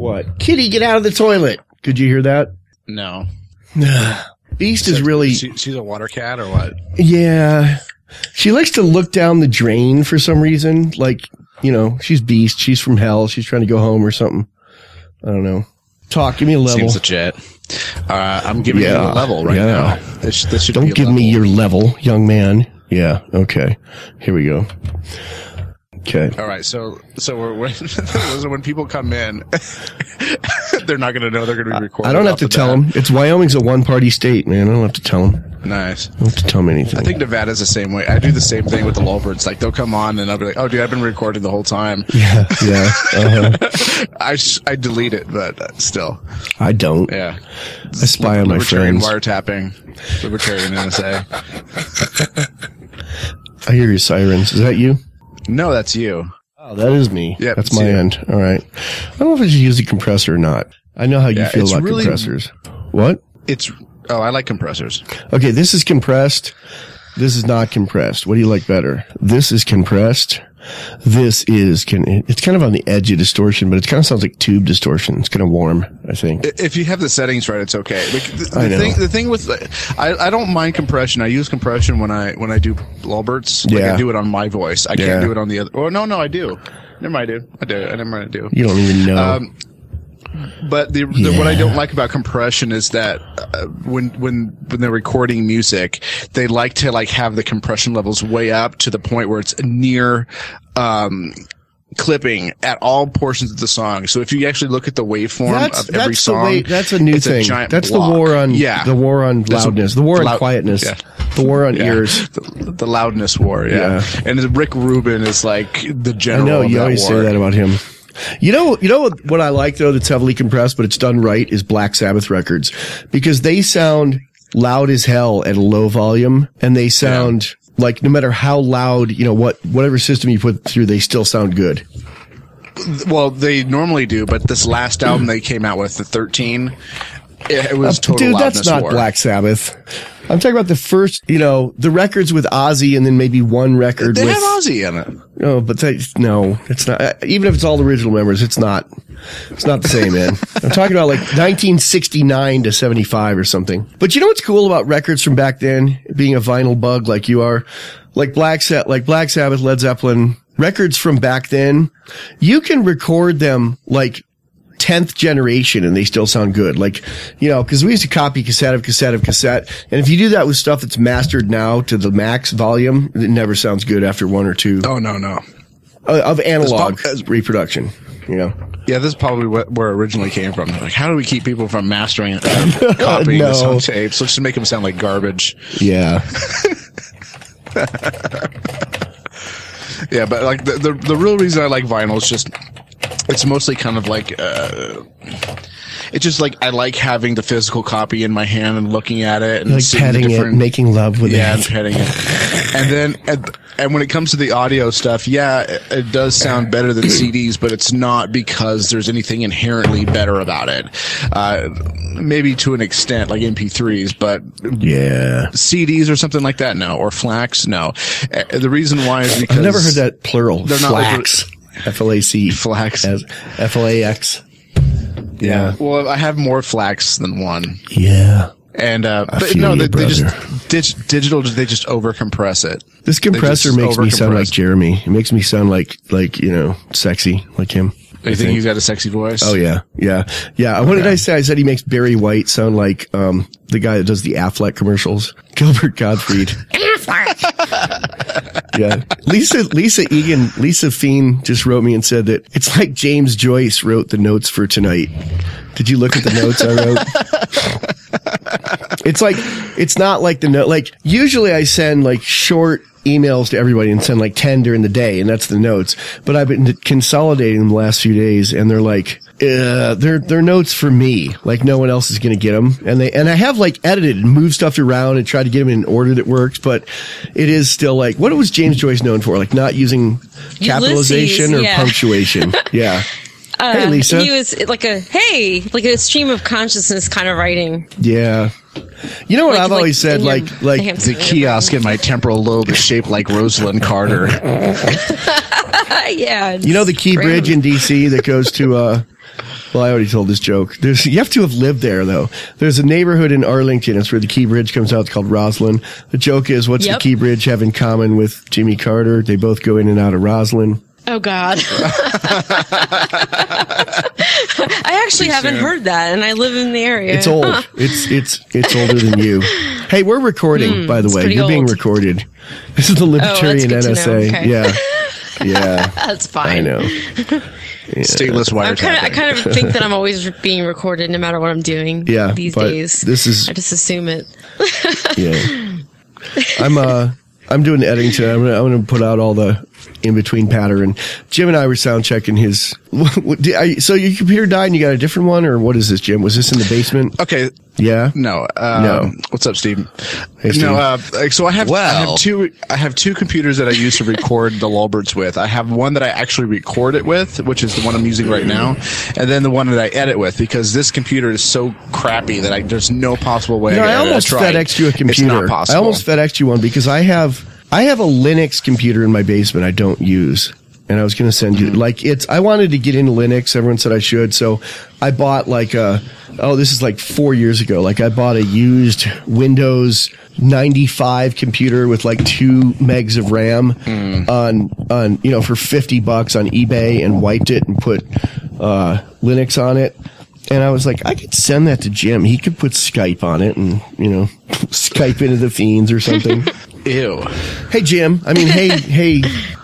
What? Kitty, get out of the toilet. Could you hear that? No. Beast is really... She's a water cat or what? Yeah. She likes to look down the drain for some reason. Like, you know, she's Beast. She's from hell. She's trying to go home or something. I don't know. Talk. Give me a level. Seems legit. I'm giving you a level right now. This should Don't be a give level. me your level, young man. Yeah. Okay. Here we go. Okay. All right. So when people come in, they're not going to know they're going to be recording. I don't have to tell them. It's Wyoming's a one-party state, man. I don't have to tell them. Nice. I don't have to tell them anything. I think Nevada's the same way. I do the same thing with the Lulberts. Like, they'll come on and I'll be like, oh, dude, I've been recording the whole time. Yeah. Uh-huh. I delete it, but still. I don't. Yeah. I spy on my friends. Wiretapping. Libertarian NSA. I hear your sirens. Is that you? No, that's you. Oh, that is me. Yeah, that's my end. All right. I don't know if I should use a compressor or not. I know how you feel about compressors. What? I like compressors. Okay, this is compressed. This is not compressed. What do you like better? This is compressed. This is it's kind of on the edge of distortion, but it kind of sounds like tube distortion. It's kind of warm, I think. If you have the settings right, it's okay. The thing with I don't mind compression. I use compression when I do Lulberts. Like, I do it on my voice. I can't do it on the other. Oh no, I do. Never mind, I do. I never mind, I do. You don't even know. But what I don't like about compression is that when they're recording music, they like to have the compression levels way up to the point where it's near clipping at all portions of the song. So if you actually look at the waveform of every song, that's a new thing. That's block. the war on loudness, the war on quietness, the war on ears, the loudness war. Yeah. And Rick Rubin is like the general. I know you of always that war. say that about him. You know what I like though that's heavily compressed, but it's done right is Black Sabbath records, because they sound loud as hell at a low volume, and they sound like no matter how loud, whatever system you put through, they still sound good. Well, they normally do, but this last album they came out with, the 13, it was total dude, loudness that's not war. Black Sabbath. I'm talking about the first, the records with Ozzy, and then maybe one record They with have Ozzy in it. No, but it's not. Even if it's all the original members, it's not the same, man. I'm talking about like 1969 to 75 or something. But you know what's cool about records from back then, being a vinyl bug like you are, like Black Sabbath, Led Zeppelin, records from back then, you can record them like 10th generation and they still sound good. Like, cause we used to copy cassette of cassette of cassette. And if you do that with stuff that's mastered now to the max volume, it never sounds good after one or two. Oh, no. Of analog reproduction, Yeah, this is probably where it originally came from. Like, how do we keep people from mastering copying this on tapes? Let's just make them sound like garbage. Yeah. Yeah, but like the real reason I like vinyl is just, it's mostly kind of like, it's just like, I like having the physical copy in my hand and looking at it and like petting it, making love with it. Yeah, and petting it. And then, and when it comes to the audio stuff, it does sound better than CDs, but it's not because there's anything inherently better about it. Maybe to an extent, like MP3s, but CDs or something like that, no. Or FLACs, no. The reason why is because I've never heard that plural. They're not FLACs. FLAC. FLACs. FLAX. Yeah. Well, I have more FLACs than one. Yeah. And, but no, they just, digital, they just overcompress it. This compressor makes me sound like Jeremy. It makes me sound like, sexy, like him. You think he's got a sexy voice? Oh, yeah. Yeah. Yeah. What did I say? I said he makes Barry White sound like, the guy that does the Affleck commercials. Gilbert Gottfried. Yeah. Lisa Feen just wrote me and said that it's like James Joyce wrote the notes for tonight. Did you look at the notes I wrote? It's not like the note, like usually I send like short emails to everybody and send like 10 during the day, and that's the notes. But I've been consolidating them the last few days, and they're like, they're notes for me. Like no one else is going to get them. And I have like edited and moved stuff around and tried to get them in an order that works, but it is still like, what was James Joyce known for? Like not using capitalization or punctuation. Yeah. Hey, Lisa. He was like a stream of consciousness kind of writing. Yeah. You know what I've always said, like the kiosk in my temporal lobe is shaped like Rosalind Carter. Yeah. You know the Key Bridge in DC that goes to Well, I already told this joke. You have to have lived there, though. There's a neighborhood in Arlington. It's where the Key Bridge comes out. It's called Roslyn. The joke is, what's the Key Bridge have in common with Jimmy Carter? They both go in and out of Roslyn. Oh, God. I actually haven't heard that, and I live in the area. It's old. Huh. It's older than you. Hey, we're recording, by the way. You're being recorded. This is the Libertarian NSA. Okay. Yeah. That's fine. I know. Yeah. Stateless wiretapping. I kind of think that I'm always being recorded no matter what I'm doing these days. I just assume it. Yeah. I'm doing the editing today. I'm going to put out all the in-between pattern. Jim and I were sound checking his... So your computer died and you got a different one, or what is this, Jim? Was this in the basement? Okay. Yeah? No. No. What's up, Steve? Hey, Steve. No, so I have two computers that I use to record the Lulberts with. I have one that I actually record it with, which is the one I'm using right now, and then the one that I edit with, because this computer is so crappy that there's no possible way. I almost FedExed you a computer. It's not possible. I almost FedExed you one because I have a Linux computer in my basement I don't use. And I was going to send you, I wanted to get into Linux. Everyone said I should. So I bought this is like 4 years ago. I bought a used Windows 95 computer with 2 megs of RAM on for $50 on eBay, and wiped it and put, Linux on it. And I was like, I could send that to Jim. He could put Skype on it and, Skype into the fiends or something. Ew. Hey, Jim. Hey,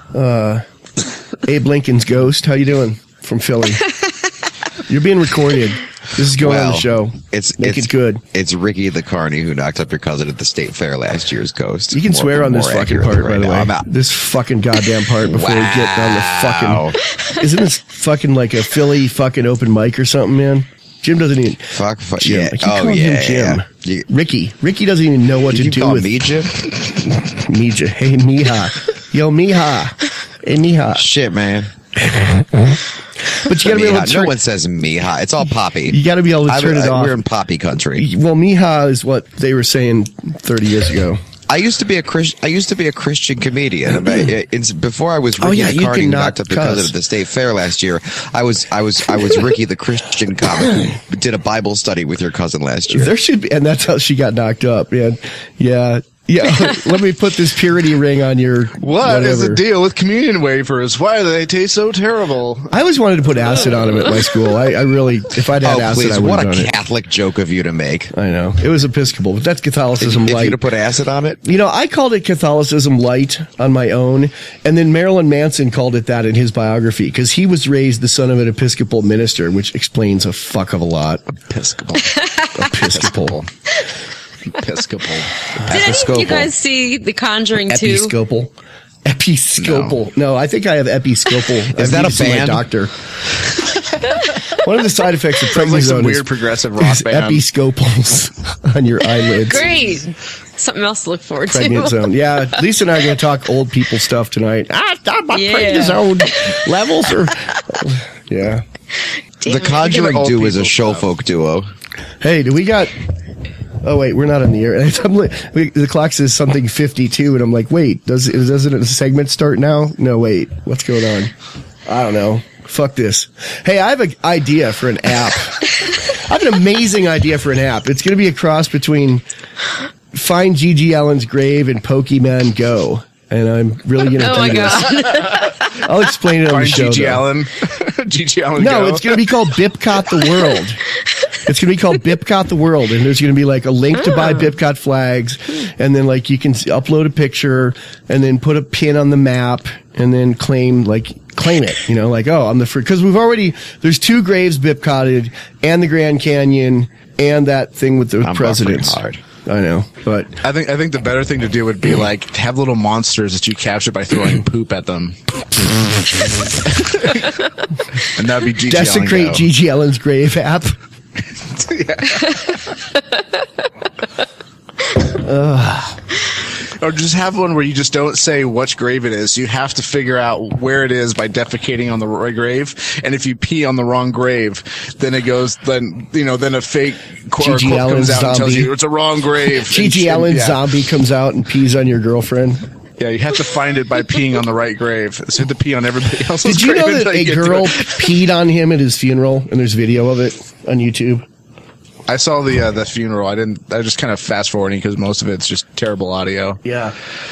Abe Lincoln's ghost. How you doing from Philly? You're being recorded. This is going on the show. It's good. It's Ricky the Carney who knocked up your cousin at the state fair last year's ghost. You can swear on this fucking part, by the way. This fucking goddamn part before we get on the fucking... Isn't this fucking like a Philly fucking open mic or something, man? Jim doesn't even... Jim. Yeah. I keep calling him Jim. Yeah. Ricky doesn't even know what to do with... me, Jim? Mija. Hey, Mija. Yo, Mija. Hey, Mija. Shit, man. But you gotta be able to turn... No one says Mija. It's all Poppy. You gotta be able to turn it off. We're in Poppy country. Well, Mija is what they were saying 30 years ago. I used to be a Christian comedian. Before I was Ricky the Carney who knocked up your cousin at the state fair last year, I was Ricky the Christian comic who did a Bible study with your cousin last year. There should be, and that's how she got knocked up, man. Yeah. Let me put this purity ring on your... What is the deal with communion wafers? Why do they taste so terrible? I always wanted to put acid on them at my school. I really, if I'd had acid, I would have done it. What a Catholic joke of you to make. I know. It was Episcopal, but that's Catholicism light. You to put acid on it? I called it Catholicism light on my own, and then Marilyn Manson called it that in his biography, because he was raised the son of an Episcopal minister, which explains a fuck of a lot. Episcopal. Did any of you guys see The Conjuring 2? Episcopal. No, I think I have Episcopal. Is that a band? My doctor. One of the side effects of prednisone is some weird progressive rock band. Episcopals on your eyelids. Great. Something else to look forward to. Prednisone. Yeah, Lisa and I are going to talk old people stuff tonight. My prednisone levels are... Yeah. The Conjuring 2 is a show folk duo. Hey, do we got... Oh, wait, we're not on the air. The clock says something 52, and I'm like, wait, doesn't the segment start now? No, wait, what's going on? I don't know. Fuck this. Hey, I have an idea for an app. I have an amazing idea for an app. It's going to be a cross between Find Gigi Allen's Grave and Pokemon Go. And I'm really going to do this. God. I'll explain it on the show. Gigi Allen. Gigi Allen. No, Go. It's going to be called Bipcot the World. It's going to be called Bipcot the World, and there's going to be a link to buy Bipcot flags, and then you can upload a picture, and then put a pin on the map, and then claim it. I'm the first, because there's 2 graves Bipcotted, and the Grand Canyon, and that thing with the presidents. Hard. I know, but I think the better thing to do would be have little monsters that you capture by throwing poop at them, and that'd be Gigi Desecrate Allen Gigi Allen's Grave app. Or just have one where you just don't say which grave it is. You have to figure out where it is by defecating on the right grave. And if you pee on the wrong grave, then it goes. Then a fake corpse comes out and tells you it's a wrong grave. Gigi Allen zombie comes out and pees on your girlfriend. Yeah, you have to find it by peeing on the right grave. So you have to pee on everybody else's grave. Did you know that a girl peed on him at his funeral? And there's video of it on YouTube. I saw the funeral. I just kind of fast forwarding because most of it's just terrible audio. Yeah.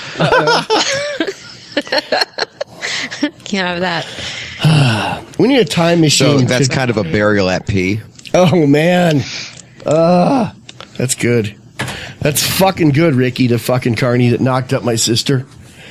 Can't have that. We need a time machine. So that's kind of a burial at pee. Oh man. That's good. That's fucking good, Ricky, the fucking carny that knocked up my sister.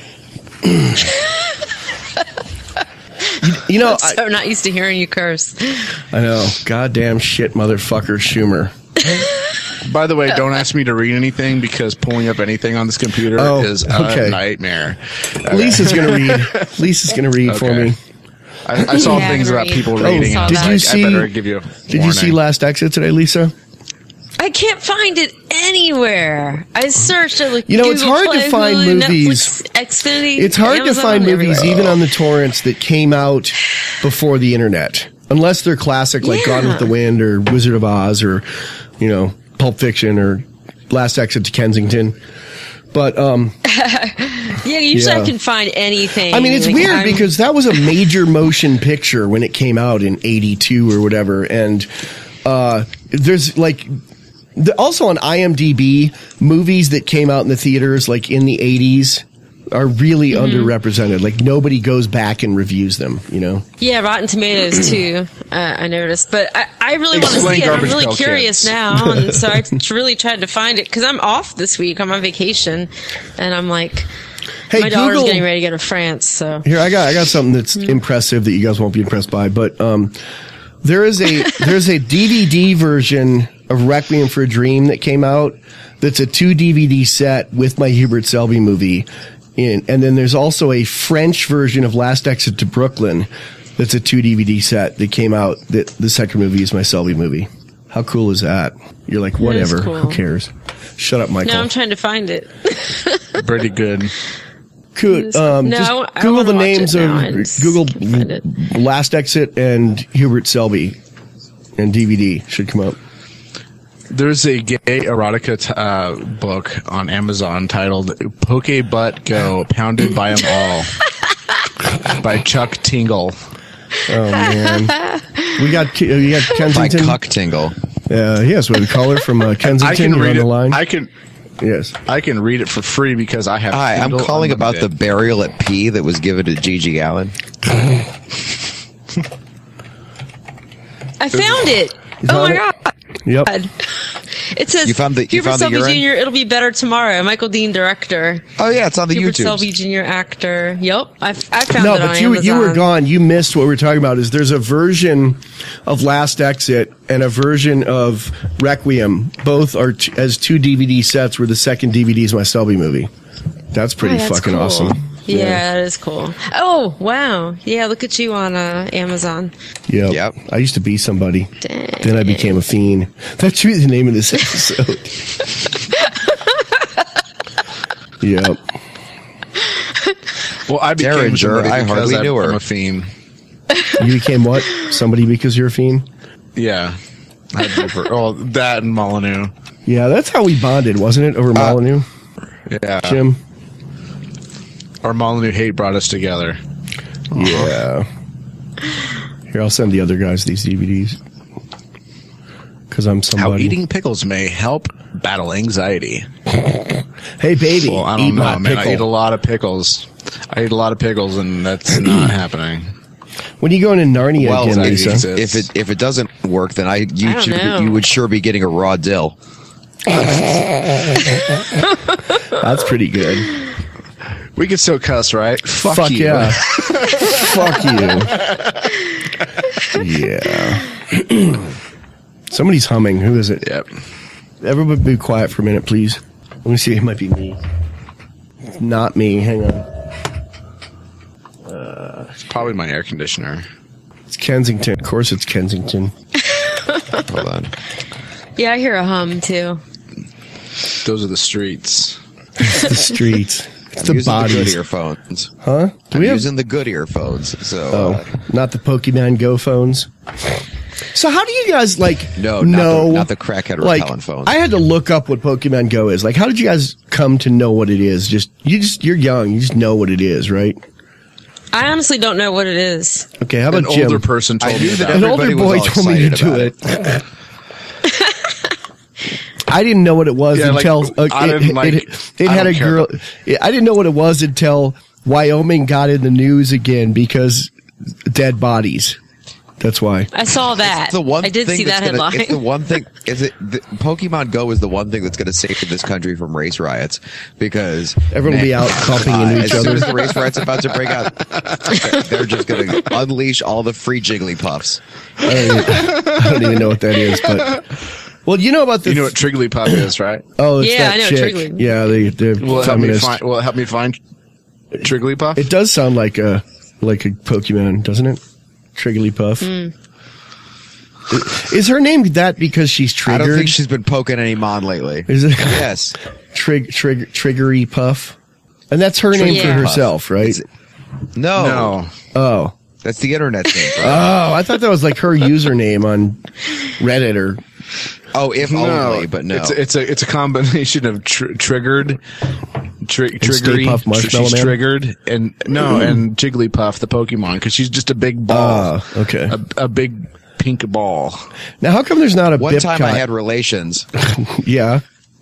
You know, I'm so not used to hearing you curse. I know. Goddamn shit, motherfucker, Schumer. By the way, don't ask me to read anything because pulling up anything on this computer is a nightmare. Okay. Lisa's gonna read. Lisa's gonna read for me. I saw things about people reading. Did you see? I better give you a did you see Last Exit today, Lisa? I can't find it anywhere. I searched it. Like, Google it's hard Play, to find Hulu, movies. Netflix, Xfinity, it's hard Amazon, to find movies everywhere. even on the torrents that came out before the internet, unless they're classic like Gone with the Wind or Wizard of Oz or Pulp Fiction or Last Exit to Kensington. But usually I can find anything. I mean, it's weird because that was a major motion picture when it came out in '82 or whatever, and there's like. Also on IMDb, movies that came out in the theaters like in the 80s are really underrepresented. Like nobody goes back and reviews them, Yeah, Rotten Tomatoes too. I noticed, but I really want to see it. I'm really curious now, and so I really tried to find it because I'm off this week. I'm on vacation, and I'm like, my daughter's getting ready to go to France. So here I got something that's impressive that you guys won't be impressed by, but there's a DVD version of Requiem for a Dream that came out that's a 2 DVD set with my Hubert Selby movie in, and then there's also a French version of Last Exit to Brooklyn that's a 2 DVD set that came out that the second movie is my Selby movie. How cool is that? You're like, whatever, cool. Who cares? Shut up, Michael. No, I'm trying to find it. Pretty good. Could just Google the names of Google Last Exit and Hubert Selby and DVD should come up. There's a gay erotica book on Amazon titled "Poke Butt Go Pounded by 'Em All" by Chuck Tingle. Oh man, we got Kensington by Cuck Tingle. Yes, we call her from Kensington. I can read on the line. Yes, I can read it for free because I have. Hi, I'm calling about the burial at P that was given to Gigi Allen. I found it. Oh my god. Yep. It says Hubert Selby Jr. It'll be better tomorrow. Michael Dean, director. Oh yeah, it's on the Hubert YouTube. Selby Jr. actor. Yep, I found it on but Amazon. you were gone. You missed what we're talking about. Is there's a version of Last Exit and a version of Requiem. Both are as 2 DVD sets. Where the second DVD is my Selby movie. That's pretty fucking cool. awesome. Yeah, that is cool. Oh, wow. Yeah, look at you on Amazon. Yep. I used to be somebody. Dang. Then I became a fiend. That should be the name of this episode. Yep. Well, I became somebody I hardly knew her. I'm a fiend. You became what? Somebody because you're a fiend? Yeah. That and Molyneux. Yeah, that's how we bonded, wasn't it? Over Molyneux? Yeah. Jim? Our Molyneux hate brought us together. Yeah. Here, I'll send the other guys these DVDs. Because I'm somebody. How eating pickles may help battle anxiety. Hey, baby. Well, I don't know, man. I eat a lot of pickles. And that's not happening. When are you going to Narnia again, Lisa? If it doesn't work, then you would sure be getting a raw dill. That's pretty good. We can still cuss, right? Fuck you. Yeah. Fuck you. Yeah. Somebody's humming. Who is it? Yep. Everybody be quiet for a minute, please. Let me see. It might be me. It's not me. Hang on. It's probably my air conditioner. It's Kensington. Of course it's Kensington. Hold on. Yeah, I hear a hum, too. Those are the streets. It's the streets. It's the bodies. The good earphones. Huh? I'm using the good earphones. So, not the Pokemon Go phones. So how do you guys not the crackhead repellent phone. I had to look up what Pokemon Go is. Like, how did you guys come to know what it is? You're young, you just know what it is, right? I honestly don't know what it is. Okay, how about Jim? An older person told me that. An older boy told me to do it. I didn't know what it was until it had a girl. I didn't know what it was until Wyoming got in the news again because dead bodies. That's why. I saw that. I did see that headline. It's the one thing. Pokemon Go is the one thing that's going to save this country from race riots because everyone will be out bumping into each other. As soon as the race riots about to break out, they're just going to unleash all the free Jigglypuffs. I don't even know what that is, but. Well, you know about this. You know what Trigglypuff is, right? Oh, it's yeah, that I know chick. Triggly. Yeah, they're feminist. Will it help me find Trigglypuff? It does sound like a Pokemon, doesn't it? Trigglypuff. Is her name that because she's triggered? I don't think she's been poking any mon lately. Is it? Yes. Triggery Puff. And that's her name for herself, right? No. Oh. That's the internet name. Right? Oh, I thought that was like her username on Reddit or. Oh, if only, but no. It's a combination of triggered, triggery. Puff Marshmallow she's Man? Triggered, and Jigglypuff, the Pokemon, because she's just a big ball. Okay. A big pink ball. Now, how come there's not a One Bipcot? time I had relations. Yeah.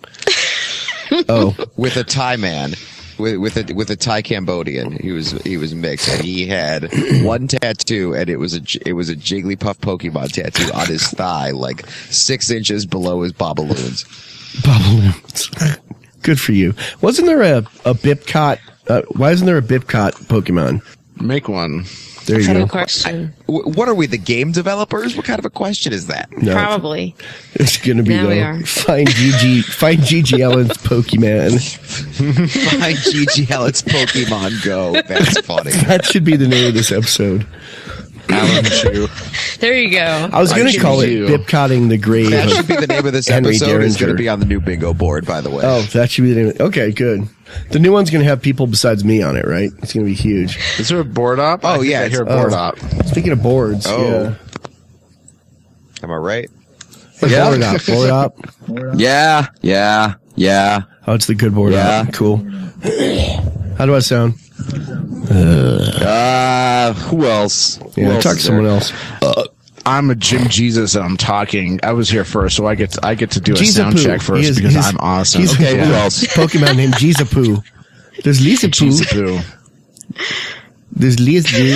With a Thai man. With a Thai Cambodian, he was mixed, and he had one tattoo, and it was a Jigglypuff Pokemon tattoo on his thigh, like 6 inches below his Bobaloons. Bobaloons. Good for you. Wasn't there a Bipcot? Why isn't there a Bipcot Pokemon? Make one. There you go. Question. What are we, the game developers? What kind of a question is that? No, Probably. It's gonna be find Gigi Ellen's Pokemon. Find Gigi Ellen's Pokemon Go. That's funny. That should be the name of this episode. Alan Chew. There you go. I was going to call it Bipcotting the Grave. That should be the name of this episode. It's going to be on the new bingo board, by the way. Oh, that should be the name. Okay, good. The new one's going to have people besides me on it, right? It's going to be huge. Is there a board op? Oh, yeah. I hear board op. Speaking of boards, yeah. Am I right? Yeah. Board op. Yeah. Oh, it's the good board op. Cool. How do I sound? Who else? Yeah, talk to someone else. I'm a Jim Jesus and I'm talking. I was here first, so I get to do a sound check first because I'm awesome. Okay, who else? Pokemon named Jizapoo. There's Lizapoo. There's Lesbian.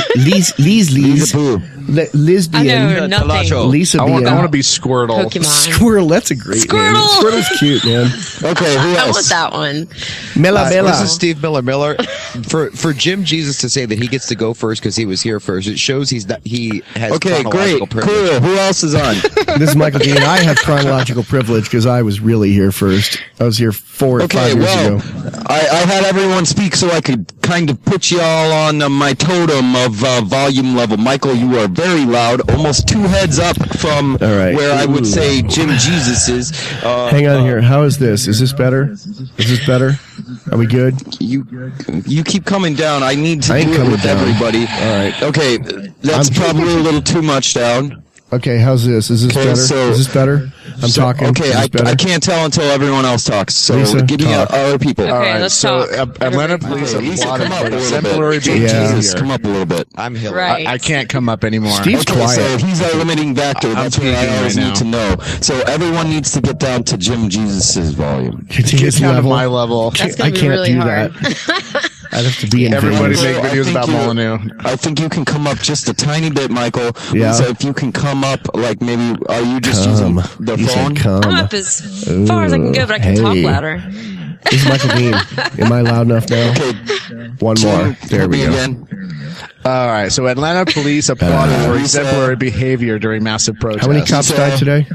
I know nothing. Lisa. I want to be Squirtle. Pokemon. Squirtle. That's a great name. Squirtle's cute, man. Okay, who else? I want that one. Mela. This is Steve Miller. For Jim Jesus to say that he gets to go first because he was here first, it shows he has chronological privilege. Cool. Who else is on? This is Michael Dean. I have chronological privilege because I was really here first. I was here 4 or 5 years ago. I had everyone speak so I could kind of put you all on my totem of volume level. Michael, you are very loud, almost 2 heads up from where I would say Jim Jesus is. Hang on here. How is this? Is this better? Are we good? You keep coming down. I need to do it with everybody. All right. Okay, that's probably a little too much down. Okay, how's this? Is this better? Is this better? I'm talking. Okay, I can't tell until everyone else talks. So Lisa, give me other people. Okay, all right, let's so talk. Atlanta police applauded for exemplary Jesus, come up a little bit. I'm Hillary. Right. I can't come up anymore. Steve's quiet. So he's our limiting factor. That's what I always need to know. So everyone needs to get down to Jim Jesus's volume. Get to his level. My level. That's I gonna be can't really do hard. that. I'd have to be in Everybody videos. make videos about Molyneux. I think you can come up just a tiny bit, Michael. Yeah. So if you can come up, like maybe, are you just using the He phone? said come. I'm up as far as I can go, but I can talk louder. This is Michael Dean. Am I loud enough now? Okay. One more. There we go. Again. All right, so Atlanta police applauded for exemplary behavior during massive protests. How many cops died today?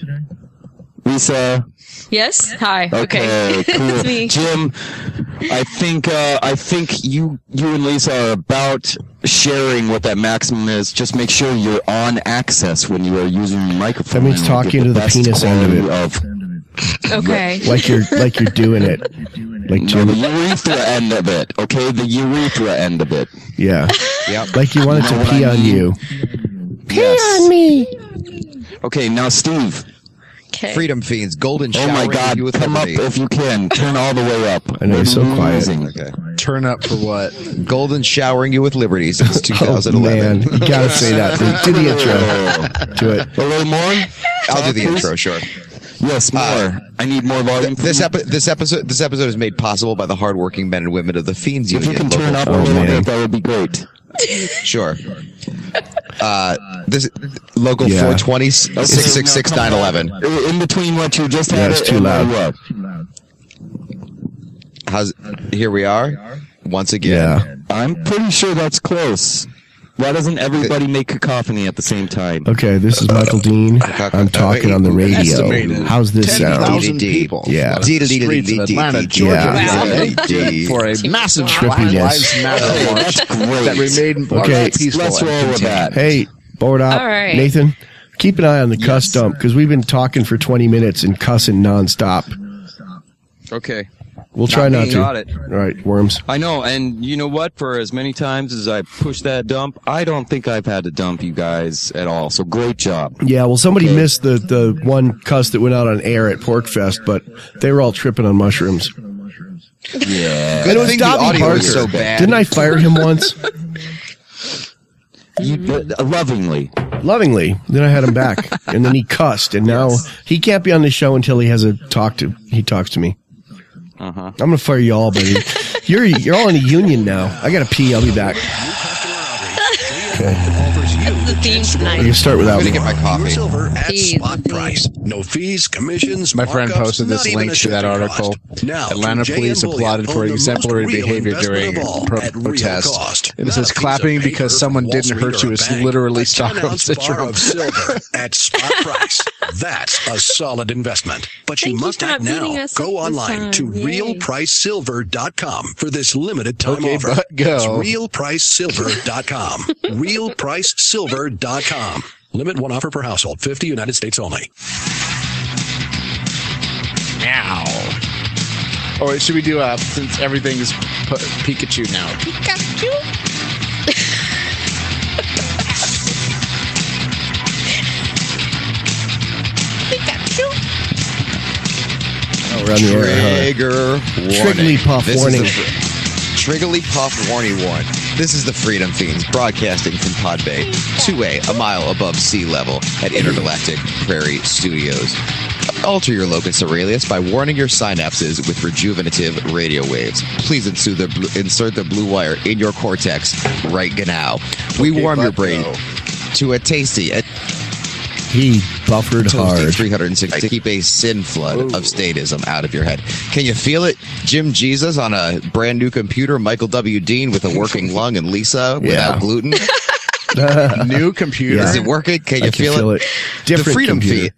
Lisa. Yes? Hi. Okay, cool. It's me. Jim, I think you and Lisa are about sharing what that maximum is. Just make sure you're on access when you are using your microphone. That means talking to the penis end of it. Okay. Like you're doing it. Like Jim. The urethra end of it. Okay, the urethra end of it. Yeah. Yep. Like you wanted to pee on you. Pee on me. Okay, now Steve. Okay. Freedom Fiends, golden shower. Oh my God, come up if you can. Turn all the way up. I know, so quiet. Okay. Turn up for what? Golden showering you with liberty since 2011. Oh, man, you gotta say that. Do the intro. Do it. A little more? I'll do the intro, sure. Yes, more. I need more volume. This episode is made possible by the hardworking men and women of the Fiends Union. If you can turn up a little bit, that would be great. Sure. This local 420 666 911. In between what you just had. Yeah, it's too loud. Here we are once again. Yeah. I'm pretty sure that's close. Why doesn't everybody make cacophony at the same time? Okay, this is Michael Dean. I'm talking on the radio. How's this sound? 10,000 people. Yeah. Streets of Atlanta, Georgia, for a massive Black Lives Matter march that remained peaceful. Let's roll with that. Hey, board up. All right. Nathan, keep an eye on the cuss dump because we've been talking for 20 minutes and cussing nonstop. Okay. We'll try not to. Got it. All right, Worms. I know, and you know what? For as many times as I pushed that dump, I don't think I've had to dump you guys at all. So great job. Yeah, well, somebody missed the one cuss that went out on air at Porkfest, but they were all tripping on mushrooms. Yeah. And it was Dobby Parker. So bad. Didn't I fire him once? Lovingly. Then I had him back, and then he cussed, and now he can't be on the show until he has he talks to me. I'm gonna fire you all, buddy. You're all in a union now. I gotta pee. I'll be back. Okay. That's the theme tonight. You can start without me. Get my coffee. Silver at spot price. No fees, commissions. My friend markups, posted this link to that article. Now, Atlanta police applauded for exemplary behavior during protest. And it says clapping because someone didn't hurt you is literally Stockholm Syndrome. Of silver at spot price. That's a solid investment. But you must act now. Go online to realpricesilver.com for this limited time offer. But go. That's realpricesilver.com. realpricesilver.com. Limit one offer per household. 50 United States only. Meow. Or should we do since everything is Pikachu now? Pikachu? Pikachu? Oh, we're on the air. Trigger warning. Trigglypuff warning. Trigglypuff warning. This is the Freedom Fiends broadcasting from Pod Bay, 2A, a mile above sea level at Intergalactic Prairie Studios. Alter your locus aurelius by warning your synapses with rejuvenative radio waves. Please insert the blue wire in your cortex right now. We warm your brain to a tasty... He buffered hard. 360 to keep a sin flood of statism out of your head. Can you feel it? Jim Jesus on a brand new computer, Michael W. Dean with a working lung, and Lisa without gluten. New computer. Yeah. Is it working? Can you feel it? Different the Freedom computer.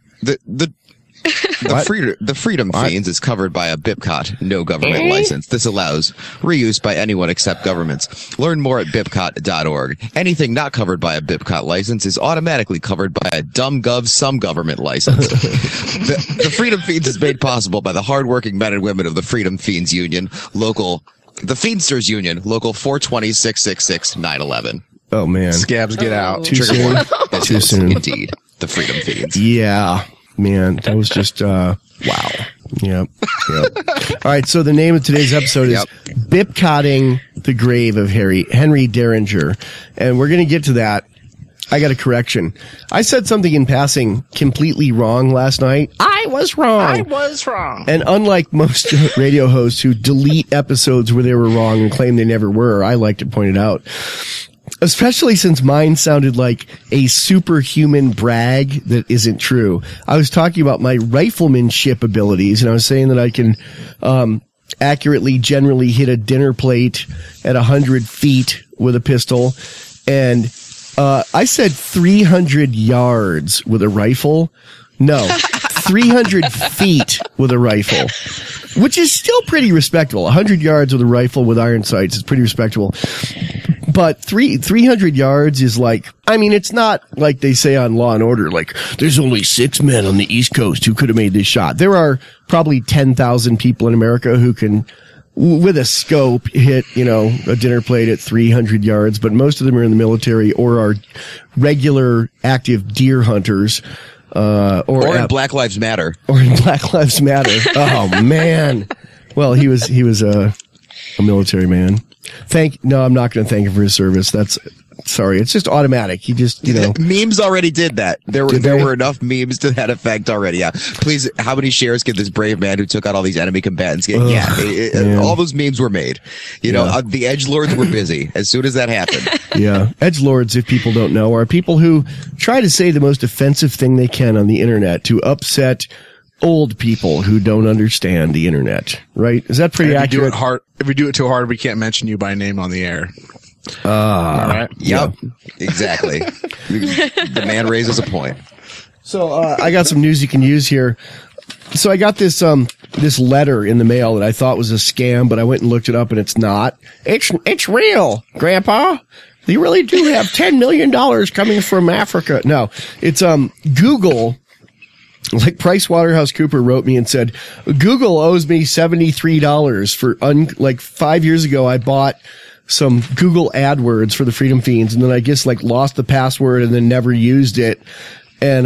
The Freedom Fiends is covered by a BIPCOT, no government license. This allows reuse by anyone except governments. Learn more at bipcot.org. Anything not covered by a BIPCOT license is automatically covered by a dumb some government license. The Freedom Fiends is made possible by the hardworking men and women of the Freedom Fiends Union, the Fiendsters Union, local 420-666-911. Oh, man. Scabs, get out. Too soon. Too soon. Indeed. The Freedom Fiends. Yeah. Man, that was just, wow. Yep. All right, so the name of today's episode is Bipcotting the Grave of Henry Derringer. And we're going to get to that. I got a correction. I said something in passing completely wrong last night. I was wrong. And unlike most radio hosts who delete episodes where they were wrong and claim they never were, I like to point it out. Especially since mine sounded like a superhuman brag that isn't true. I was talking about my riflemanship abilities, and I was saying that I can accurately, generally hit a dinner plate at 100 feet with a pistol. And I said 300 yards with a rifle. No, 300 feet with a rifle, which is still pretty respectable. 100 yards with a rifle with iron sights is pretty respectable. But 300 yards is like, I mean, it's not like they say on Law and Order, like, there's only 6 men on the East Coast who could have made this shot. There are probably 10,000 people in America who can, with a scope, hit, a dinner plate at 300 yards, but most of them are in the military or are regular active deer hunters. or in Black Lives Matter. Or in Black Lives Matter. Oh man. Well, he was a military man. No, I'm not going to thank him for his service. Sorry, it's just automatic. He just, memes already did that. There were enough memes to that effect already. Yeah. Please, how many shares can this brave man who took out all these enemy combatants get? All those memes were made. The edgelords were busy as soon as that happened. Yeah. Edgelords, if people don't know, are people who try to say the most offensive thing they can on the internet to upset old people who don't understand the internet. Right? Is that pretty accurate? If we do it too hard, we can't mention you by name on the air. Right? Yep. Exactly. The man raises a point. So, I got some news you can use here. So I got this letter in the mail that I thought was a scam, but I went and looked it up and it's not. It's real, Grandpa. You really do have $10 million coming from Africa. No, it's, Google. Like PricewaterhouseCoopers wrote me and said, Google owes me $73 for 5 years ago. I bought some Google AdWords for the Freedom Fiends, and then I guess lost the password and then never used it. And,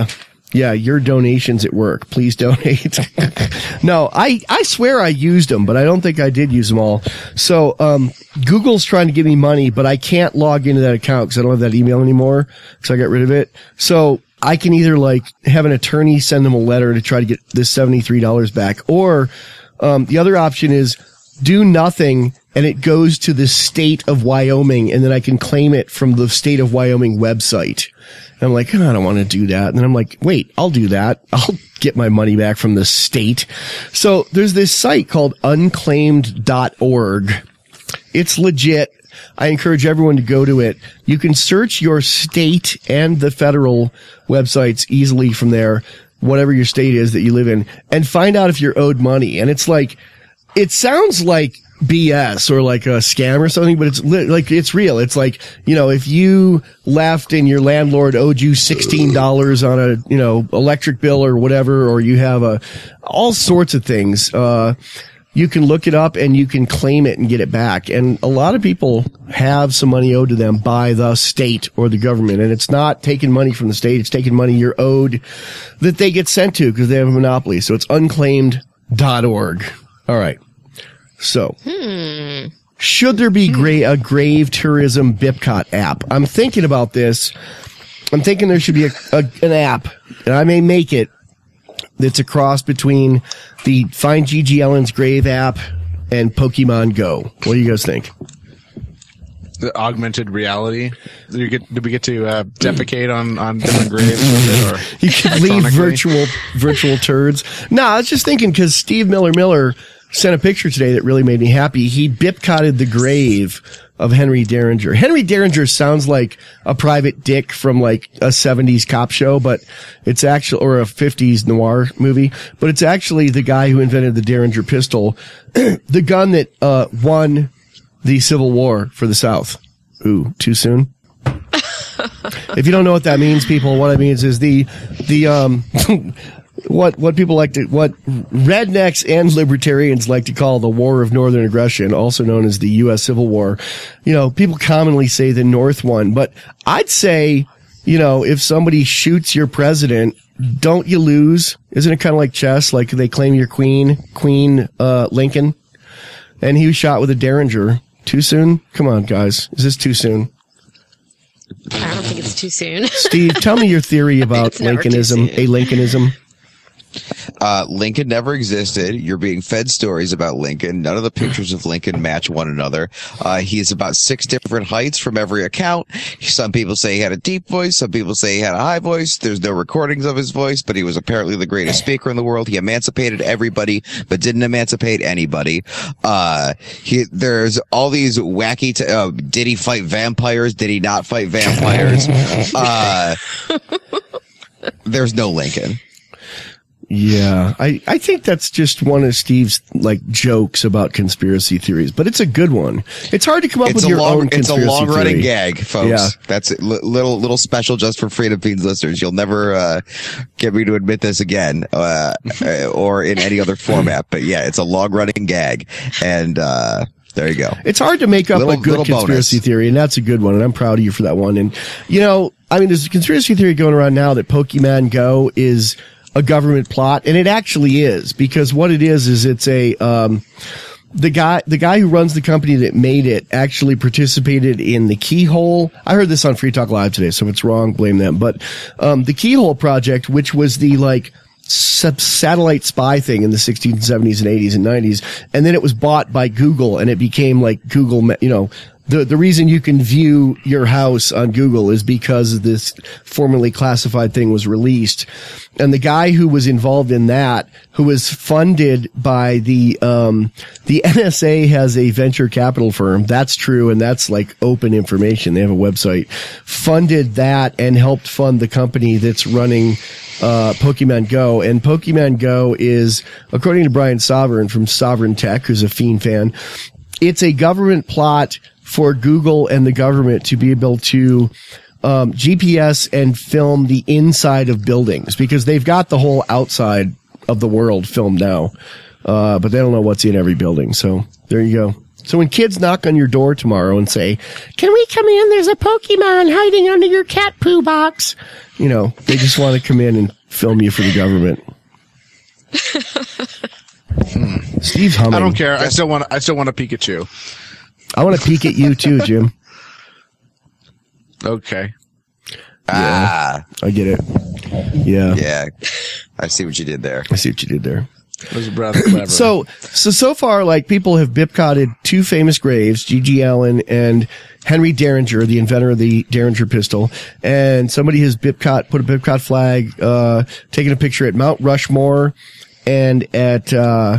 your donations at work. Please donate. No, I swear I used them, but I don't think I did use them all. So, Google's trying to give me money, but I can't log into that account because I don't have that email anymore. So I got rid of it. So I can either have an attorney send them a letter to try to get this $73 back, or, the other option is do nothing and it goes to the state of Wyoming, and then I can claim it from the state of Wyoming website. And I'm like, I don't want to do that. And then I'm like, wait, I'll do that. I'll get my money back from the state. So there's this site called unclaimed.org. It's legit. I encourage everyone to go to it. You can search your state and the federal websites easily from there, whatever your state is that you live in, and find out if you're owed money. And it's it sounds like BS or like a scam or something, but it's real. It's if you left and your landlord owed you $16 on a, electric bill or whatever, or you have all sorts of things, you can look it up and you can claim it and get it back. And a lot of people have some money owed to them by the state or the government. And it's not taking money from the state. It's taking money you're owed that they get sent to because they have a monopoly. So it's unclaimed.org. All right. So, should there be a grave tourism BIPCOT app? I'm thinking about this. I'm thinking there should be an app, and I may make it, that's a cross between the Find Gigi Ellen's Grave app and Pokemon Go. What do you guys think? The augmented reality. Did we get to defecate on different graves with it, or you could leave virtual turds? No, I was just thinking because Steve Miller sent a picture today that really made me happy. He BIPCOTted the grave of Henry Derringer. Henry Derringer sounds like a private dick from a 70s cop show, but it's actually, or a 50s noir movie, but it's actually the guy who invented the Derringer pistol, the gun that won the Civil War for the South. Ooh, too soon? If you don't know what that means, people, what it means is what people what rednecks and libertarians like to call the War of Northern Aggression, also known as the U.S. Civil War. People commonly say the North won, but I'd say, if somebody shoots your president, don't you lose? Isn't it kind of like chess? Like they claim your Queen Lincoln, and he was shot with a Derringer. Too soon? Come on, guys. Is this too soon? I don't think it's too soon. Steve, tell me your theory about Lincolnism, a Lincolnism. Lincoln never existed. You're being fed stories about Lincoln. None of the pictures of Lincoln match one another. He's about 6 different heights from every account. Some people say he had a deep voice. Some people say he had a high voice. There's no recordings of his voice, but he was apparently the greatest speaker in the world. He emancipated everybody, but didn't emancipate anybody. There's all these wacky, did he fight vampires? Did he not fight vampires? There's no Lincoln. Yeah, I think that's just one of Steve's jokes about conspiracy theories, but it's a good one. It's hard to come up with your own conspiracy theory. It's a long running gag, folks. Yeah. That's it. Little special just for Freedom Fiends listeners. You'll never get me to admit this again, or in any other format. But yeah, it's a long running gag, and There you go. It's hard to make up a good conspiracy theory, and that's a good one, and I'm proud of you for that one. And, there's a conspiracy theory going around now that Pokemon Go is a government plot, and it actually is, because what it is it's a, the guy who runs the company that made it actually participated in the Keyhole. I heard this on Free Talk Live today, so if it's wrong, blame them. But, the Keyhole project, which was the, satellite spy thing in the 60s and 70s and 80s and 90s. And then it was bought by Google, and it became like Google, the reason you can view your house on Google is because this formerly classified thing was released. And the guy who was involved in that, who was funded by the NSA has a venture capital firm. That's true. And that's open information. They have a website, funded that and helped fund the company that's running Pokemon Go. And Pokemon Go is, according to Brian Sovereign from Sovereign Tech, who's a Fiend fan, it's a government plot for Google and the government to be able to GPS and film the inside of buildings, because they've got the whole outside of the world filmed now, but they don't know what's in every building. So there you go. So when kids knock on your door tomorrow and say, "Can we come in? There's a Pokemon hiding under your cat poo box," they just want to come in and film you for the government. Steve's humming. I don't care. I still want a Pikachu. I want to peek at you too, Jim. Okay. Yeah, I get it. Yeah. Yeah. I see what you did there. It was rather clever. So far, people have bipcotted two famous graves, G.G. Allen and Henry Derringer, the inventor of the Derringer pistol. And somebody has put a bipcot flag, taken a picture at Mount Rushmore and at,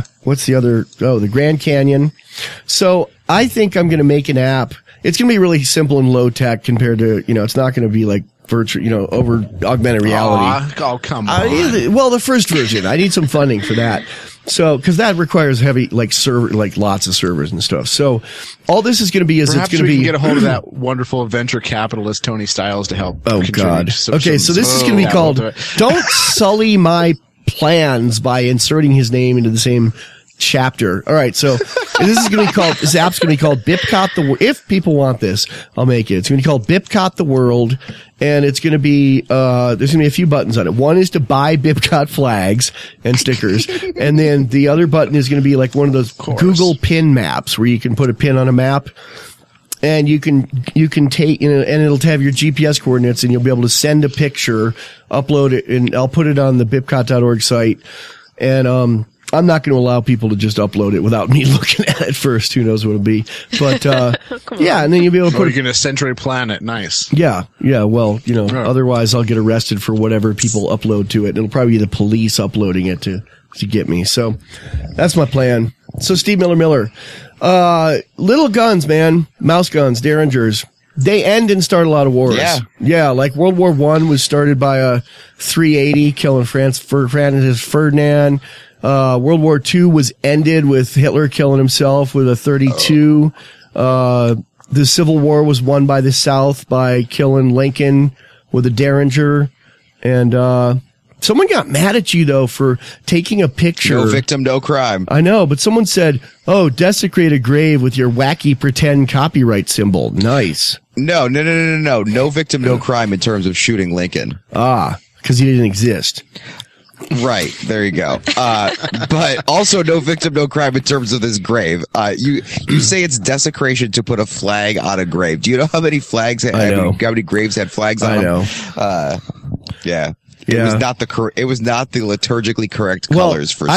the Grand Canyon. So I think I'm going to make an app. It's going to be really simple and low tech compared to, it's not going to be virtual, over augmented reality. Oh, come on. Well, the first version, I need some funding for that. So, cause that requires heavy, server, lots of servers and stuff. So all this is going to be Perhaps we can get a hold of that wonderful venture capitalist Tony Stiles to help. Oh God. Okay. So this is going to be called, "Don't Sully My Plans" by inserting his name into the same chapter. All right, so this app's going to be called Bipcot the World. If people want this, I'll make it. It's going to be called Bipcot the World, and it's going to be, there's going to be a few buttons on it. One is to buy Bipcot flags and stickers, and then the other button is going to be one of those Google pin maps where you can put a pin on a map, and you can take, and it'll have your GPS coordinates, and you'll be able to send a picture, upload it, and I'll put it on the Bipcot.org site, and, I'm not going to allow people to just upload it without me looking at it first. Who knows what it'll be? But, yeah, and then you'll be able to put it in a Century Planet. Nice. Yeah. Well, otherwise I'll get arrested for whatever people upload to it. And it'll probably be the police uploading it to get me. So that's my plan. So Steve Miller, little guns, man, mouse guns, Derringers. They end and start a lot of wars. Yeah. World War I was started by a 380 killing Francis Ferdinand. World War II was ended with Hitler killing himself with a 32. The Civil War was won by the South by killing Lincoln with a Derringer. And, someone got mad at you though for taking a picture. No victim, no crime. I know, but someone said, "Oh, desecrate a grave with your wacky pretend copyright symbol." Nice. No. No victim, no crime in terms of shooting Lincoln. Because he didn't exist. Right. There you go. But also no victim, no crime in terms of this grave. You say it's desecration to put a flag on a grave. Do you know how many flags, how many graves had flags on them? I know. Yeah. It was not the liturgically correct colors for statism.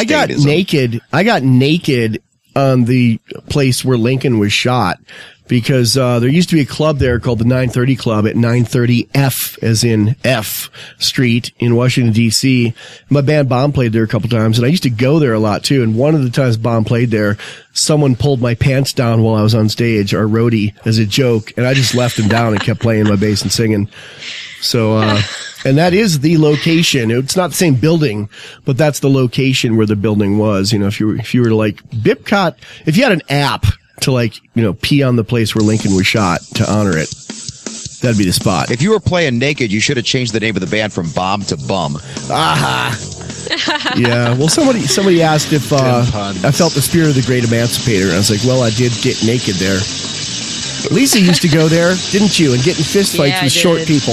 I got naked on the place where Lincoln was shot. Because there used to be a club there called the 930 Club at 930 F, as in F Street in Washington, D.C. My band Bomb played there a couple times, and I used to go there a lot, too. And one of the times Bomb played there, someone pulled my pants down while I was on stage, our roadie, as a joke, and I just left him down and kept playing my bass and singing. So, and that is the location. It's not the same building, but that's the location where the building was. If you were to Bipcot, if you had an app to pee on the place where Lincoln was shot to honor it, that'd be the spot. If you were playing naked, you should have changed the name of the band from Bomb to Bum. Aha. Yeah. Well, somebody asked if I felt the spirit of the Great Emancipator, and I was like, well, I did get naked there. Lisa used to go there, didn't you? And get in fist fights with short people.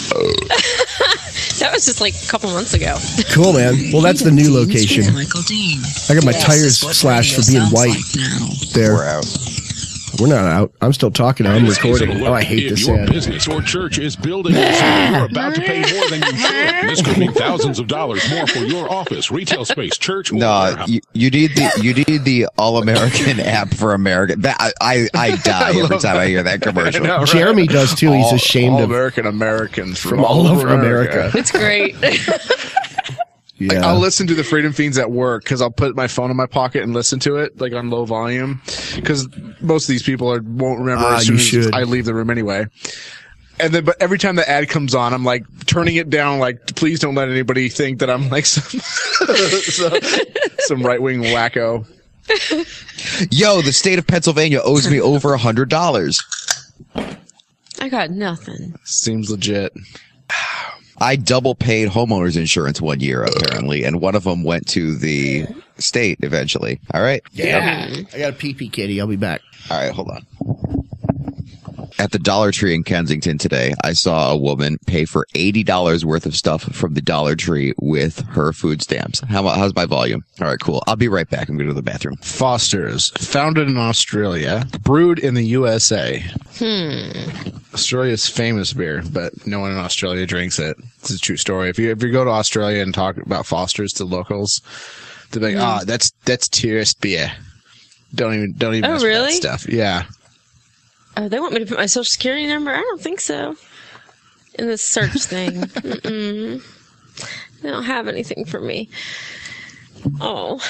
That was just like a couple months ago. Cool, man. Well, that's the new location. I got my tires slashed for being white. There. We're out. We're not out. I'm still talking. I'm recording. Oh, I hate this ad. If your business or church is building and you're about to pay more than you should, this could mean thousands of dollars more for your office, retail space, church, or you need the All-American app for America. I die every time I hear that commercial. Know, right? Jeremy does too. He's ashamed of Americans from all over America. It's great. Yeah. I'll listen to the Freedom Fiends at work because I'll put my phone in my pocket and listen to it like on low volume because most of these people won't remember as soon as I leave the room anyway. And then, but every time the ad comes on, I'm like turning it down, like please don't let anybody think that I'm like some right-wing wacko. Yo, the state of Pennsylvania owes me over $100. I got nothing. Seems legit. I double paid homeowners insurance one year, apparently, and one of them went to the state eventually. All right. Yeah. I got a pee-pee kitty. I'll be back. All right, hold on. At the Dollar Tree in Kensington today, I saw a woman pay for $80 worth of stuff from the Dollar Tree with her food stamps. How's my volume? All right, cool. I'll be right back. I'm going to go to the bathroom. Foster's, founded in Australia, brewed in the USA. Australia's famous beer, but no one in Australia drinks it. It's a true story. If you go to Australia and talk about Foster's to locals, they're like, that's tourist beer. Don't even mess with that stuff. Yeah. They want me to put my social security number? I don't think so. In this search thing. They don't have anything for me. Oh.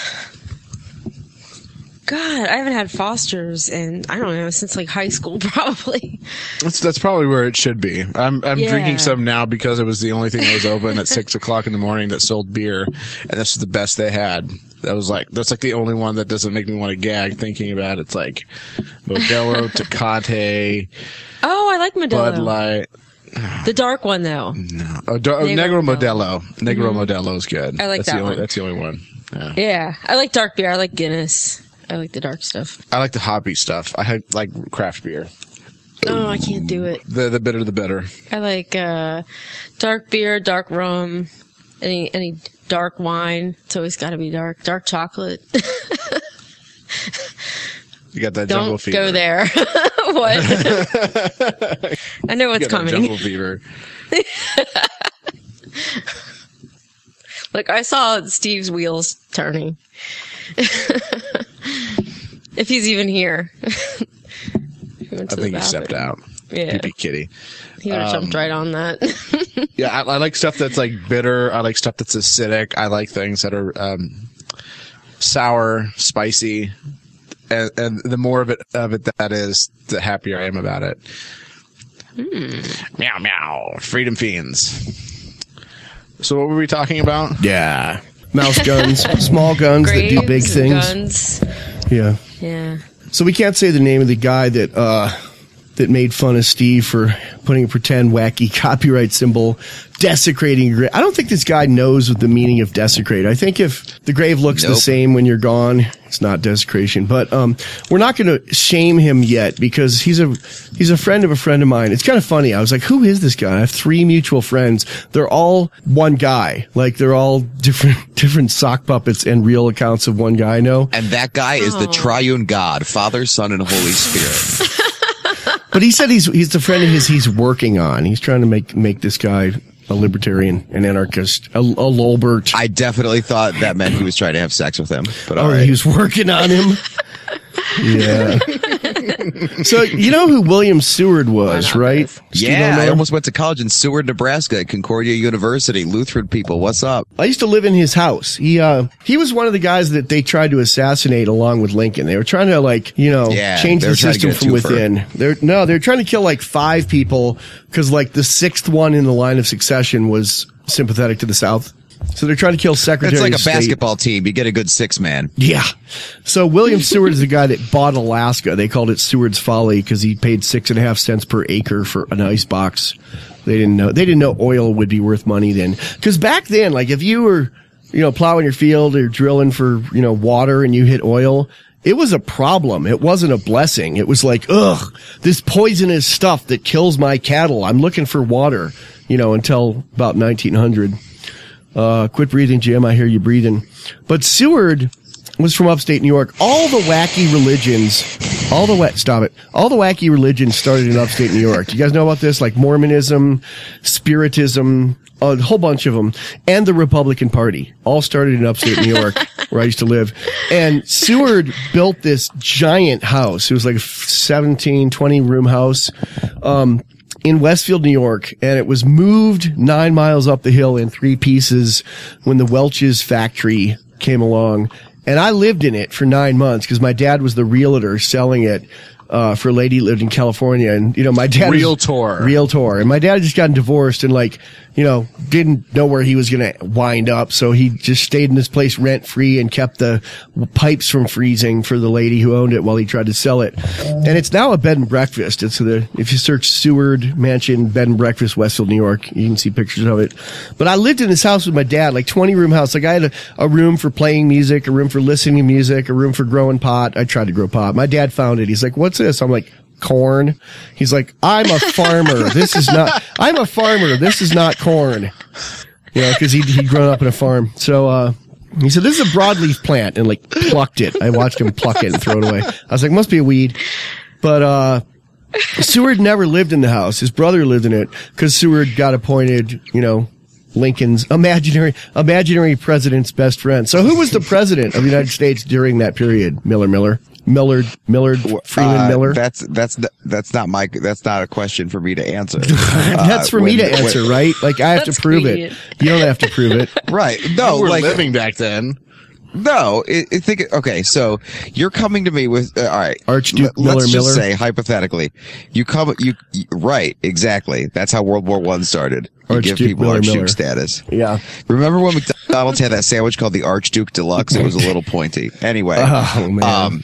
God, I haven't had Foster's in, I don't know, since like high school probably. That's probably where it should be. I'm drinking some now because it was the only thing that was open at 6:00 in the morning that sold beer, and that's the best they had. That's like the only one that doesn't make me want to gag thinking about it. It's like Modelo, Tecate. Oh, I like Modelo. Bud Light. The dark one though. No. Negro Modelo. Negro Modelo is good. I like that one. That's the only one. Yeah. I like dark beer. I like Guinness. I like the dark stuff. I like the hoppy stuff. I like craft beer. Oh, I can't do it. The bitter, the better. I like dark beer, dark rum, any dark wine. It's always got to be dark. Dark chocolate. You got that jungle fever. Don't go there. What? I know what's coming. Jungle fever. Look, I saw Steve's wheels turning. If he's even here. I think he stepped out. Yeah. Pee-pee kitty. He would have jumped right on that. Yeah, I like stuff that's like bitter. I like stuff that's acidic. I like things that are sour, spicy. And the more of it that is, the happier I am about it. Meow, meow. Freedom Fiends. So what were we talking about? Yeah. Mouse guns, small guns that do big things. Guns. Yeah. Yeah. So we can't say the name of the guy that made fun of Steve for putting a pretend wacky copyright symbol desecrating a grave. I don't think this guy knows what the meaning of desecrate. I think if the grave looks the same when you're gone, it's not desecration. But we're not going to shame him yet because he's a friend of a friend of mine. It's kind of funny. I was like, who is this guy? I have 3 mutual friends. They're all one guy. Like they're all different sock puppets and real accounts of one guy I know. And that guy is the triune God, Father, Son, and Holy Spirit. But he said he's the friend of his he's working on. He's trying to make this guy a libertarian, an anarchist, a Lolbert. I definitely thought that meant he was trying to have sex with him. But he was working on him. Yeah. So you know who William Seward was, right? Yeah, I almost went to college in Seward, Nebraska, at Concordia University. Lutheran people, what's up? I used to live in his house. He was one of the guys that they tried to assassinate along with Lincoln. They were trying to change the system from within. They're trying to kill like 5 people because like the 6th one in the line of succession was sympathetic to the South. So they're trying to kill Secretary of State. It's like a basketball team. You get a good 6-man. Yeah. So William Seward is the guy that bought Alaska. They called it Seward's Folly because he paid 6.5 cents per acre for an ice box. They didn't know oil would be worth money then. Because back then, like if you were plowing your field or drilling for, water and you hit oil, it was a problem. It wasn't a blessing. It was like, ugh, this poisonous stuff that kills my cattle. I'm looking for water, until about 1900. Quit breathing, Jim. I hear you breathing. But Seward was from upstate New York. All the wacky religions started in upstate New York. Do you guys know about this? Like Mormonism, Spiritism, a whole bunch of them, and the Republican Party all started in upstate New York, where I used to live. And Seward built this giant house. It was like a 20 room house, in Westfield, New York, and it was moved 9 miles up the hill in 3 pieces when the Welch's factory came along. And I lived in it for 9 months because my dad was the realtor selling it for a lady who lived in California. And, my dad Realtor. And my dad had just gotten divorced and didn't know where he was going to wind up. So he just stayed in this place rent free and kept the pipes from freezing for the lady who owned it while he tried to sell it. And it's now a bed and breakfast. If you search Seward Mansion Bed and Breakfast, Westfield, New York, you can see pictures of it. But I lived in this house with my dad, like 20 room house. Like I had a room for playing music, a room for listening to music, a room for growing pot. I tried to grow pot. My dad found it. He's like, "What's this?" I'm like, "Corn." He's like, I'm a farmer. This is not corn. Cause he'd grown up in a farm. So, he said, "This is a broadleaf plant," and plucked it. I watched him pluck it and throw it away. I was like, must be a weed. But, Seward never lived in the house. His brother lived in it cause Seward got appointed, Lincoln's imaginary president's best friend. So who was the president of the United States during that period? Millard, Freeman Miller. That's not a question for me to answer. That's for me to answer, right? Like I have to prove it. You don't have to prove it. Right. No, you were living back then. No, okay, so you're coming to me with, all right. Archduke Let's just Miller. say, hypothetically, right, exactly. That's how World War I started. You give people Archduke status. Yeah. Remember when McDonald's had that sandwich called the Archduke Deluxe? It was a little pointy. Anyway. Oh, man.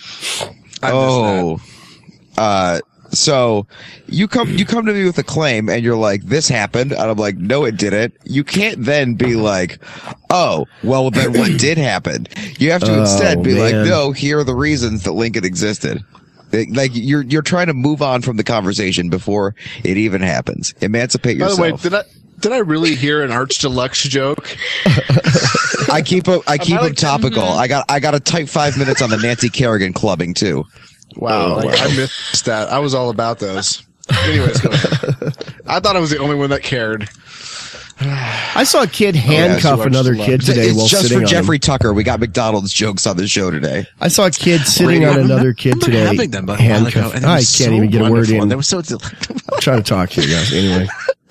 So you come to me with a claim and you're like, this happened. And I'm like, no, it didn't. You can't then be like, oh, well, then what did happen? You have to instead be like, no, here are the reasons that Lincoln existed. Like you're trying to move on from the conversation before it even happens. Emancipate yourself. By the way, did I really hear an Arch Deluxe joke? I keep them topical. Mm-hmm. I got a tight 5 minutes on the Nancy Kerrigan clubbing too. Wow. I missed that. I was all about those. Anyways, go ahead. I thought I was the only one that cared. I saw a kid handcuff another kid today while sitting on him. It's just for Jeffrey Tucker. We got McDonald's jokes on the show today. I saw a kid sitting on another kid today. Having them handcuffed. I can't even get a word in. They were so I'm trying to talk to you guys. Anyway.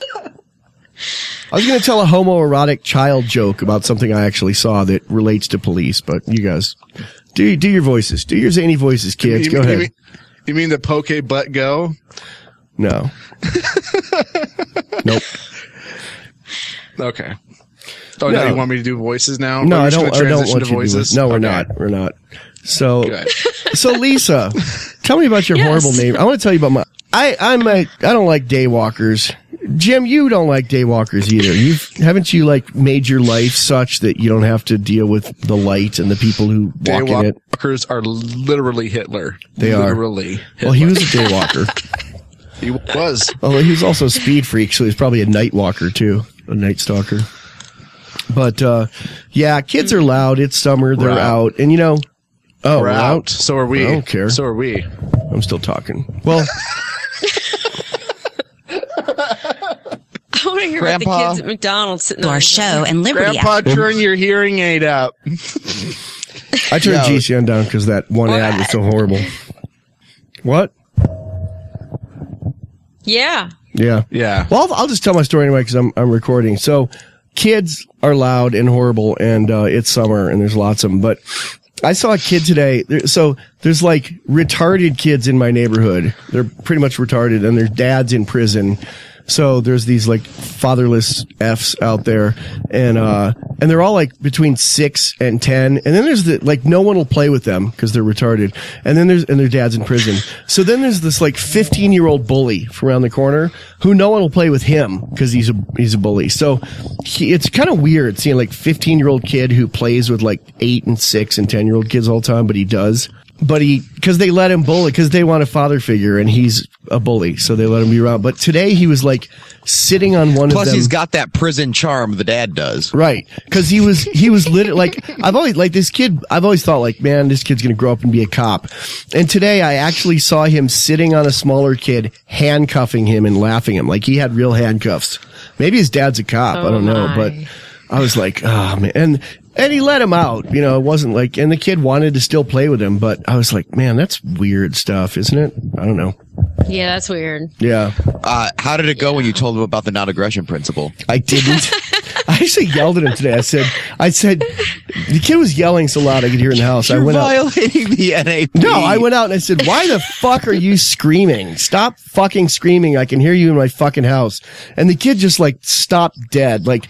I was going to tell a homoerotic child joke about something I actually saw that relates to police, but you guys, do your voices. Do your zany voices, kids. Go ahead. You mean the poke butt go? No. Nope. Okay. Oh, no, you want me to do voices now? No, I don't want you to voices. No, we're not. We're not. So, so Lisa, tell me about your horrible name. I want to tell you about I don't like daywalkers. Jim, you don't like daywalkers either. Haven't you made your life such that you don't have to deal with the light and the people who walk in it? Daywalkers are literally Hitler. They literally are. Hitler. Well, he was a daywalker. He was. Well, he was also a speed freak, so he's probably a night walker too, a night stalker. But yeah, kids are loud. It's summer. They're out, and we're out. So are we. I don't care. So are we. I'm still talking. Well. I want to hear about the kids at McDonald's sitting on our show and Liberty. Grandpa, turn your hearing aid up. I turned GCN down because that one ad was so horrible. What? Yeah. Yeah. Well, I'll just tell my story anyway because I'm recording. So, kids are loud and horrible, and it's summer, and there's lots of them. But I saw a kid today. So there's retarded kids in my neighborhood. They're pretty much retarded, and their dad's in prison So there's these like fatherless Fs out there, and they're all like between 6 and 10. And then there's no one will play with them because they're retarded. And then their dad's in prison. So then there's this like 15-year-old bully from around the corner who no one will play with him because he's a bully. So it's kind of weird seeing like 15-year-old kid who plays with like 8 and 6 and 10-year-old kids all the time, but he does. But because they let him bully, because they want a father figure, and he's a bully, so they let him be around. But today he was like sitting on one of them. Plus, he's got that prison charm the dad does, right? Because he was literally like I've always thought like, man, this kid's gonna grow up and be a cop. And today I actually saw him sitting on a smaller kid, handcuffing him and laughing him like he had real handcuffs. Maybe his dad's a cop, I don't know, but I was like, oh man, and he let him out, it wasn't like, and the kid wanted to still play with him, but I was like, man, that's weird stuff, isn't it? I don't know. Yeah, that's weird. Yeah. How did it go when you told him about the non-aggression principle? I didn't. I actually yelled at him today. I said, the kid was yelling so loud I could hear in the house. You're I went violating the NAP. No, I went out and I said, why the fuck are you screaming? Stop fucking screaming. I can hear you in my fucking house. And the kid just like stopped dead. Like,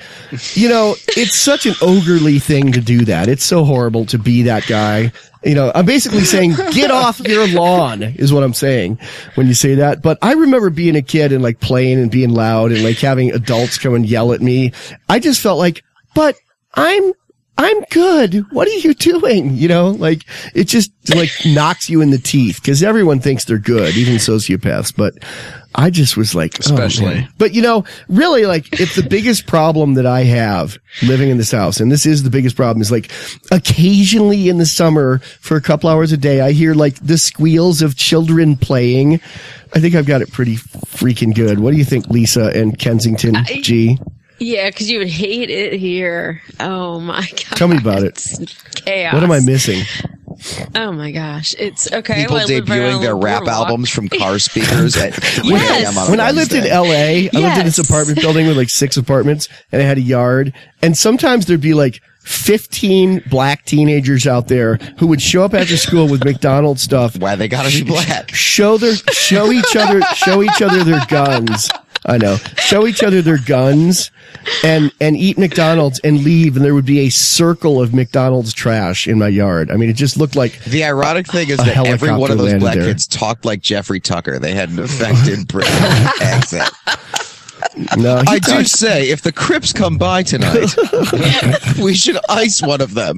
it's such an ogurely thing to do that. It's so horrible to be that guy. I'm basically saying, get off your lawn is what I'm saying when you say that. But I remember being a kid and like playing and being loud and like having adults come and yell at me. I just felt like, but I'm good. What are you doing? Like it just like knocks you in the teeth because everyone thinks they're good, even sociopaths. But I just was like, especially. Oh, but really like if the biggest problem that I have living in this house, and this is the biggest problem, is like occasionally in the summer for a couple hours a day, I hear like the squeals of children playing. I think I've got it pretty freaking good. What do you think, Lisa and Kensington G? Yeah, because you would hate it here. Oh my god! Tell me about it. It's chaos. What am I missing? Oh my gosh, it's okay. People debuting their rap albums from car speakers at yes. When I lived in LA, I lived in this apartment building with like 6 apartments, and I had a yard. And sometimes there'd be like 15 black teenagers out there who would show up after school with McDonald's stuff. Why they gotta be black? Show each other their guns. I know. Show each other their guns and eat McDonald's and leave, and there would be a circle of McDonald's trash in my yard. I mean, it just looked like the ironic thing is that every one of those black kids talked like Jeffrey Tucker. They had an affected British accent. No, I do say, if the Crips come by tonight, we should ice one of them.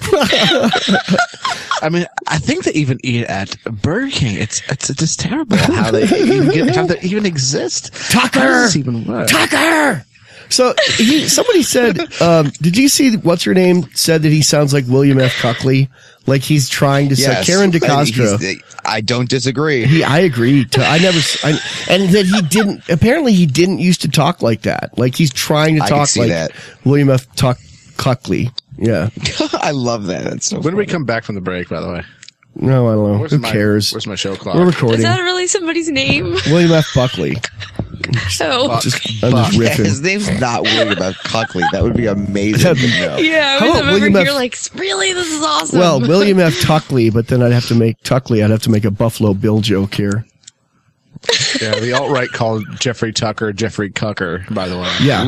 I mean, I think they even eat at Burger King. It's just terrible how they even exist. Tucker! Tucker! So somebody said, did you see what's her name said that he sounds like William F. Cuckley? Like he's trying to say Karen DeCastro. I don't disagree. I agree. And that he didn't, apparently he didn't used to talk like that. Like he's trying to talk like that. William F. Cuckley. Yeah. I love that. That's so When do we come back from the break, by the way? No, I don't know. Who cares? Where's my show clock? We're recording. Is that really somebody's name? William F. Buckley. Oh. I'm just riffing. His name's not William F. Cuckley. That would be amazing to know. Yeah, I was over here like, really? This is awesome. Well, William F. Tuckley, but then I'd have to make a Buffalo Bill joke here. Yeah, the alt-right called Jeffrey Tucker Jeffrey Cucker, by the way. Yeah,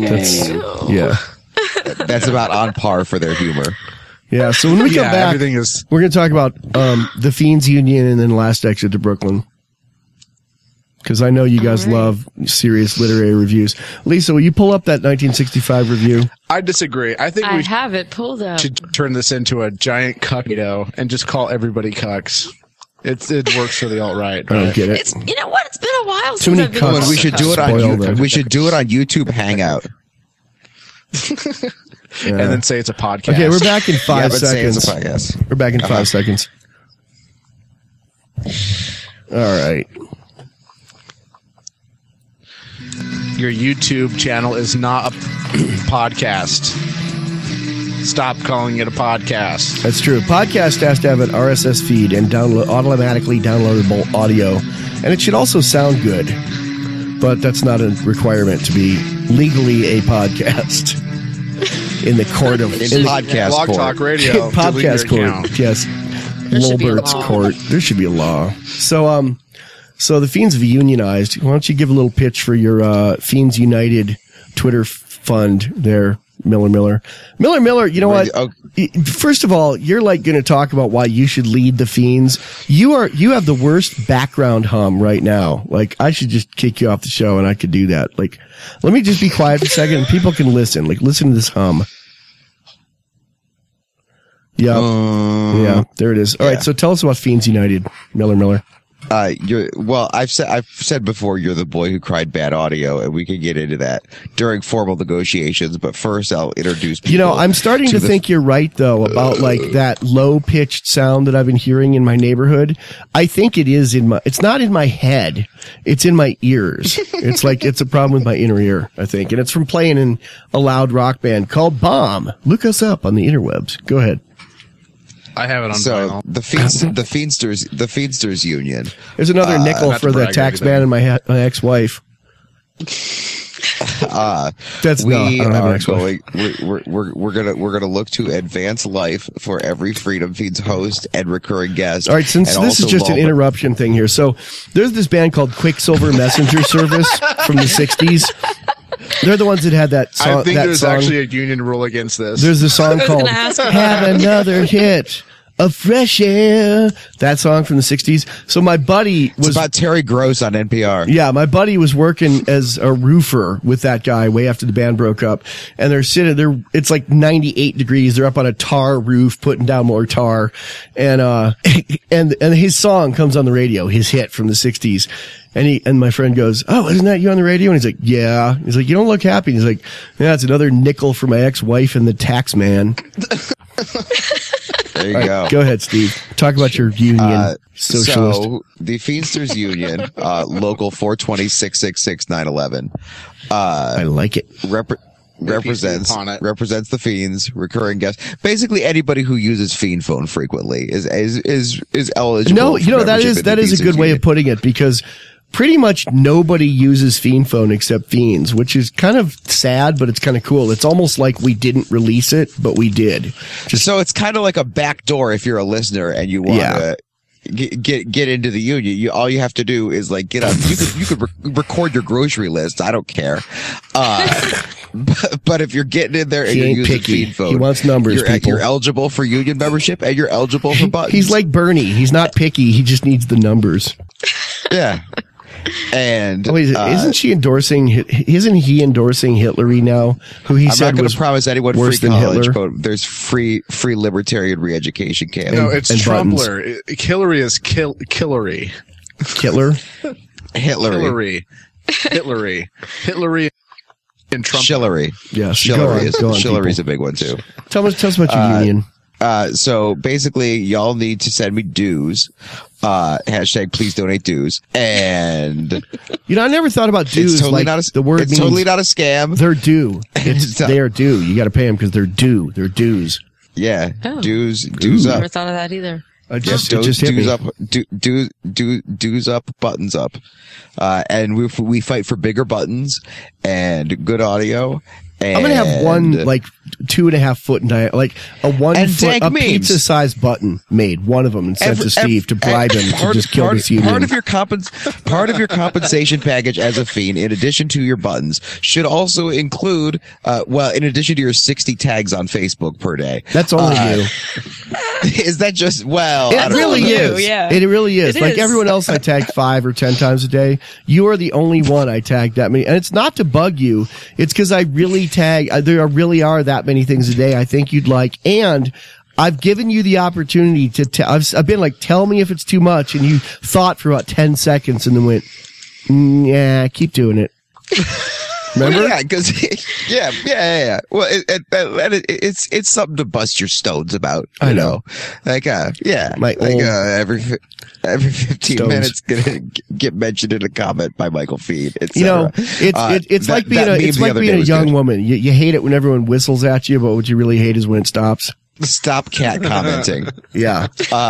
that's about on par for their humor. Yeah, so when we come back, we're going to talk about the Fiends Union and then Last Exit to Brooklyn. Because I know you guys love serious literary reviews. Lisa, will you pull up that 1965 review? I disagree. I think we have it pulled up. Should turn this into a giant cuckido and just call everybody cucks. It works for the alt-right. I don't get it. You know what? It's been a while since I've been. We should do it on YouTube. We should do it on YouTube Hangout. And then say it's a podcast. Okay, we're back in 5 seconds. Say it's a podcast. We're back in 5 seconds. All right. Your YouTube channel is not a podcast. Stop calling it a podcast. That's true. Podcast has to have an RSS feed and automatically downloadable audio. And it should also sound good. But that's not a requirement to be legally a podcast. In the court of podcast Blog court. Talk Radio. Podcast court. Yes. Lolbert's court. There should be a law. So So the Fiends have unionized. Why don't you give a little pitch for your Fiends United Twitter fund there, Miller. You know what? First of all, you're like going to talk about why you should lead the Fiends. You have the worst background hum right now. Like, I should just kick you off the show and I could do that. Like, let me just be quiet for a second and people can listen. Like, listen to this hum. Yeah, there it is. All right, so tell us about Fiends United, Miller. I've said before, you're the boy who cried bad audio, and we can get into that during formal negotiations. But first, I'll introduce people. You know, I'm starting to think you're right, though, about like that low pitched sound that I've been hearing in my neighborhood. I think it is it's not in my head. It's in my ears. It's like, it's a problem with my inner ear, I think. And it's from playing in a loud rock band called Bomb. Look us up on the interwebs. Go ahead. I have it on vinyl. The Feedsters Union. There's another nickel for the tax man and my ex-wife. We're gonna look to advance life for every Freedom Feeds host and recurring guest. All right, since this is just an interruption thing here, so there's this band called Quicksilver Messenger Service from the 60s. They're the ones that had that song. I think there's actually a union rule against this. There's a song called Have Another Hit of Fresh Air. That song from the 60s. So my buddy was... It's about Terry Gross on NPR. Yeah, my buddy was working as a roofer with that guy way after the band broke up. And they're sitting there, it's like 98 degrees. They're up on a tar roof putting down more tar. And his song comes on the radio, his hit from the 60s. And my friend goes, "Oh, isn't that you on the radio?" And he's like, "Yeah." He's like, "You don't look happy." And he's like, "Yeah, it's another nickel for my ex-wife and the tax man." There you go. Go ahead, Steve. Talk about your union, socialist. So the Feedsters Union, local 420-666-911. I like it. Represents the Fiends, recurring guests. Basically, anybody who uses Fiend phone frequently is eligible. No, you know, that is a good way of putting it, because pretty much nobody uses Fiend phone except Fiends, which is kind of sad, but it's kind of cool. It's almost like we didn't release it, but we did. So it's kind of like a back door if you're a listener and you want to get into the union. All you have to do is like get up. You could record your grocery list. I don't care. But if you're getting in there and you're using Fiend phone, he wants numbers. You're eligible for union membership and you're eligible for buttons. He's like Bernie. He's not picky. He just needs the numbers. Yeah. And isn't he endorsing Hillary now? Who he said not was promise anyone worse free than college, Hitler. but there's free libertarian re-education camp. No, it's Trumpler. Hillary is Hillary. Hitler. Hillary. And Trump. Shillery. Yeah, Shillery's a big one too. Tell us about your union. So basically, y'all need to send me dues. Hashtag please donate dues. And you know, I never thought about dues. It's totally like not the word. It's totally not a scam. They're due. They are due. You got to pay them because they're due. They're dues. Yeah, dues up. Never thought of that either. Dues up, buttons up. And we fight for bigger buttons and good audio. I'm going to have one like 2.5 foot in diameter, like a 1 foot, a pizza sized button made, one of them, and sent to Steve to bribe him to just kill this union. Part of your compensation package as a Fiend, in addition to your buttons, should also include, in addition to your 60 tags on Facebook per day. That's only you. Is that just, it really is. Yeah. It really is. Like everyone else I tag 5 or 10 times a day. You are the only one I tag that many. And it's not to bug you. It's because I really tag, there really are that many things a day I think you'd like. And I've given you the opportunity to I've been like, tell me if it's too much. And you thought for about 10 seconds and then went, yeah, keep doing it. Remember? Well, yeah, because yeah. Well, it's something to bust your stones about. I know. Like every 15 minutes gonna get mentioned in a comment by Michael Feed. You know, it's like being a young woman. You hate it when everyone whistles at you, but what you really hate is when it stops. Stop cat commenting. Yeah.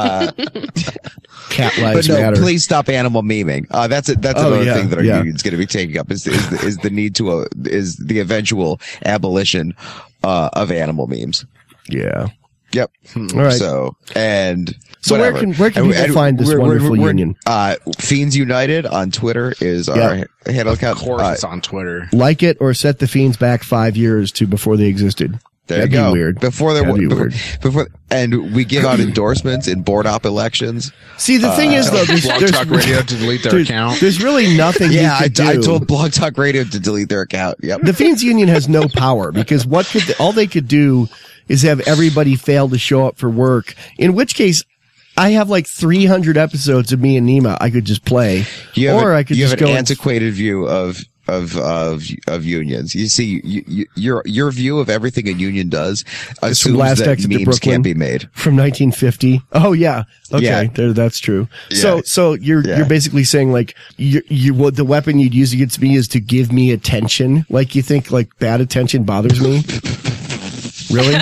Cat lives matter. Please stop animal memeing. That's another thing that our union's going to be taking up is the need to is the eventual abolition of animal memes. Yeah. Yep. All right. So where can people find this wonderful union? Fiends United on Twitter is our handle account. Of course, it's on Twitter. Like it or set the Fiends back 5 years to before they existed. That'd be weird. Before, and we give out endorsements in board op elections. See, the thing is, though, there's Blog Talk Radio to delete their account. There's really nothing. I told Blog Talk Radio to delete their account. Yep. The Fiends Union has no power because all they could do is have everybody fail to show up for work. In which case, I have like 300 episodes of me and Nima I could just play, I could just go. An antiquated view of unions. You see, your view of everything a union does assumes Last that Exit to memes Brooklyn can't be made. From 1950. Oh yeah. Okay. Yeah. That's true. Yeah. So you're basically saying like the weapon you'd use against me is to give me attention. Like you think like bad attention bothers me? Really?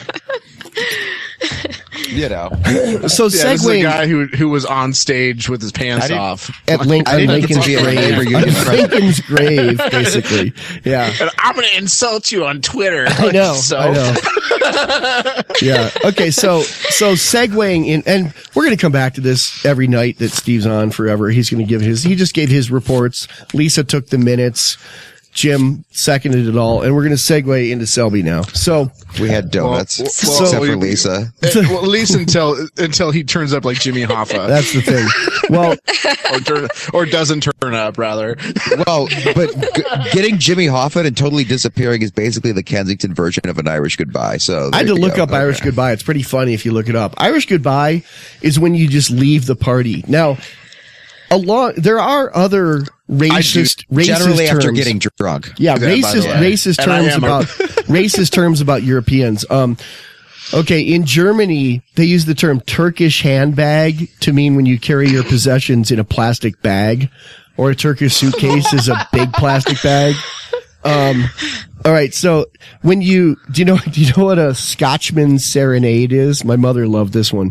You know. So this is a guy who was on stage with his pants off at Lincoln's grave, basically. Yeah. And I'm going to insult you on Twitter. I know. Yeah. Okay. So segueing in, and we're going to come back to this every night that Steve's on forever. He's going to give he just gave his reports. Lisa took the minutes. Jim seconded it all, and we're going to segue into Selby now. So we had donuts, except for Lisa. At least until he turns up like Jimmy Hoffa. That's the thing. Well, or doesn't turn up, rather. Well, but getting Jimmy Hoffa and totally disappearing is basically the Kensington version of an Irish goodbye. So I had to look up Irish goodbye. It's pretty funny if you look it up. Irish goodbye is when you just leave the party. Now, there are other racist generally terms. After getting drunk. Yeah, racist terms about Europeans. Okay, in Germany, they use the term Turkish handbag to mean when you carry your possessions in a plastic bag, or a Turkish suitcase is a big plastic bag. All right, so do you know what a Scotchman serenade is? My mother loved this one.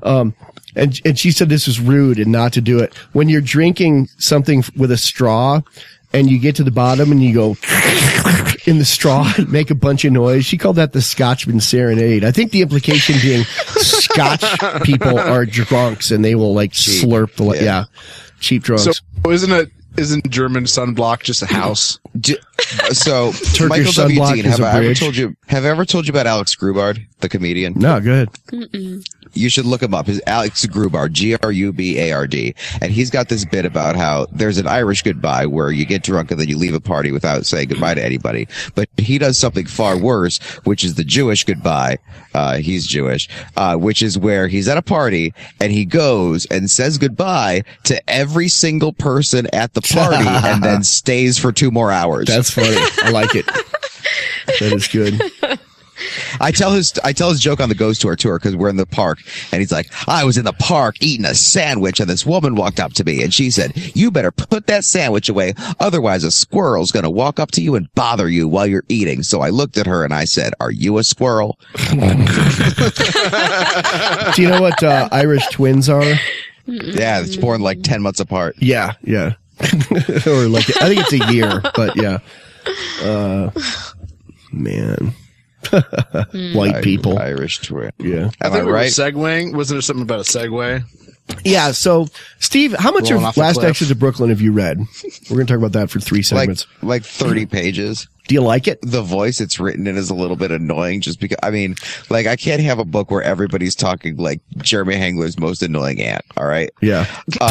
And she said this was rude and not to do it. When you're drinking something with a straw and you get to the bottom and you go in the straw and make a bunch of noise, she called that the Scotchman serenade. I think the implication being Scotch people are drunks and they will like slurp the, cheap drunks. So isn't German sunblock just a house? So Turkish Michael W. sunblock Dean, is a bridge. Have I ever told you about Alex Grubard, the comedian? No, go ahead. Mm-mm. You should look him up. His Alex Grubard, Grubard, and he's got this bit about how there's an Irish goodbye where you get drunk and then you leave a party without saying goodbye to anybody. But he does something far worse, which is the Jewish goodbye. He's Jewish, which is where he's at a party and he goes and says goodbye to every single person at the party and then stays for 2 more hours. That's funny. I like it. That is good. I tell his joke on the Ghost Tour tour because we're in the park and he's like, I was in the park eating a sandwich and this woman walked up to me and she said, you better put that sandwich away. Otherwise a squirrel's going to walk up to you and bother you while you're eating. So I looked at her and I said, are you a squirrel? Do you know what Irish twins are? Yeah, it's born like 10 months apart. Yeah. Or like, I think it's a year, but yeah. Man. White people. Irish twin. Yeah. I think we were segueing. Wasn't there something about a segue? Yeah. So, Steve, how much of Last Exit to Brooklyn have you read? We're going to talk about that for 3 segments. Like 30 pages. Do you like it? The voice it's written in is a little bit annoying just because, I mean, like, I can't have a book where everybody's talking like Jeremy Hangler's most annoying aunt, all right? Yeah.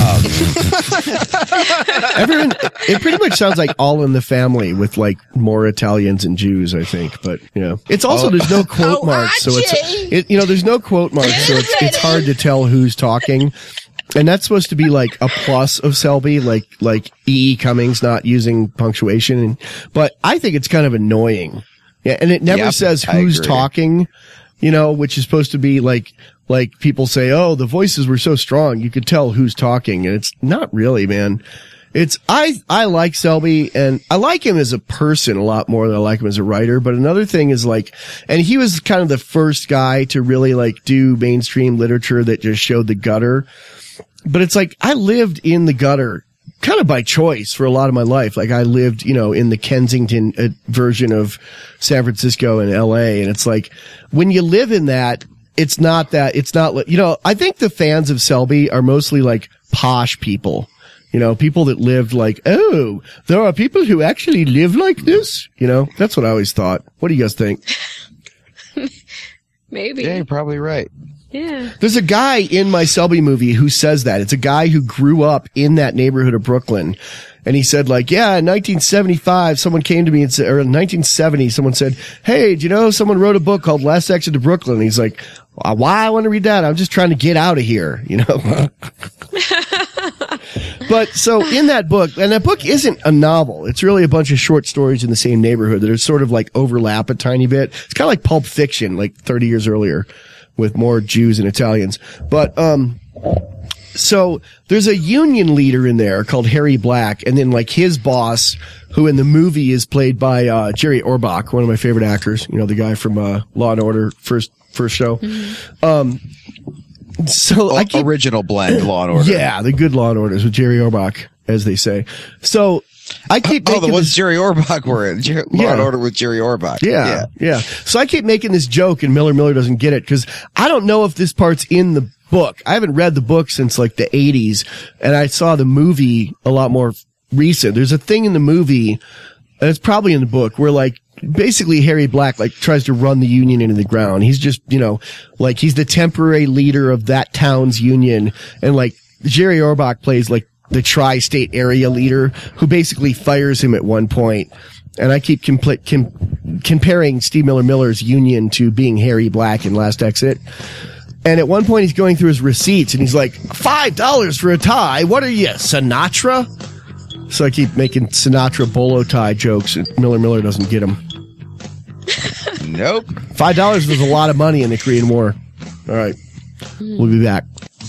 Everyone, it pretty much sounds like All in the Family with like more Italians and Jews, I think. But, yeah. It's also, there's no quote marks. So there's no quote marks. So it's hard to tell who's talking. And that's supposed to be like a plus of Selby, like E. Cummings not using punctuation. But I think it's kind of annoying. Yeah. And it never says who's talking, which is supposed to be like people say, oh, the voices were so strong. You could tell who's talking. And it's not really, man. I like Selby and I like him as a person a lot more than I like him as a writer. But another thing is and he was kind of the first guy to really do mainstream literature that just showed the gutter. But it's like, I lived in the gutter kind of by choice for a lot of my life. Like I lived, in the Kensington version of San Francisco and LA. And it's like, when you live in that, it's not that, it's not, you know, I think the fans of Selby are mostly like posh people. You know, people that lived like, oh, there are people who actually live like this. You know, that's what I always thought. What do you guys think? Maybe. Yeah, you're probably right. Yeah. There's a guy in my Selby movie who says that. It's a guy who grew up in that neighborhood of Brooklyn. And he said like, yeah, in 1975, someone came to me and said, or in 1970, someone said, hey, do you know someone wrote a book called Last Exit to Brooklyn? And he's like, why I want to read that? I'm just trying to get out of here, you know? But so in that book, and that book isn't a novel. It's really a bunch of short stories in the same neighborhood that are sort of like overlap a tiny bit. It's kind of like Pulp Fiction, like 30 years earlier with more Jews and Italians. But, so there's a union leader in there called Harry Black, and then like his boss, who in the movie is played by, Jerry Orbach, one of my favorite actors, you know, the guy from, Law and Order, first show. Mm-hmm. So original blend Law and Order. Yeah, the good Law and Orders with Jerry Orbach, as they say. So I keep making the ones Jerry Orbach were in. Law and Order with Jerry Orbach. Yeah. So I keep making this joke, and Miller doesn't get it because I don't know if this part's in the book. I haven't read the book since like the 80s, and I saw the movie a lot more recent. There's a thing in the movie, and it's probably in the book, where like basically Harry Black like tries to run the union into the ground. He's just, you know, like he's the temporary leader of that town's union, and like Jerry Orbach plays like the tri-state area leader who basically fires him at one point. And I keep comparing Steve Miller's union to being Harry Black in Last Exit. And at one point he's going through his receipts and he's like, $5 for a tie. What are you, Sinatra? So I keep making Sinatra bolo tie jokes, and Miller doesn't get them. Nope. $5 was a lot of money in the Korean War. All right. We'll be back.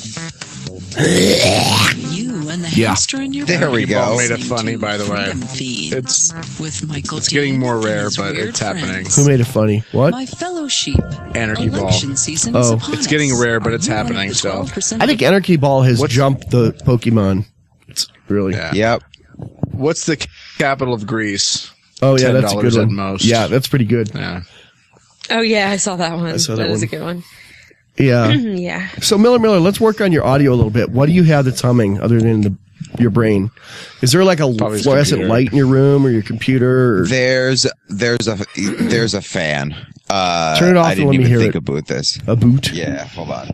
You and the hamster in your there we go. Made it funny, by the way. It's getting more rare, but it's happening. Who made it funny? What? My fellow sheep. Anarchy Ball. Season is upon it's getting rare, but it's happening still. I think Anarchy Ball has jumped the Pokemon. It's really. Yeah. Yep. What's the capital of Greece? Oh yeah, that's a good one. Most. Yeah, that's pretty good. Yeah. Oh yeah, I saw that one. That is a good one. Yeah. Yeah. So Miller, let's work on your audio a little bit. What do you have that's humming other than your brain? Is there like a fluorescent light in your room or your computer? Or? There's a fan. Turn it off I and let me hear it. About this. A boot? Yeah, hold on.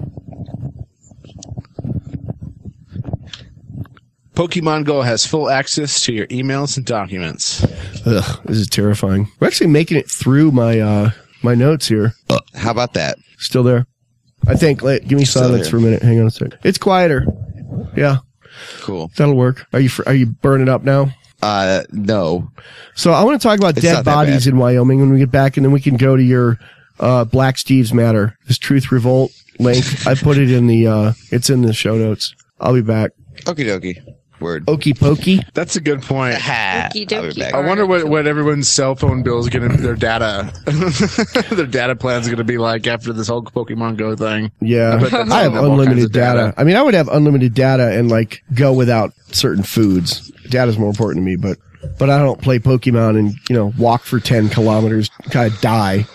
Pokemon Go has full access to your emails and documents. Ugh, this is terrifying. We're actually making it through my my notes here. How about that? Still there? I think. Give me silence for a minute. Hang on a sec. It's quieter. Yeah. Cool. That'll work. Are you burning up now? No. So I want to talk about dead bodies in Wyoming when we get back, and then we can go to your Black Steve's Matter, this Truth Revolt link. I put it in the it's in the show notes. I'll be back. Okie dokie. Word. Okie pokey. That's a good point. Okie dokie. I wonder what everyone's cell phone bill is going to, their data plans are going to be like after this whole Pokemon Go thing. Yeah. I have unlimited data. I mean, I would have unlimited data and like go without certain foods. Data's more important to me, but I don't play Pokemon and, you know, walk for 10 kilometers, kind of die.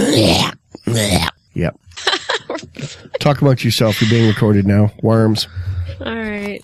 Yep. Talk amongst yourself. You're being recorded now. Worms. All right.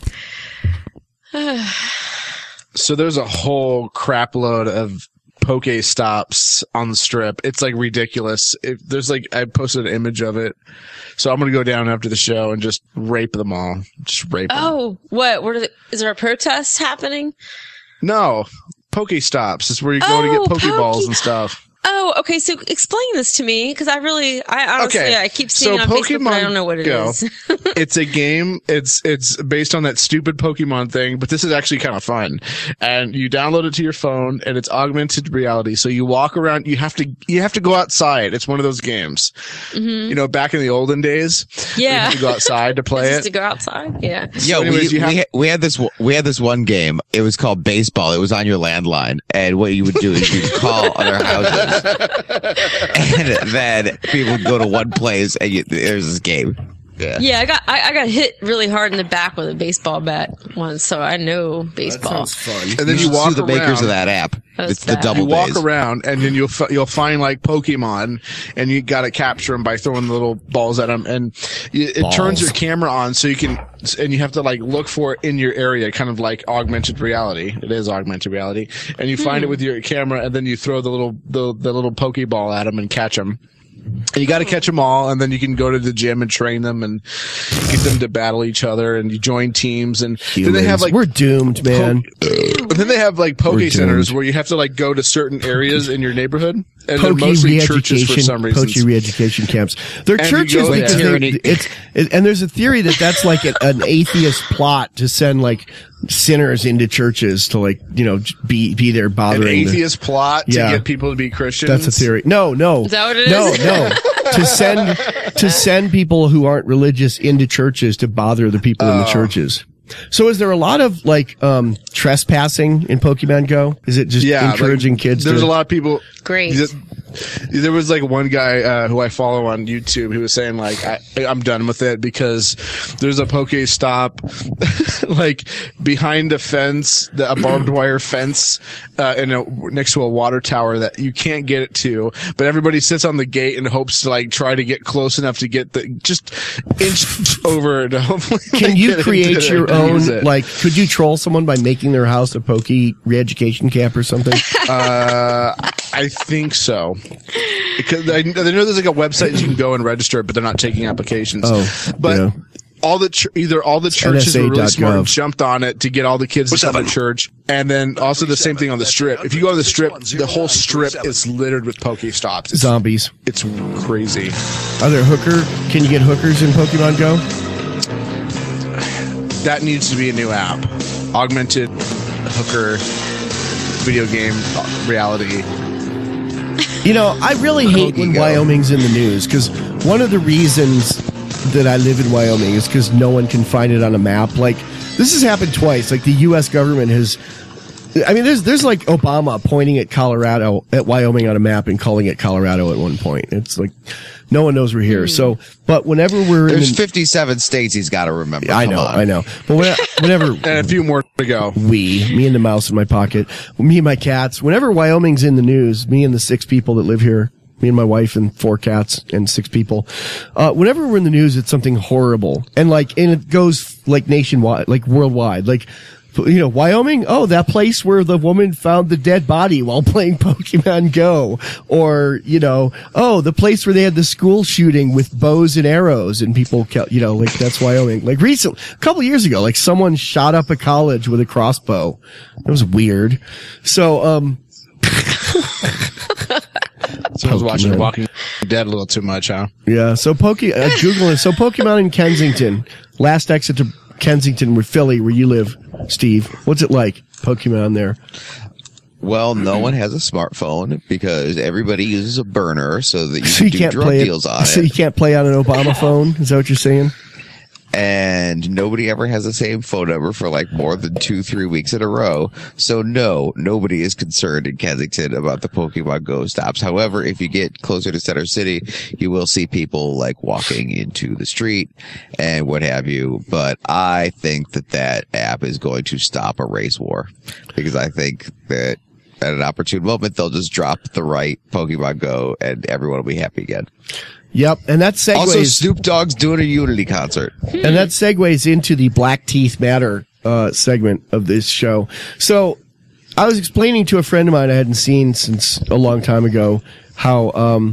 So there's a whole crap load of Pokestops on the Strip. It's like ridiculous. There's like, I posted an image of it. So I'm going to go down after the show and just rape them all. Just rape them. Oh, what? Is there a protest happening? No. Pokestops is where you go to get Pokeballs and stuff. Oh, okay. So explain this to me, because I honestly, I keep seeing it on Facebook, but I don't know what it is. It's a game. It's based on that stupid Pokemon thing, but this is actually kind of fun. And you download it to your phone, and it's augmented reality. So you walk around. You have to go outside. It's one of those games. Mm-hmm. You know, back in the olden days. Yeah. You have to go outside to play it. To go outside. Yeah. Yo, we had this one game. It was called baseball. It was on your landline, and what you would do is you'd call other houses. And then people would go to one place and there's this game. Yeah, I got hit really hard in the back with a baseball bat once, so I know baseball. That sounds fun. And then you walk the around. makers of that app. It's the double You walk days. around, and then you'll find like Pokemon, and you got to capture them by throwing the little balls at them, and it turns your camera on so you can, and you have to like look for it in your area, kind of like augmented reality. It is augmented reality, and you find it with your camera, and then you throw the little Pokeball at them and catch them. And you got to catch them all, and then you can go to the gym and train them and get them to battle each other, and you join teams. And then they have like we're doomed, man. And then they have like Poke Centers where you have to like go to certain areas in your neighborhood, and they're mostly churches for some reason. Poke re-education camps. They're churches because and there's a theory that that's like an atheist plot to send like sinners into churches to like, you know, be there bothering. An atheist plot to get people to be Christians? That's a theory. No. Is that what it is? No. to send people who aren't religious into churches to bother the people in the churches. So is there a lot of like trespassing in Pokemon Go? Is it just encouraging kids? There's a lot of people. Great. There was like one guy who I follow on YouTube who was saying like I'm done with it because there's a Pokestop like behind a fence, a barbed wire fence, next to a water tower that you can't get it to, but everybody sits on the gate and hopes to like try to get close enough to get the just inch over to hopefully. Can you create your own? Like, could you troll someone by making their house a Poke re-education camp or something? I think so. Because I know there's like a website you can go and register, but they're not taking applications. But all the churches were really smart and jumped on it to get all the kids to come to church. And then also the same thing on the Strip. If you go to the Strip, the whole Strip is littered with Pokestops. Zombies. It's crazy. Are there Can you get hookers in Pokemon Go? That needs to be a new app. Augmented hooker video game reality. You know, I really hate when Wyoming's in the news because one of the reasons that I live in Wyoming is because no one can find it on a map. Like, this has happened twice. Like, the U.S. government has... I mean, there's like Obama pointing at Wyoming on a map and calling it Colorado at one point. It's like... No one knows we're here. So, but whenever there's 57 states he's got to remember. I know. But whenever, and a few more to go. Me and the mouse in my pocket, me and my cats. Whenever Wyoming's in the news, me and the 6 people that live here, me and my wife and 4 cats and 6 people. Whenever we're in the news, it's something horrible, and it goes like nationwide, like worldwide, like. You know, Wyoming, that place where the woman found the dead body while playing Pokemon Go. Or, you know, the place where they had the school shooting with bows and arrows and people, you know, like that's Wyoming. Like recently, a couple years ago, like someone shot up a college with a crossbow. It was weird. So, Someone's watching Walking Dead a little too much, huh? Yeah. So Googling it. So Pokemon in Kensington, last exit to Kensington with Philly, where you live, Steve. What's it like, Pokemon there? Well, no one has a smartphone because everybody uses a burner so that you can do drug deals on it. So you can't play on an Obama phone? Is that what you're saying? And nobody ever has the same phone number for like more than 2-3 weeks in a row. So no, nobody is concerned in Kensington about the Pokemon Go stops. However, if you get closer to Center City, you will see people like walking into the street and what have you. But I think that app is going to stop a race war because I think that at an opportune moment, they'll just drop the right Pokemon Go and everyone will be happy again. Yep, and that segues... Also, Snoop Dogg's doing a Unity concert. And that segues into the Black Teeth Matter segment of this show. So, I was explaining to a friend of mine I hadn't seen since a long time ago how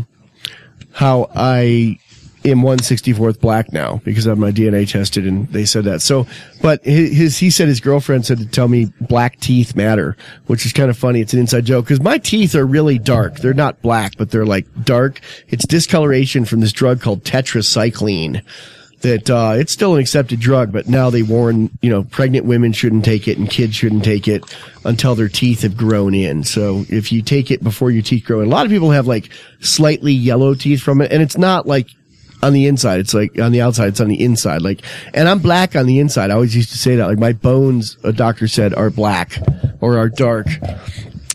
I am 1/64th black now because I have my DNA tested, and they said that. So, but he said his girlfriend said to tell me black teeth matter, which is kind of funny. It's an inside joke because my teeth are really dark. They're not black, but they're like dark. It's discoloration from this drug called tetracycline. That it's still an accepted drug, but now they warn, you know, pregnant women shouldn't take it and kids shouldn't take it until their teeth have grown in. So if you take it before your teeth grow in, a lot of people have like slightly yellow teeth from it, and it's not like on the inside. It's like on the outside, it's on the inside. Like, and I'm black on the inside. I always used to say that. Like my bones, a doctor said, are black or are dark.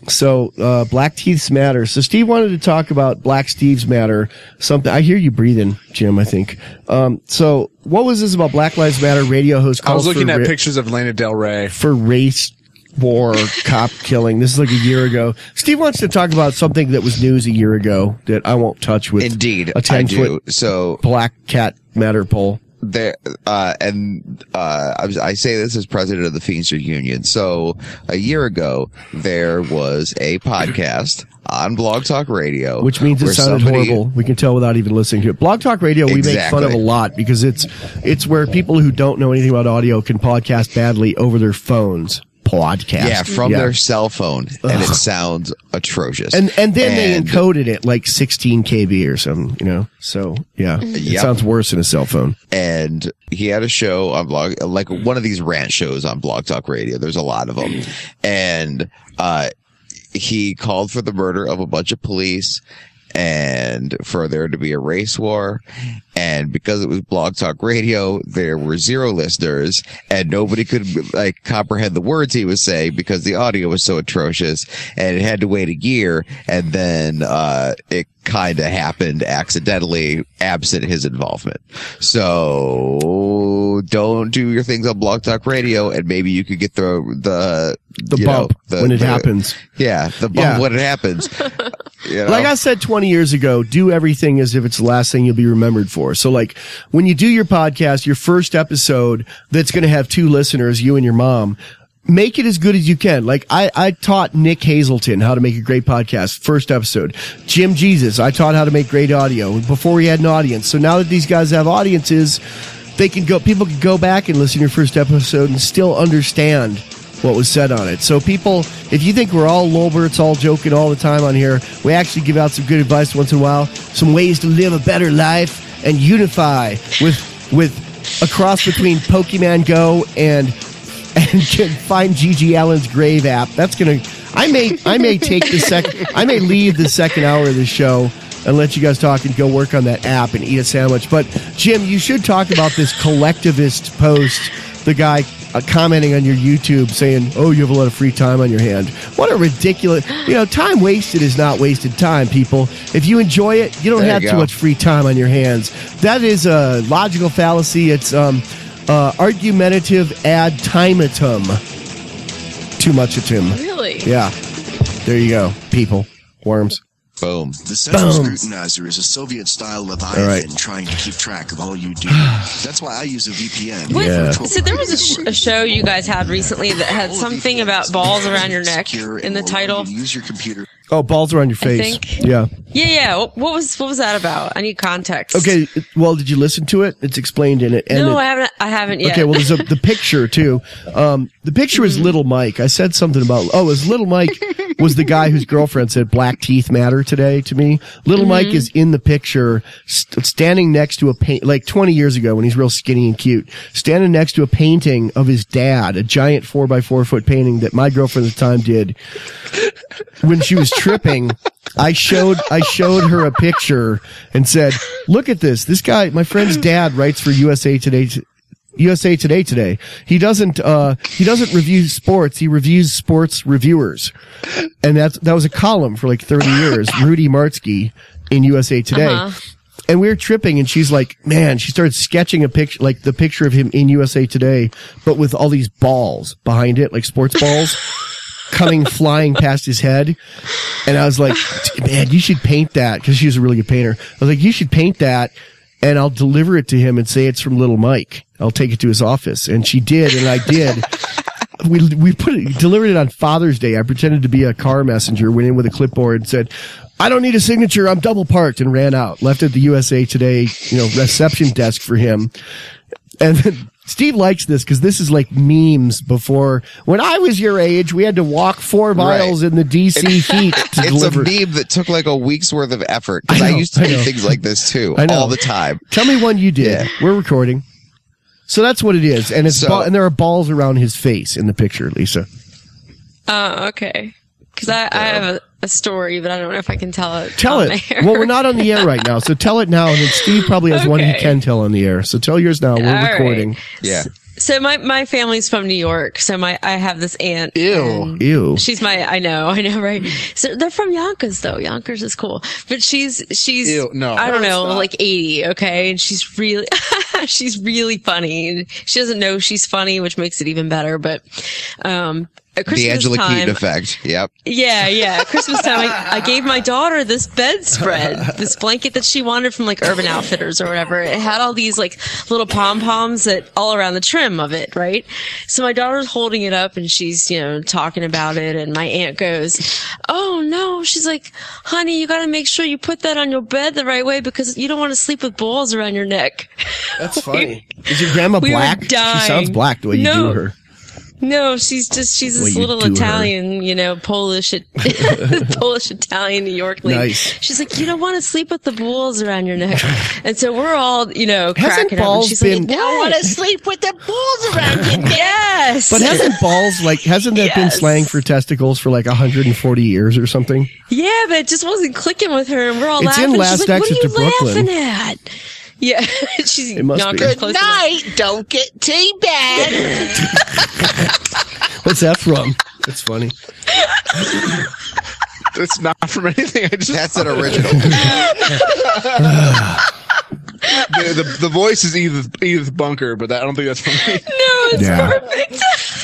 So, Black Teeths Matter. So Steve wanted to talk about Black Steve's Matter. Something, I hear you breathing, Jim, I think. So what was this about Black Lives Matter radio host? I was looking at pictures of Lana Del Rey. For race war, cop killing. This is like a year ago. Steve wants to talk about something that was news a year ago that I won't touch with. Indeed, a 10-foot so Black Cat Matter pole. There, I say this as president of the Feenstra Union. So a year ago, there was a podcast on Blog Talk Radio. Which means it sounded horrible. We can tell without even listening to it. Blog Talk Radio, we make fun of a lot because it's where people who don't know anything about audio can podcast badly over their phones. Podcast. Yeah, from their cell phone, and it sounds atrocious. And then they encoded it like 16 KB or something, you know? So, yeah. It sounds worse than a cell phone. And he had a show on like one of these rant shows on Blog Talk Radio. There's a lot of them. And, he called for the murder of a bunch of police and for there to be a race war. And because it was Blog Talk Radio, there were 0 listeners and nobody could like comprehend the words he was saying because the audio was so atrocious, and it had to wait a year. And then, it kind of happened accidentally, absent his involvement. So don't do your things on Blog Talk Radio, and maybe you could get the bump when it happens. Yeah, the bump when it happens. You know? Like I said 20 years ago, do everything as if it's the last thing you'll be remembered for. So like when you do your podcast, your first episode that's going to have 2 listeners, you and your mom, make it as good as you can. Like I taught Nick Hazelton how to make a great podcast. First episode. Jim Jesus, I taught how to make great audio before he had an audience. So now that these guys have audiences, people can go back and listen to your first episode and still understand what was said on it. So people, if you think we're all lolberts, all joking all the time on here, we actually give out some good advice once in a while, some ways to live a better life and unify with a cross between Pokemon Go and can find Gigi Allen's Grave app. That's gonna. I may take I may leave the second hour of the show and let you guys talk and go work on that app and eat a sandwich. But Jim, you should talk about this collectivist post. The guy commenting on your YouTube saying, "Oh, you have a lot of free time on your hand." What a ridiculous! Time wasted is not wasted time, people. If you enjoy it, you don't have too much free time on your hands. That is a logical fallacy. It's argumentative ad timetum. Too much of Tim. Really? Yeah. There you go, people. Worms. Boom. The central scrutinizer is a Soviet-style Leviathan trying to keep track of all you do. That's why I use a VPN. So there was a show you guys had recently that had something about balls around your neck in the title. Use your computer. Oh, balls around your face. Yeah. Yeah. What was that about? I need context. Okay. Well, did you listen to it? It's explained in it. And no, I haven't yet. Okay. Well, there's the picture too. The picture is Little Mike. I said something about, is Little Mike was the guy whose girlfriend said Black Teeth Matter today to me. Little Mike is in the picture, standing next to a paint, like 20 years ago when he's real skinny and cute, standing next to a painting of his dad, a giant 4x4 foot painting that my girlfriend at the time did. When she was tripping, I showed her a picture and said, "Look at this. This guy, my friend's dad, writes for USA Today today. He doesn't review sports. He reviews sports reviewers." And that was a column for like 30 years. Rudy Martzke in USA Today. And we were tripping, and she's like, man, she started sketching a picture, like the picture of him in USA Today, but with all these balls behind it, like sports balls. Coming flying past his head. And I was like, man, you should paint that, because she was a really good painter. I was like, you should paint that, and I'll deliver it to him and say it's from Little Mike. I'll take it to his office. And she did, and I did. We delivered it on Father's Day. I pretended to be a car messenger, went in with a clipboard and said, "I don't need a signature, I'm double parked," and ran out. Left at the USA Today, reception desk for him. And then Steve likes this because this is like memes before. When I was your age, we had to walk 4 miles in the DC heat to deliver. It's a meme that took like a week's worth of effort. Because I used to do things like this too, all the time. Tell me one you did. Yeah. We're recording. So that's what it is. And and there are balls around his face in the picture, Lisa. Oh, okay. Because I have a story, but I don't know if I can tell it. Tell it. Well, we're not on the air right now, so tell it now. And then Steve probably has one he can tell on the air. So tell yours now. We're recording. Right. Yeah. So my family's from New York. So I have this aunt. Ew. She's I know, right? So they're from Yonkers though. Yonkers is cool. But she's, Ew, no, I don't know, like 80. Okay. And she's really funny. She doesn't know she's funny, which makes it even better. But, at Christmas the Angela time, Keaton effect. Yep. Yeah. At Christmas time, I gave my daughter this bedspread, this blanket that she wanted from like Urban Outfitters or whatever. It had all these like little pom-poms all around the trim of it, right? So my daughter's holding it up and she's, talking about it. And my aunt goes, "Oh no." She's like, "Honey, you got to make sure you put that on your bed the right way because you don't want to sleep with balls around your neck." That's funny. Is your grandma black? She sounds black the way you do her. No, she's this little Italian, Polish Italian New York lady. Nice. She's like, "You don't want to sleep with the balls around your neck." And so we're all, cracking up. And she's like, "You don't want to sleep with the balls around your neck." Yes. But hasn't that been slang for testicles for like 140 years or something? Yeah, but it just wasn't clicking with her, and we're all laughing. It's in Last Exit to Brooklyn. What are you laughing at? Yeah, she's not Good night. Don't get too bad. What's that from? That's funny. It's not from anything. That's an original. the voice is Edith Bunker, but I don't think that's from me. No, it's perfect.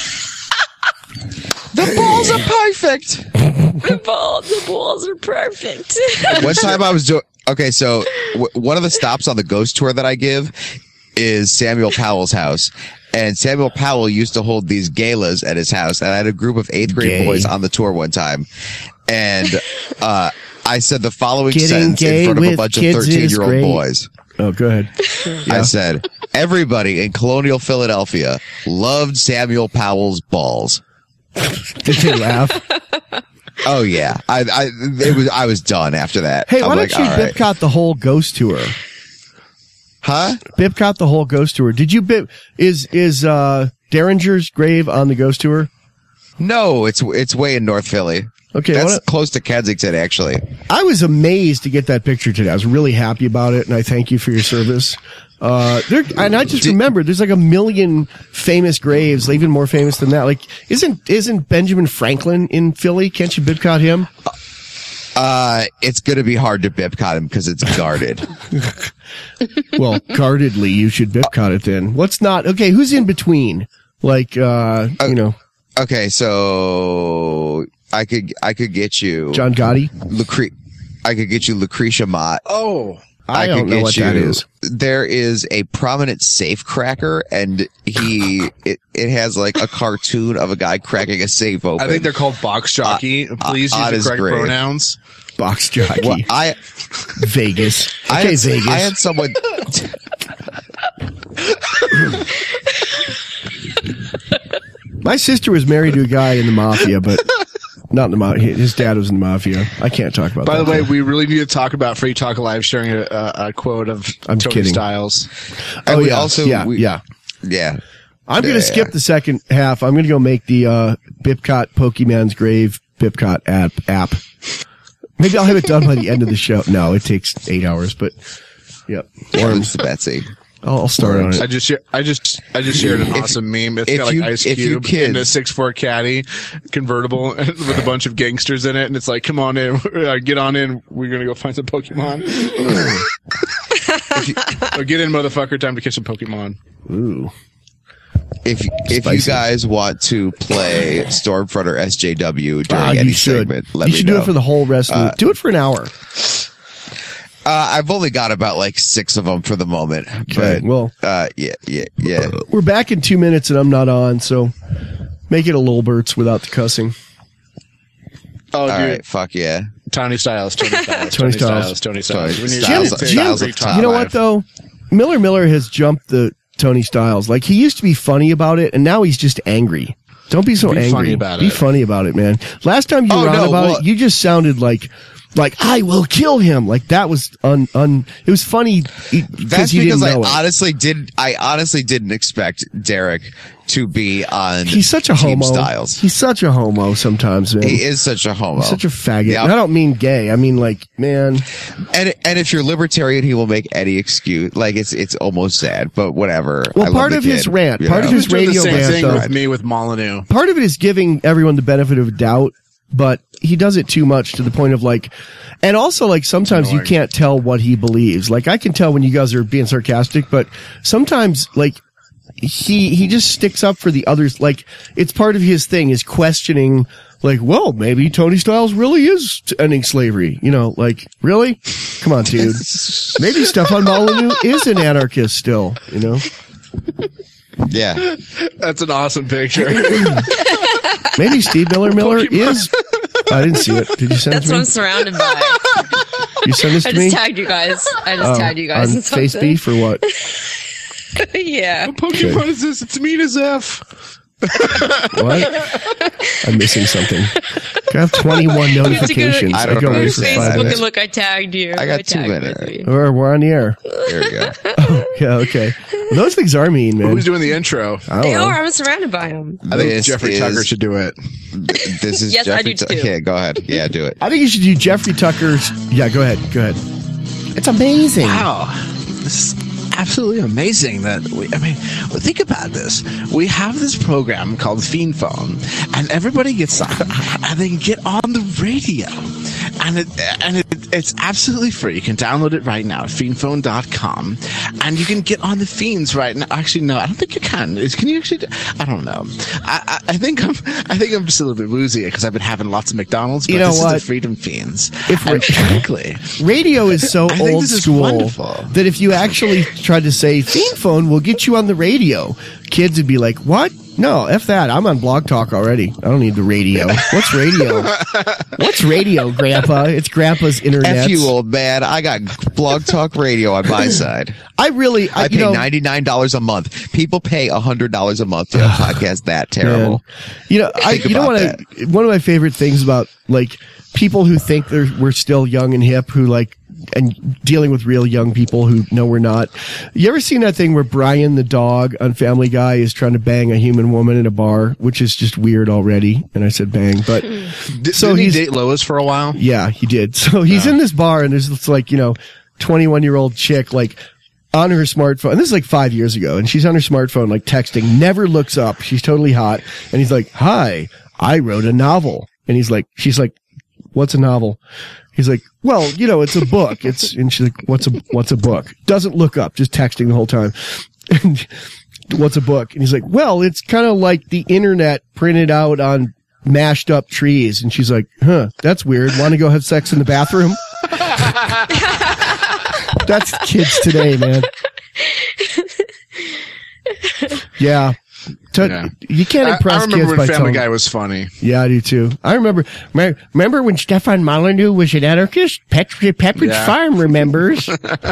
The balls are perfect. The balls are perfect. One time I was doing. Okay, so one of the stops on the ghost tour that I give is Samuel Powell's house. And Samuel Powell used to hold these galas at his house. And I had a group of 8th grade boys on the tour one time. And I said the following sentence in front of a bunch of 13-year-old boys. Oh, go ahead. I said, "Everybody in colonial Philadelphia loved Samuel Powell's balls." Did they laugh? Oh yeah, I was done after that. Hey, why don't you Bipcot the whole ghost tour? Huh? Bipcot the whole ghost tour. Did you is Derringer's grave on the ghost tour? No, it's way in North Philly. Okay, that's close to Kensington, actually. I was amazed to get that picture today. I was really happy about it, and I thank you for your service. And I just remembered there's like 1 million famous graves, even more famous than that. Like, isn't Benjamin Franklin in Philly? Can't you Bipcot him? It's gonna be hard to Bipcot him because it's guarded. Well, guardedly, you should Bipcot it then. Okay, who's in between? Like, Okay, so I could get you John Gotti. I could get you Lucretia Mott. Oh. I don't know what that is. There is a prominent safe cracker, and it has like a cartoon of a guy cracking a safe open. I think they're called box jockey. Please use the correct pronouns. Box jockey. Well, Vegas. Okay, Vegas. I had someone. My sister was married to a guy in the mafia, but not in the mafia. His dad was in the mafia. I can't talk about that. By the way, we really need to talk about Free Talk Live sharing a quote of Tony Styles. Oh, yeah. Yeah. I'm going to skip the second half. I'm going to go make the Bipcot Pokemon's Grave Bipcot app. Maybe I'll have it done by the end of the show. No, it takes 8 hours, but yep. Worms to Betsy. I'll start on it. I just shared an awesome meme. It's got like Ice Cube in a 6'4" caddy convertible with a bunch of gangsters in it, and it's like, "Come on in, get on in. We're gonna go find some Pokemon." Get in, motherfucker! Time to catch some Pokemon. Ooh. If you guys want to play Stormfront or SJW during any segment, let me know. You should do it for the whole rest of it. Do it for an hour. I've only got about like 6 of them for the moment. Okay, but, yeah. We're back in 2 minutes and I'm not on, so make it a little Berts without the cussing. Oh, all dude. Right, fuck yeah. Tony Styles. Jim, Styles you know what though? Miller has jumped the Tony Styles. Like, he used to be funny about it and now he's just angry. Don't be so angry. Funny about be funny about it, man. Last time you were on about it, you just sounded like like, I will kill him. Like that was it was funny. That's because I honestly didn't expect Derek to be on. He's such a Team homo. Styles. He's such a homo sometimes, man. He is such a homo. He's such a faggot. Yep. And I don't mean gay. I mean like, man. And if you're libertarian, he will make any excuse. Like it's almost sad, but whatever. Well, part of his rant, part of his radio rant, though, with me with Molyneux. Part of it is giving everyone the benefit of doubt, but he does it too much to the point of like, and also like sometimes you can't tell what he believes. Like I can tell when you guys are being sarcastic, but sometimes like he just sticks up for the others. Like it's part of his thing is questioning like, well, maybe Tony Styles really is ending slavery. You know, like really? Come on, dude. Maybe Stefan Molyneux is an anarchist still, you know? Yeah. That's an awesome picture. Maybe Steve Miller is. I didn't see it. Did you send it to me? That's what I'm surrounded by. You send this to me? I just tagged you guys. On Face Beef or what? Yeah. What Pokemon is this? It's me to Zeph. What? I'm missing something. I have 21 notifications. I don't go away for 5 Facebook minutes. and look, I tagged you. I got 2 minutes. We're on the air. There we go. Yeah, okay. Well, those things are mean, man. Who's doing the intro? They are. I'm surrounded by them. I think Jeffrey Tucker should do it. This is yes, Jeffrey I do too. Okay, go ahead. Yeah, do it. I think you should do Jeffrey Tucker's. Yeah, go ahead. Go ahead. It's amazing. Wow. This is absolutely amazing that think about this. We have this program called Fiend Phone, and everybody gets on and they can get on the radio. And it's absolutely free. You can download it right now at fiendphone.com, and you can get on the Fiends right now. Actually, no, I don't think you can. Can you actually? I don't know. I think I'm just a little bit woozy because I've been having lots of McDonald's. But you know this what? is the Freedom Fiends. Frankly, radio is so old school that if you actually tried to say Fiend Phone will get you on the radio, kids would be like, "What? No, F that. I'm on Blog Talk already. I don't need the radio. What's radio? What's radio, Grandpa? It's Grandpa's internet. F you, old man. I got Blog Talk Radio on my side. I pay $99 a month. People pay $100 a month to a podcast that terrible. Man. You know, one of my favorite things about like people who think we're still young and hip, who like, and dealing with real young people who know we're not. You ever seen that thing where Brian the dog on Family Guy is trying to bang a human woman in a bar, which is just weird already. And I said bang, but didn't he date Lois for a while? Yeah, he did. So he's in this bar and there's this like, 21-year-old chick like on her smartphone. And this is like 5 years ago. And she's on her smartphone, like texting, never looks up. She's totally hot. And he's like, "Hi, I wrote a novel." And she's like, "What's a novel?" He's like, "Well, it's a book." And she's like, what's a book? Doesn't look up, just texting the whole time. And what's a book? And he's like, "Well, it's kind of like the internet printed out on mashed up trees." And she's like, "Huh, that's weird. Want to go have sex in the bathroom?" That's kids today, man. Yeah. You can't impress kids by I remember when Family Guy was funny. Yeah, I do too. I remember when Stefan Molyneux was an anarchist? Pepperidge Farm remembers.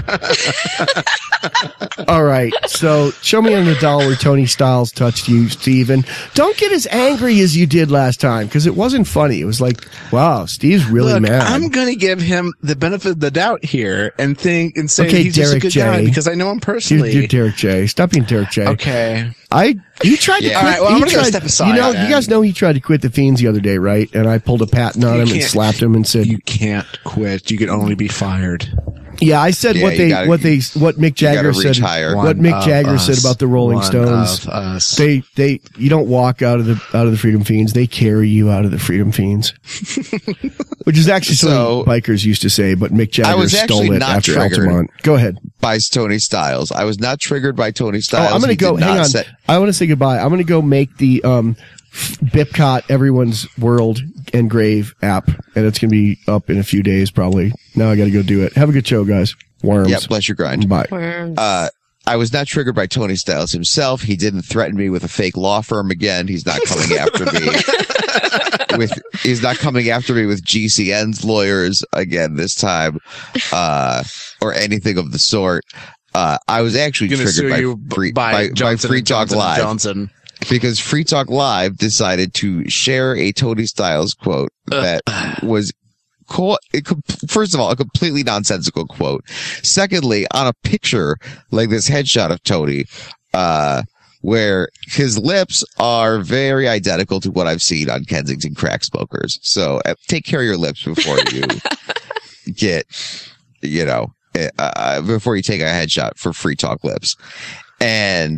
All right, so show me on the doll where Tony Styles touched you, Steven. Don't get as angry as you did last time, because it wasn't funny. It was like, wow, Steve's really mad. I'm going to give him the benefit of the doubt here and say he's Derek just a good guy because I know him personally. You're Derek J. Stop being Derek J. Okay. He tried to quit. All right, well, I'm going to step aside. You guys know he tried to quit the Fiends the other day, right? And I pulled a patent on him and slapped him and said, "You can't quit. You can only be fired." Yeah, I said what Mick Jagger said. What Mick Jagger said about the Rolling Stones. You don't walk out of the Freedom Fiends. They carry you out of the Freedom Fiends. Which is actually something bikers used to say, but Mick Jagger stole it after Altamont. Go ahead. By Tony Styles. I was not triggered by Tony Styles. I'm going to go. Hang on. I want to say goodbye. I'm going to go make the Bipcot Everyone's World and Grave app, and it's going to be up in a few days probably. Now I got to go do it. Have a good show, guys. Worms. Yeah, bless your grind. Bye. Worms. I was not triggered by Tony Styles himself. He didn't threaten me with a fake law firm again. He's not coming after me he's not coming after me with GCN's lawyers again this time, or anything of the sort. I was actually triggered by Free Talk Live. Johnson. Because Free Talk Live decided to share a Tony Styles quote that was first of all, a completely nonsensical quote. Secondly, on a picture like this headshot of Tony, where his lips are very identical to what I've seen on Kensington crack smokers. So take care of your lips before you get, before you take a headshot for Free Talk Lips. And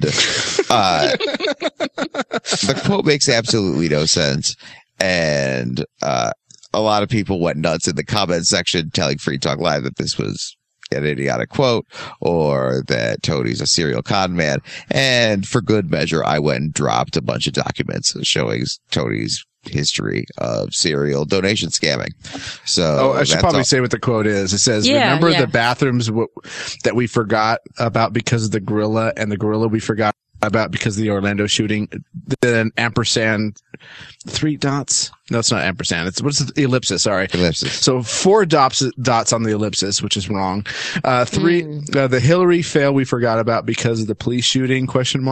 the quote makes absolutely no sense. And a lot of people went nuts in the comment section telling Free Talk Live that this was an idiotic quote or that Tony's a serial con man. And for good measure, I went and dropped a bunch of documents showing Tony's history of serial donation scamming. So I should probably say what the quote is. It says, remember the bathrooms that we forgot about because of the gorilla, and the gorilla we forgot about because of the Orlando shooting, then ampersand, 3 dots. No, it's not ampersand. What's the ellipsis? Sorry. Ellipsis. So 4 dots on the ellipsis, which is wrong. 3, the Hillary fail we forgot about because of the police shooting, ?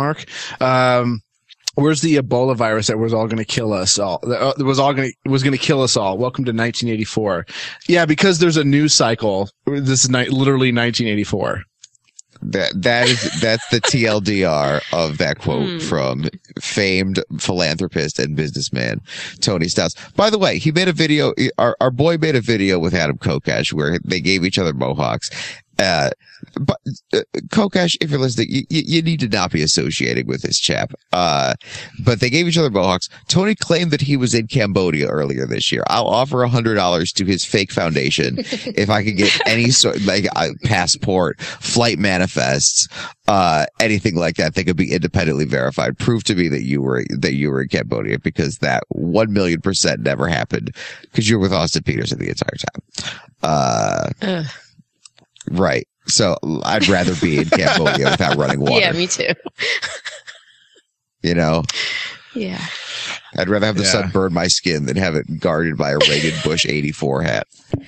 Where's the Ebola virus that was all going to kill us all? Was going to kill us all. Welcome to 1984. Yeah, because there's a news cycle. This is literally 1984. That's the TLDR of that quote from famed philanthropist and businessman Tony Stouts. By the way, he made a video. Our boy made a video with Adam Kokesh where they gave each other mohawks. But Kokesh, if you're listening, you need to not be associating with this chap. But they gave each other mohawks. Tony claimed that he was in Cambodia earlier this year. I'll offer $100 to his fake foundation if I could get any sort, like passport, flight manifests, anything like that that could be independently verified. Prove to me that you were in Cambodia, because that 1,000,000% never happened because you were with Austin Peterson the entire time. Right. So I'd rather be in Cambodia without running water. Yeah, me too. Yeah. I'd rather have the sun burn my skin than have it guarded by a Reagan Bush 84 hat.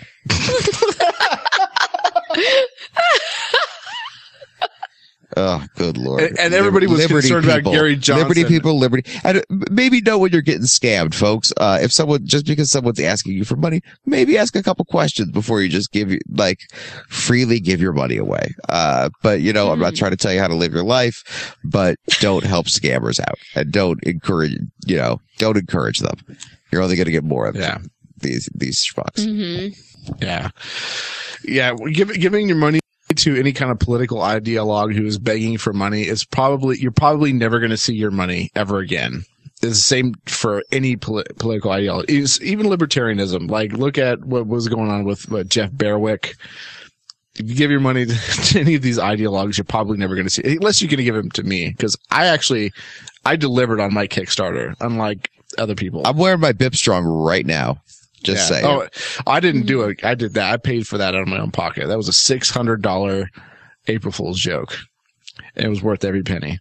Oh, good Lord. And everybody was concerned about Gary Johnson. Liberty people, liberty. And maybe know when you're getting scammed, folks. Just because someone's asking you for money, maybe ask a couple questions before you just freely give your money away. But I'm not trying to tell you how to live your life, but don't help scammers out, and don't encourage them. You're only going to get more of them. These schmucks. Mm-hmm. Yeah. Giving your money to any kind of political ideologue who is begging for money you're probably never going to see your money ever again. It's the same for any political ideology, even libertarianism. Like, look at what was going on with Jeff Berwick. If you give your money to any of these ideologues, you're probably never going to see it, unless you're going to give them to me, because I delivered on my Kickstarter, unlike other people. I'm wearing my Bipstrong right now. Just saying. Oh, I didn't do it. I did that. I paid for that out of my own pocket. That was a $600 April Fool's joke. And it was worth every penny.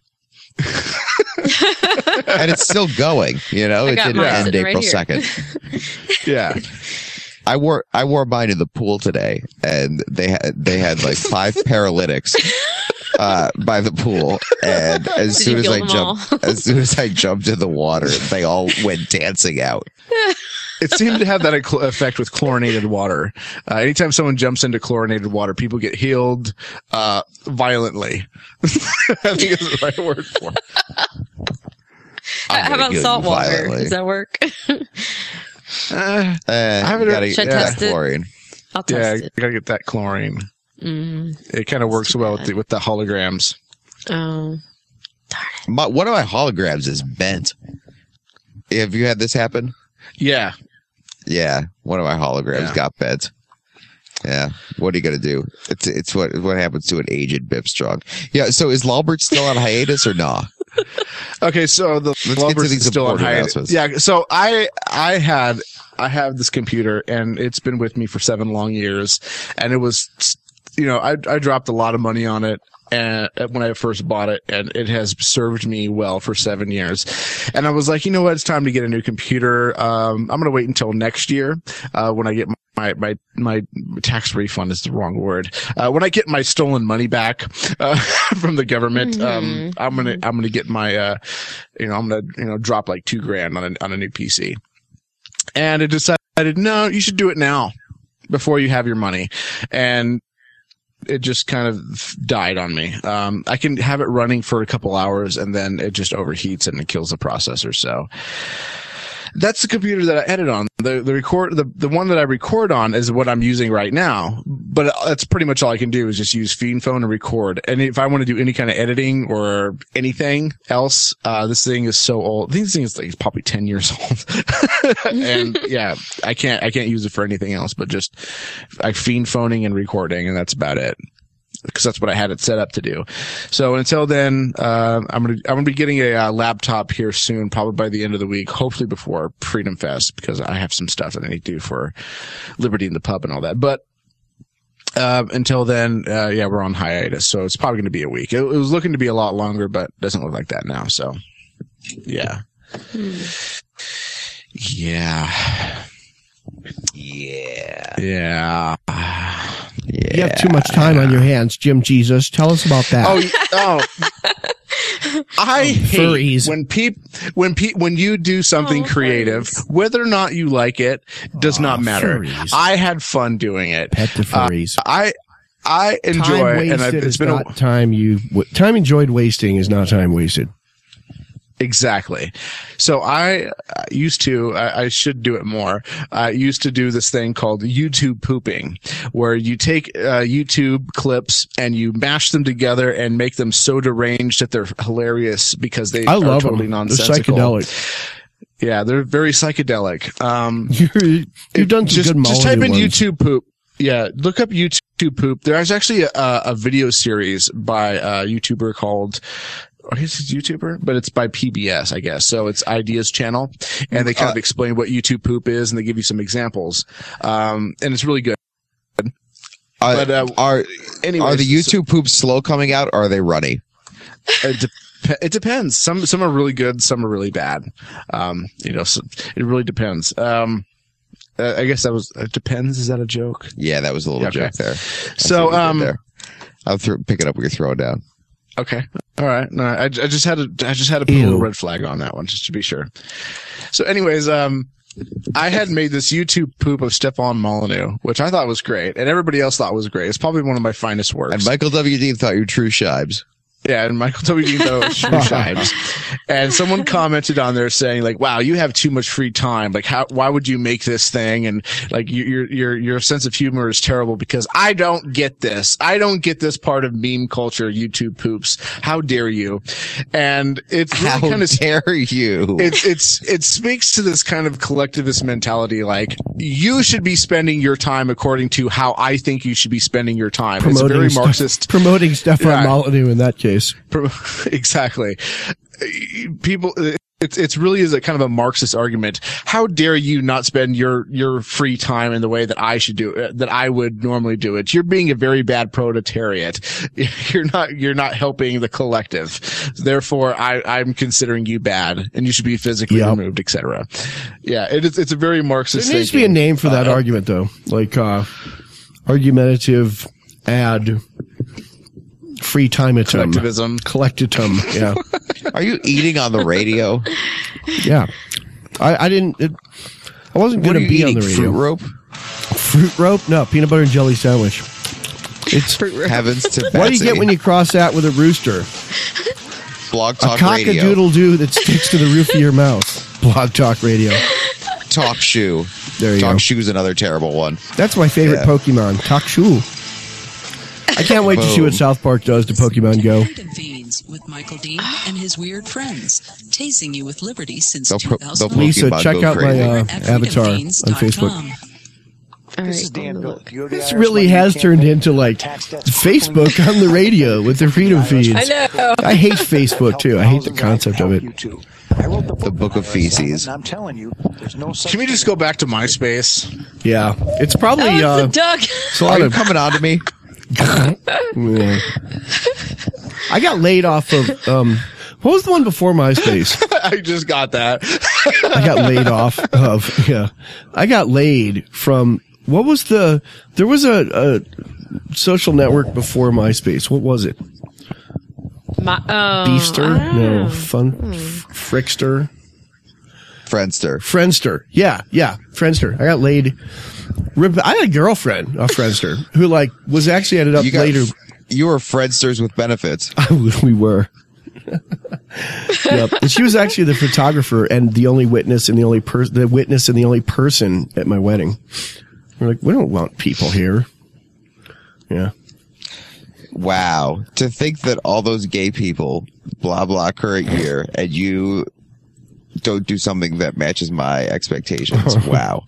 And it's still going, It didn't end April 2nd. Yeah. I wore mine in the pool today, and they had like 5 paralytics by the pool, and as soon as I jumped in the water, they all went dancing out. It seemed to have that effect with chlorinated water. Anytime someone jumps into chlorinated water, people get healed violently. I think is the right word for it. How about salt water? Does that work? I haven't Should I test chlorine. It? I'll test it. You gotta get that chlorine. It kind of works well with the holograms. Oh, darn it. One of my holograms is bent. Have you had this happen? Yeah. One of my holograms got bent. Yeah. What are you gonna do? It's what happens to an aged Bipstrong. Yeah. So is Lawbert still on hiatus or not? Okay, so Lawbert is still on hiatus. Yeah. So I have this computer, and it's been with me for 7 long years, and it was, I dropped a lot of money on it. And when I first bought it, and it has served me well for 7 years. And I was like, you know what? It's time to get a new computer. I'm going to wait until next year, when I get my tax refund is the wrong word. When I get my stolen money back, from the government, I'm going to get my, I'm going to, drop like $2,000 on a new PC. And it decided, no, you should do it now. before you have your money. And it just kind of died on me. I can have it running for a couple hours and then it just overheats and it kills the processor. So that's the computer that I edit on. The one that I record on is what I'm using right now, but that's pretty much all I can do is just use Fiend Phone and record. And if I want to do any kind of editing or anything else, this thing is so old. This thing is like probably 10 years old. And yeah, I can't use it for anything else, but just like Fiend Phoning and recording, and that's about it. Because that's what I had it set up to do. So until then, I'm gonna be getting a laptop here soon, probably by the end of the week, hopefully before Freedom Fest, because I have some stuff that I need to do for Liberty in the Pub and all that. But until then, yeah, we're on hiatus, so it's probably going to be a week. It was looking to be a lot longer, but doesn't look like that now. So, yeah, yeah. You have too much time on your hands, Jim Jesus. Tell us about that. I hate when you do something creative, whether or not you like it, does not matter. Furries. I had fun doing it. Pet the furries. I enjoy, time enjoyed wasting is not time wasted. Exactly. So I should do it more. I used to do this thing called YouTube pooping, where you take YouTube clips and you mash them together and make them so deranged that they're hilarious because they are totally nonsensical. They're psychedelic. Yeah, they're very psychedelic. You've done some good just type in ones. YouTube poop. Yeah, look up YouTube poop. There's actually a video series by a YouTuber called, I guess it's YouTuber, but it's by PBS, I guess. So it's Ideas Channel, and they kind of explain what YouTube poop is, and they give you some examples. And it's really good. Are the YouTube poops slow coming out, or are they runny? It depends. Some are really good, some are really bad. So it really depends. I guess that was, it depends. Is that a joke? Yeah, that was a little joke there. So, I'll pick it up when you're throwing down. Okay. All right. No, I just had to put a little red flag on that one just to be sure. So anyways, I had made this YouTube poop of Stefan Molyneux, which I thought was great, and everybody else thought was great. It's probably one of my finest works. And Michael W. Dean thought you were true shibes. Yeah, and Michael W. Dean thought it was true shibes. And someone commented on there saying, like, wow, you have too much free time. Like, why would you make this thing? And like, your sense of humor is terrible because I don't get this. I don't get this part of meme culture, YouTube poops. How dare you? And it's really kind of, dare you? It speaks to this kind of collectivist mentality. Like, you should be spending your time according to how I think you should be spending your time. It's very Marxist. Promoting Stefan Molyneux in that case. Exactly. People, it's really is a kind of a Marxist argument. How dare you not spend your free time in the way that I should do it, that I would normally do it? You're being a very bad proletariat. You're not helping the collective. Therefore, I'm considering you bad, and you should be physically removed, etc. Yeah, it's a very Marxist. There needs to be a name for that argument, though, like argumentative ad. Free time collectivism. Collectitum. Yeah. Are you eating on the radio? Yeah. I wasn't going to be on the radio. Fruit Rope? Fruit Rope? No, peanut butter and jelly sandwich. It's heavens to Betsy. What do you get when you cross that with a rooster? Blog Talk Radio. A cock-a-doodle-doo that sticks to the roof of your mouth. Blog Talk Radio. Talk Shoe. There you go. Talk Shoe's another terrible one. That's my favorite Pokemon. Talk Shoe. I can't wait to see what South Park does to Pokemon Go. With Michael Dean and his weird friends, tasing you with liberty since 2000. Lisa, check out my avatar on Facebook. This is Dan Bill. This really has turned into like Facebook on the radio with the freedom feeds. I know. I hate Facebook too. I hate the concept of it. The Book of Feces. I'm telling you, there's no. Can we just go back to MySpace? Yeah, it's probably. Doug. Are you coming on to me? Yeah. I got laid off of what was the one before MySpace? I just got that. I got laid off of I got laid from what was there was a social network before MySpace. What was it? Beefster? No, Frickster. Friendster. Yeah. Friendster. I got laid. I had a girlfriend off Friendster who was actually ended up later. You were Friendsters with benefits. We were. Yep. And she was actually the photographer and the only witness and the only person at my wedding. We're like, we don't want people here. Yeah. Wow. To think that all those gay people, blah, blah, current year, and you don't do something that matches my expectations. Wow.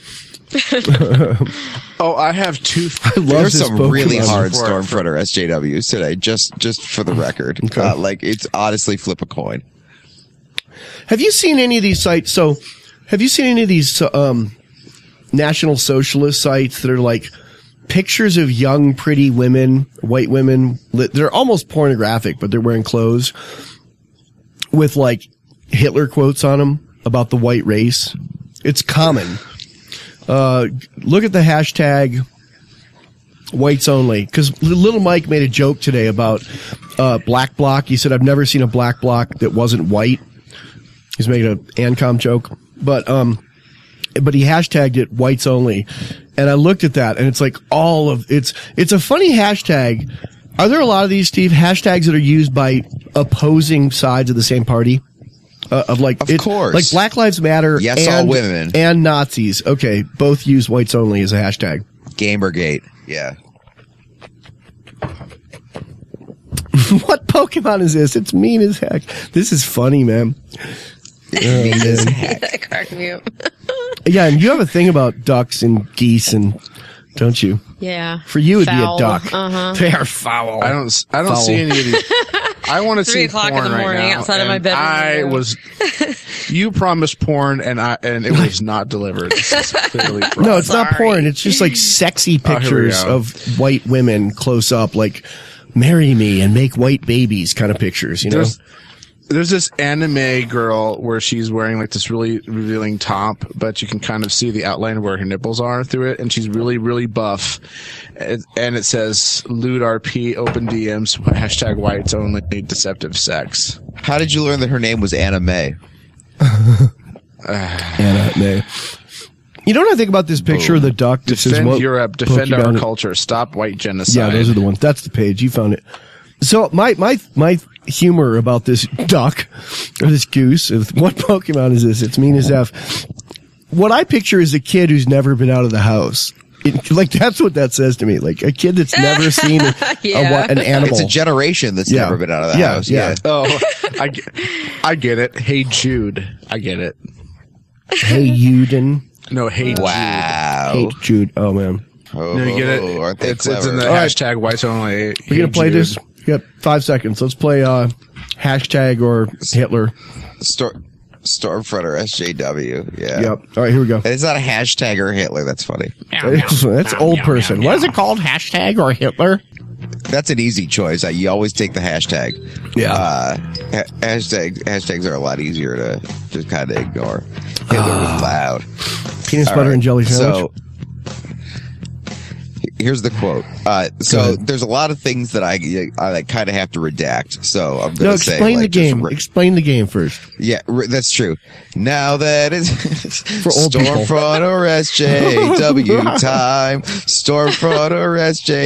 I have two. There's some really hard Stormfronter SJWs today, just for the record. Okay. It's honestly flip a coin. Have you seen any of these sites? So, have you seen any of these National Socialist sites that are pictures of young, pretty women, white women? They're almost pornographic, but they're wearing clothes with Hitler quotes on them about the white race. It's common. Look at the hashtag whites only, because Little Mike made a joke today about black bloc. He said, I've never seen a black bloc that wasn't white. He's making an ANCOM joke, but he hashtagged it whites only. And I looked at that and it's it's a funny hashtag. Are there a lot of these, Steve, hashtags that are used by opposing sides of the same party? Of course. Black Lives Matter. Yes, all women. And Nazis. Okay. Both use whites only as a hashtag. Gamergate. Yeah. What Pokemon is this? It's mean as heck. This is funny, man. Mean as heck. That cracked me up. Yeah, and you have a thing about ducks and geese, don't you? Yeah. For you, it'd be a duck. Uh-huh. They are foul. I don't see any of these. I want to see 3:00 in the morning outside of my bedroom. You promised porn and it was not delivered. Clearly no, it's not porn. It's just sexy pictures of white women close up, marry me and make white babies kind of pictures, There's this anime girl where she's wearing this really revealing top, but you can kind of see the outline of where her nipples are through it, and she's really, really buff. And it says lewd RP, open DMs, hashtag whites only, deceptive sex. How did you learn that her name was Anna May? Anna May. You know what I think about this picture of the duck? Defend Europe, defend our culture, stop white genocide. Yeah, those are the ones. That's the page. You found it. So my humor about this duck or this goose, what Pokemon is this? It's mean as F. What I picture is a kid who's never been out of the house. That's what that says to me. A kid that's never seen an animal. It's a generation that's never been out of the house. Yeah. Oh, I get it. Hey Jude. I get it. Hey Juden. No, hey Jude. Wow. Hey Jude. Oh man. No, you get it. Aren't they it's in the hashtag whites only. We're going to play this. You got 5 seconds. Let's play hashtag or Hitler. Stormfronter SJW. Yeah. Yep. All right, here we go. It's not a hashtag or Hitler. That's funny. That's old person. What is it called? Hashtag or Hitler? That's an easy choice. You always take the hashtag. Yeah. Hashtags are a lot easier to just kind of ignore. Hitler was loud. Peanut butter and jelly sandwich. So, here's the quote. There's a lot of things that I kind of have to redact. So I'm going to say, explain the game. Explain the game first. Yeah, that's true. Now that it's for old Stormfront or SJW time. Stormfront or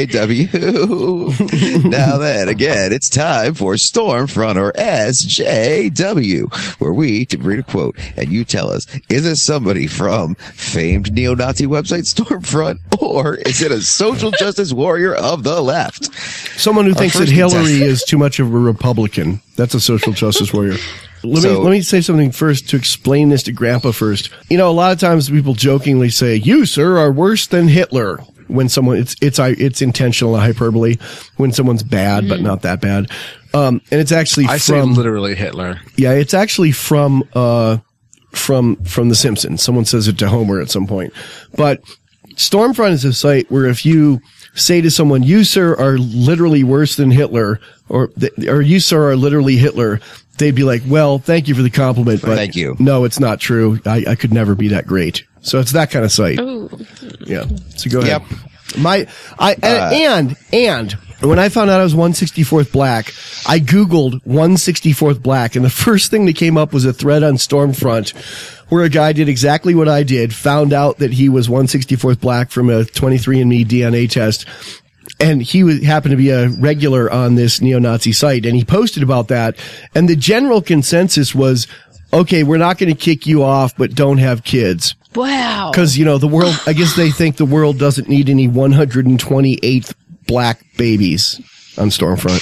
SJW. Now that again, it's time for Stormfront or SJW, where we read a quote and you tell us, is it somebody from famed neo-Nazi website Stormfront, or is it a social justice warrior of the left? Someone who thinks that Hillary is too much of a Republican. That's a social justice warrior. Let me say something first to explain this to Grandpa first. A lot of times people jokingly say, "You, sir, are worse than Hitler." When someone, it's intentional hyperbole. When someone's bad, but not that bad. And it's actually say literally Hitler. Yeah, it's actually from The Simpsons. Someone says it to Homer at some point. But Stormfront is a site where if you say to someone, "You, sir, are literally worse than Hitler," or "You, sir, are literally Hitler," they'd be like, "Well, thank you for the compliment, but thank you. No, it's not true. I could never be that great." So it's that kind of site. Ooh. Yeah. So go ahead. Yep. And when I found out I was 1/64th black, I Googled 1/64th black, and the first thing that came up was a thread on Stormfront where a guy did exactly what I did, found out that he was 1/64th black from a 23andMe DNA test. And he happened to be a regular on this neo-Nazi site, and he posted about that. And the general consensus was, okay, we're not going to kick you off, but don't have kids. Wow. Because, the world, I guess they think the world doesn't need any 128th black babies on Stormfront.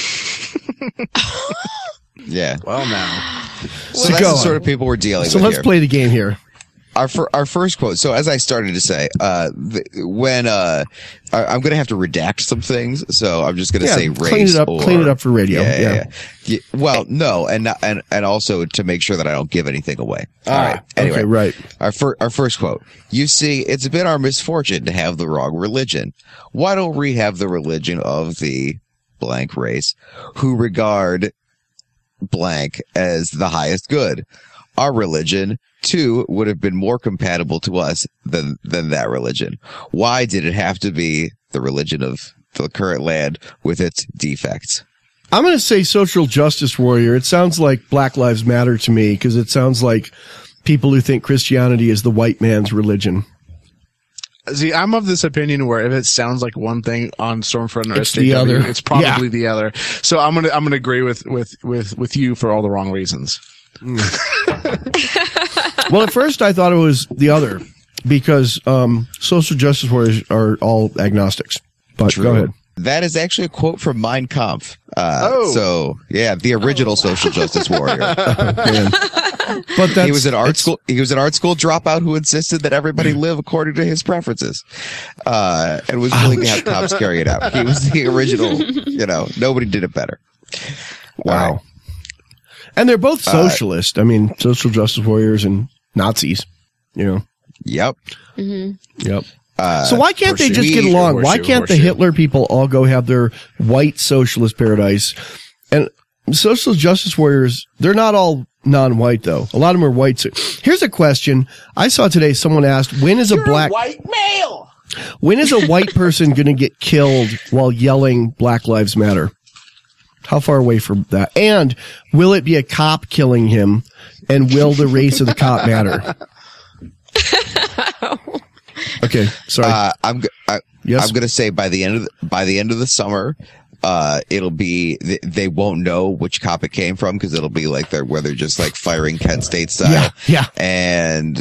Yeah. Well, now. So that's the sort of people we're dealing with. So let's play the game here. Our first quote. So as I started to say, when I'm going to have to redact some things, so I'm just going to say race. Clean it up for radio. Yeah. Well, no, and also to make sure that I don't give anything away. All right. Anyway, okay, right. Our first quote. You see, it's been our misfortune to have the wrong religion. Why don't we have the religion of the blank race who regard blank as the highest good? Our religion, too, would have been more compatible to us than that religion. Why did it have to be the religion of the current land with its defects? I'm going to say social justice warrior. It sounds like Black Lives Matter to me, because it sounds like people who think Christianity is the white man's religion. See, I'm of this opinion where if it sounds like one thing on Stormfront or it's the other. It's probably the other. So I'm gonna agree with you for all the wrong reasons. Well, at first I thought it was the other because social justice warriors are all agnostics. But True. Go ahead. That is actually a quote from Mein Kampf. So yeah, the original social justice warrior. But he was an art school dropout who insisted that everybody live according to his preferences, and was willing to have cops carry it out. He was the original. Nobody did it better. Wow. Right. And they're both socialist. I mean, social justice warriors and Nazis. Yep. Mm-hmm. Yep. So why can't they just get along? Why can't the Hitler people all go have their white socialist paradise? And social justice warriors, they're not all non-white though. A lot of them are white. Here's a question. I saw today someone asked, when is a white male? When is a white person going to get killed while yelling Black Lives Matter? How far away from that? And will it be a cop killing him? And will the race of the cop matter? Okay, sorry. I'm going to say by the end of the summer, it'll be they won't know which cop it came from because it'll be like they're just like firing Kent State style. Yeah. And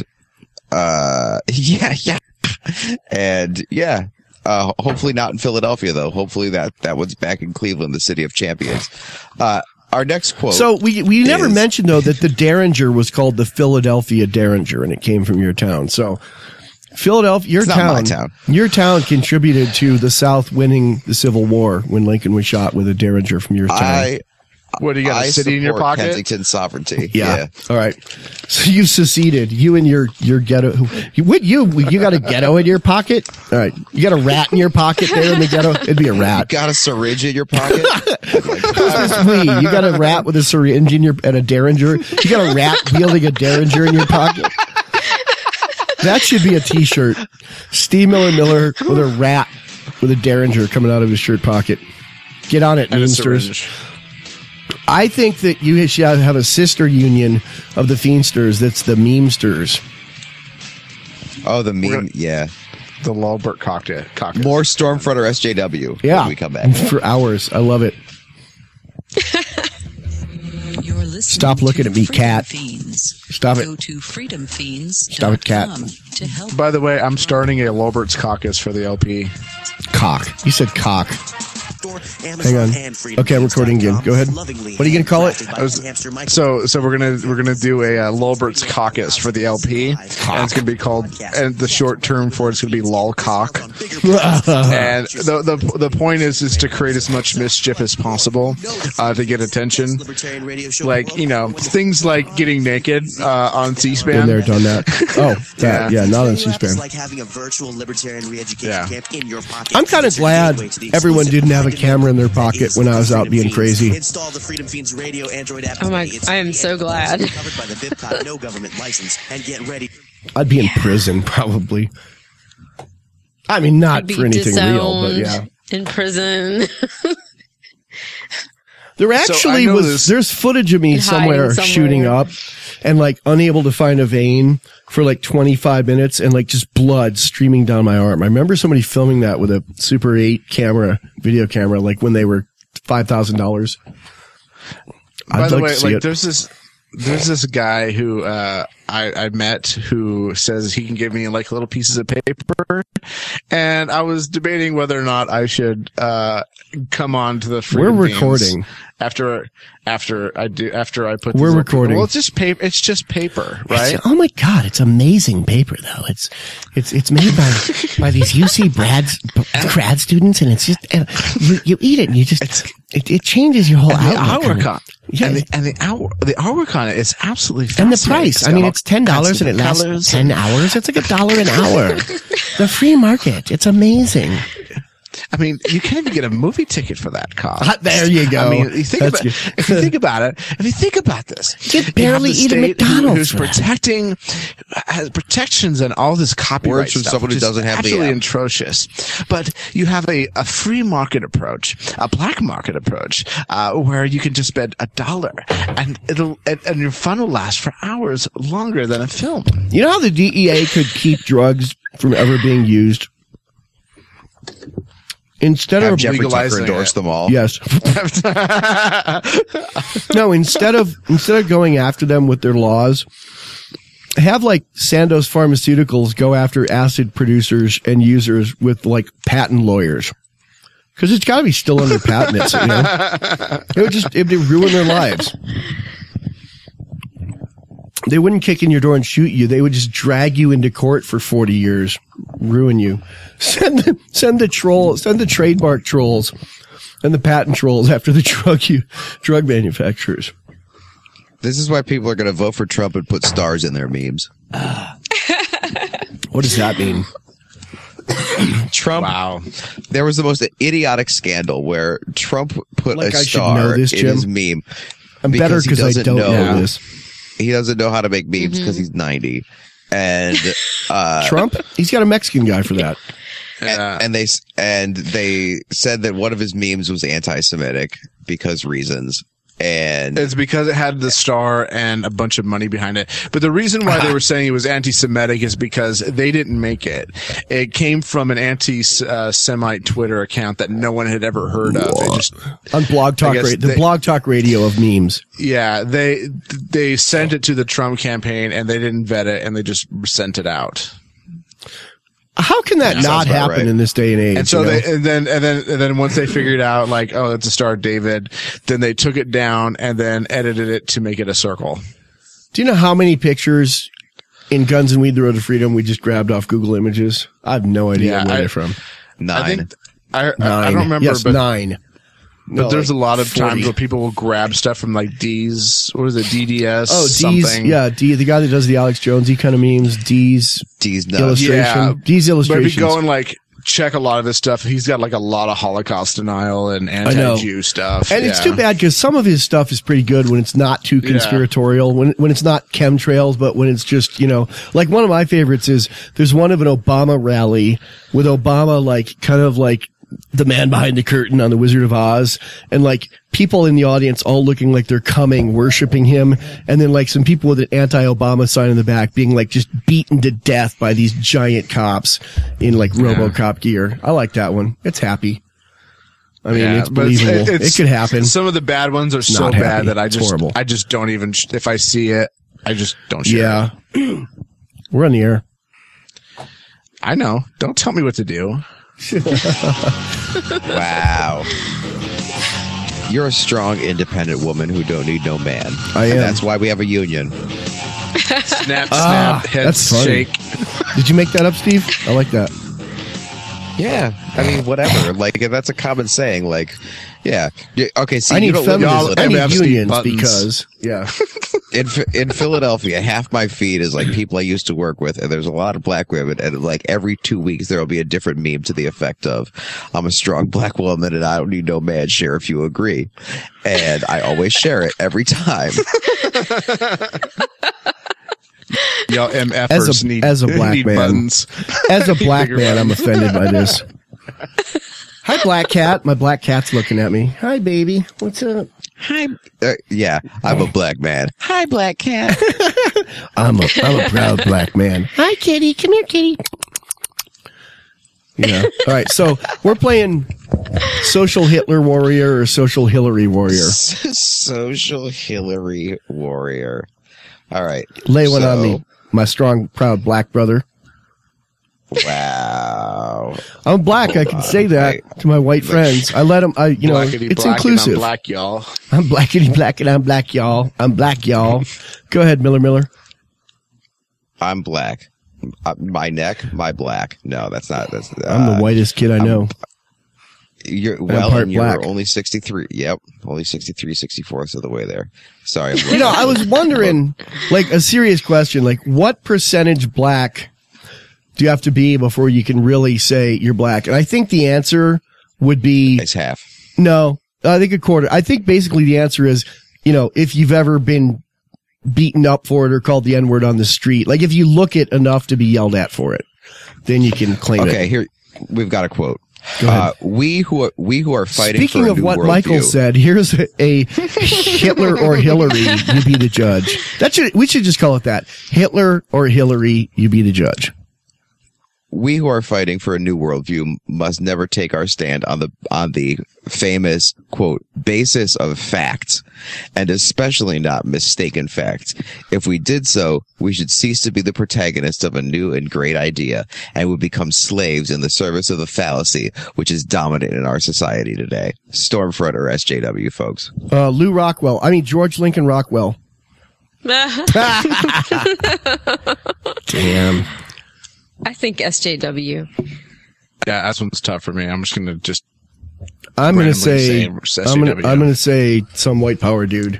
hopefully not in Philadelphia though. Hopefully that one's back in Cleveland, the city of champions. Our next quote. So we never mentioned though that the Derringer was called the Philadelphia Derringer and it came from your town. So Philadelphia, your town contributed to the South winning the Civil War when Lincoln was shot with a Derringer from your town. What do you got? A city in your pocket? Kensington sovereignty. Yeah. All right. So you seceded. You and your ghetto. You got a ghetto in your pocket? All right. You got a rat in your pocket there in the ghetto? It'd be a rat. You got a syringe in your pocket? You got a rat with a syringe and a Derringer? You got a rat wielding a Derringer in your pocket? That should be a t-shirt. Steve Miller with a rat with a Derringer coming out of his shirt pocket. Get on it, Meansters. I think that you should have a sister union of the Fiendsters. That's the Memesters. Oh, the meme. Yeah. The Lulbert Caucus. More Stormfront or SJW. Yeah. When we come back. For hours. I love it. Stop looking at me, Cat. Stop it. Go to freedomfiends.com. Stop it, Cat. To help. By the way, I'm starting a Lulbert's Caucus for the LP. Cock. You said cock. Hang on. Okay, I'm recording again. Go ahead. What are you going to call it? So we're gonna do a Lulbert's Caucus for the LP, and it's gonna be called, and the short term for it's gonna be Lulcock. And the point is to create as much mischief as possible to get attention. Like things like getting naked on C-SPAN. Been there, done that. Oh, that, yeah, not on C-SPAN. I'm kind of glad everyone didn't have a camera in their pocket when I was out being crazy. Oh my! I am so glad. I'd be in prison probably. I mean, not for anything real, but yeah, in prison. There actually there's footage of me somewhere shooting up, and like unable to find a vein for like 25 minutes and like just blood streaming down my arm. I remember somebody filming that with a Super 8 video camera, like when they were $5,000. By the way, like there's this guy who I met who says he can give me like little pieces of paper, and I was debating whether or not I should come on to the Freedom We're recording after I put. We're recording. Well, it's just paper. It's just paper, right? Oh my God, it's amazing paper though. It's made by these UC grad students, and it's just you eat it and you just it changes your whole outlook. Yeah, and the artwork on it is absolutely fascinating. And the price. I mean, it's $10 and it lasts 10 hours. It's like $1 an hour. The free market. It's amazing. I mean, you can't even get a movie ticket for that cost. There you go. I mean, if you think about this, you barely eat a McDonald's. Who's has protections and all this copyright words from stuff, someone who doesn't have absolutely atrocious. But you have a free market approach, a black market approach, where you can just spend $1 and your fun will last for hours longer than a film. You know how the DEA could keep drugs from ever being used? Instead of Jeffrey Tucker endorse them all. Yes. No, instead of going after them with their laws, have like Sandoz Pharmaceuticals go after acid producers and users with like patent lawyers. Cause it's gotta be still under patent, you know? It would ruin their lives. They wouldn't kick in your door and shoot you. They would just drag you into court for 40 years, ruin you. Send the trademark trolls and the patent trolls after the drug manufacturers. This is why people are going to vote for Trump and put stars in their memes. What does that mean? Trump. Wow. There was the most idiotic scandal where Trump put a star in his meme. I'm better because I don't know this. He doesn't know how to make memes because he's 90. And Trump? He's got a Mexican guy for that. And they said that one of his memes was anti-Semitic because reasons. And it's because it had the star and a bunch of money behind it. But the reason why they were saying it was anti-Semitic is because they didn't make it. It came from an anti-Semite Twitter account that no one had ever heard of. On Blog Talk Radio, the Blog Talk Radio of memes. Yeah, they sent it to the Trump campaign and they didn't vet it and they just sent it out. How can that not happen in this day and age? And so and then once they figured out like, oh, it's a Star of David, then they took it down and then edited it to make it a circle. Do you know how many pictures in Guns and Weed, The Road to Freedom we just grabbed off Google Images? I have no idea where they're from. 9. I don't remember. Yes, but 9. But there's a lot of 40 times where people will grab stuff from like D's, what is it, DDS? Oh, D's, yeah, the guy that does the Alex Jonesy kind of memes, D's illustration. Yeah. D's illustration. But if you go and like check a lot of his stuff, he's got like a lot of Holocaust denial and anti-Jew stuff. And it's too bad because some of his stuff is pretty good when it's not too conspiratorial, when it's not chemtrails, but when it's just, you know, like one of my favorites is there's one of an Obama rally with Obama like kind of like the man behind the curtain on The Wizard of Oz, and like people in the audience all looking like they're coming, worshiping him, and then like some people with an anti-Obama sign in the back being like just beaten to death by these giant cops in like RoboCop gear. I like that one. It's happy. I mean, it's believable. It could happen. Some of the bad ones are so bad that I just don't even, if I see it, I just don't share it. We're on the air. I know. Don't tell me what to do. Wow. You're a strong, independent woman who don't need no man. I am. And that's why we have a union. Snap, snap, head shake. Did you make that up, Steve? I like that. Yeah. I mean, whatever. Like, that's a common saying. Like, yeah. Okay, see, I need unions because, In Philadelphia, half my feed is like people I used to work with, and there's a lot of black women, and like every 2 weeks there will be a different meme to the effect of, I'm a strong black woman and I don't need no man, share if you agree. And I always share it every time. Y'all MFers as a black man, buttons. As a black man, I'm offended by this. Hi, Black Cat. My black cat's looking at me. Hi, baby. What's up? Hi. Yeah, I'm a black man. Hi, black cat. I'm a proud black man. Hi, kitty. Come here, kitty. You know. All right, so we're playing Social Hitler Warrior or Social Hillary Warrior. Social Hillary Warrior. All right. Lay one on me, my strong, proud black brother. Wow. I'm black. I can say that to my white friends. I let them, it's inclusive. I'm black, y'all. I'm blackity black and I'm black, y'all. I'm black, y'all. Go ahead, Miller. I'm black. My neck, my black. No, that's not. I'm the whitest kid I know. You're black. Only 63. Yep. Only 63, 64ths of the way there. Sorry. I was wondering, like, a serious question, like, what percentage black do you have to be before you can really say you're black? And I think the answer would be... It's half. No, I think a quarter. I think basically the answer is, if you've ever been beaten up for it or called the N-word on the street, like if you look it enough to be yelled at for it, then you can claim it. Okay, here, we've got a quote. Go ahead. We who are fighting Speaking for a of new what worldview. Michael said, here's a Hitler or Hillary, you be the judge. We should just call it that. Hitler or Hillary, you be the judge. We who are fighting for a new worldview must never take our stand on the famous, quote, basis of facts, and especially not mistaken facts. If we did so, we should cease to be the protagonists of a new and great idea, and would become slaves in the service of the fallacy which is dominant in our society today. Stormfront or SJW, folks. George Lincoln Rockwell. Damn. I think SJW. Yeah, that one's tough for me. I'm just gonna I'm gonna say some white power dude.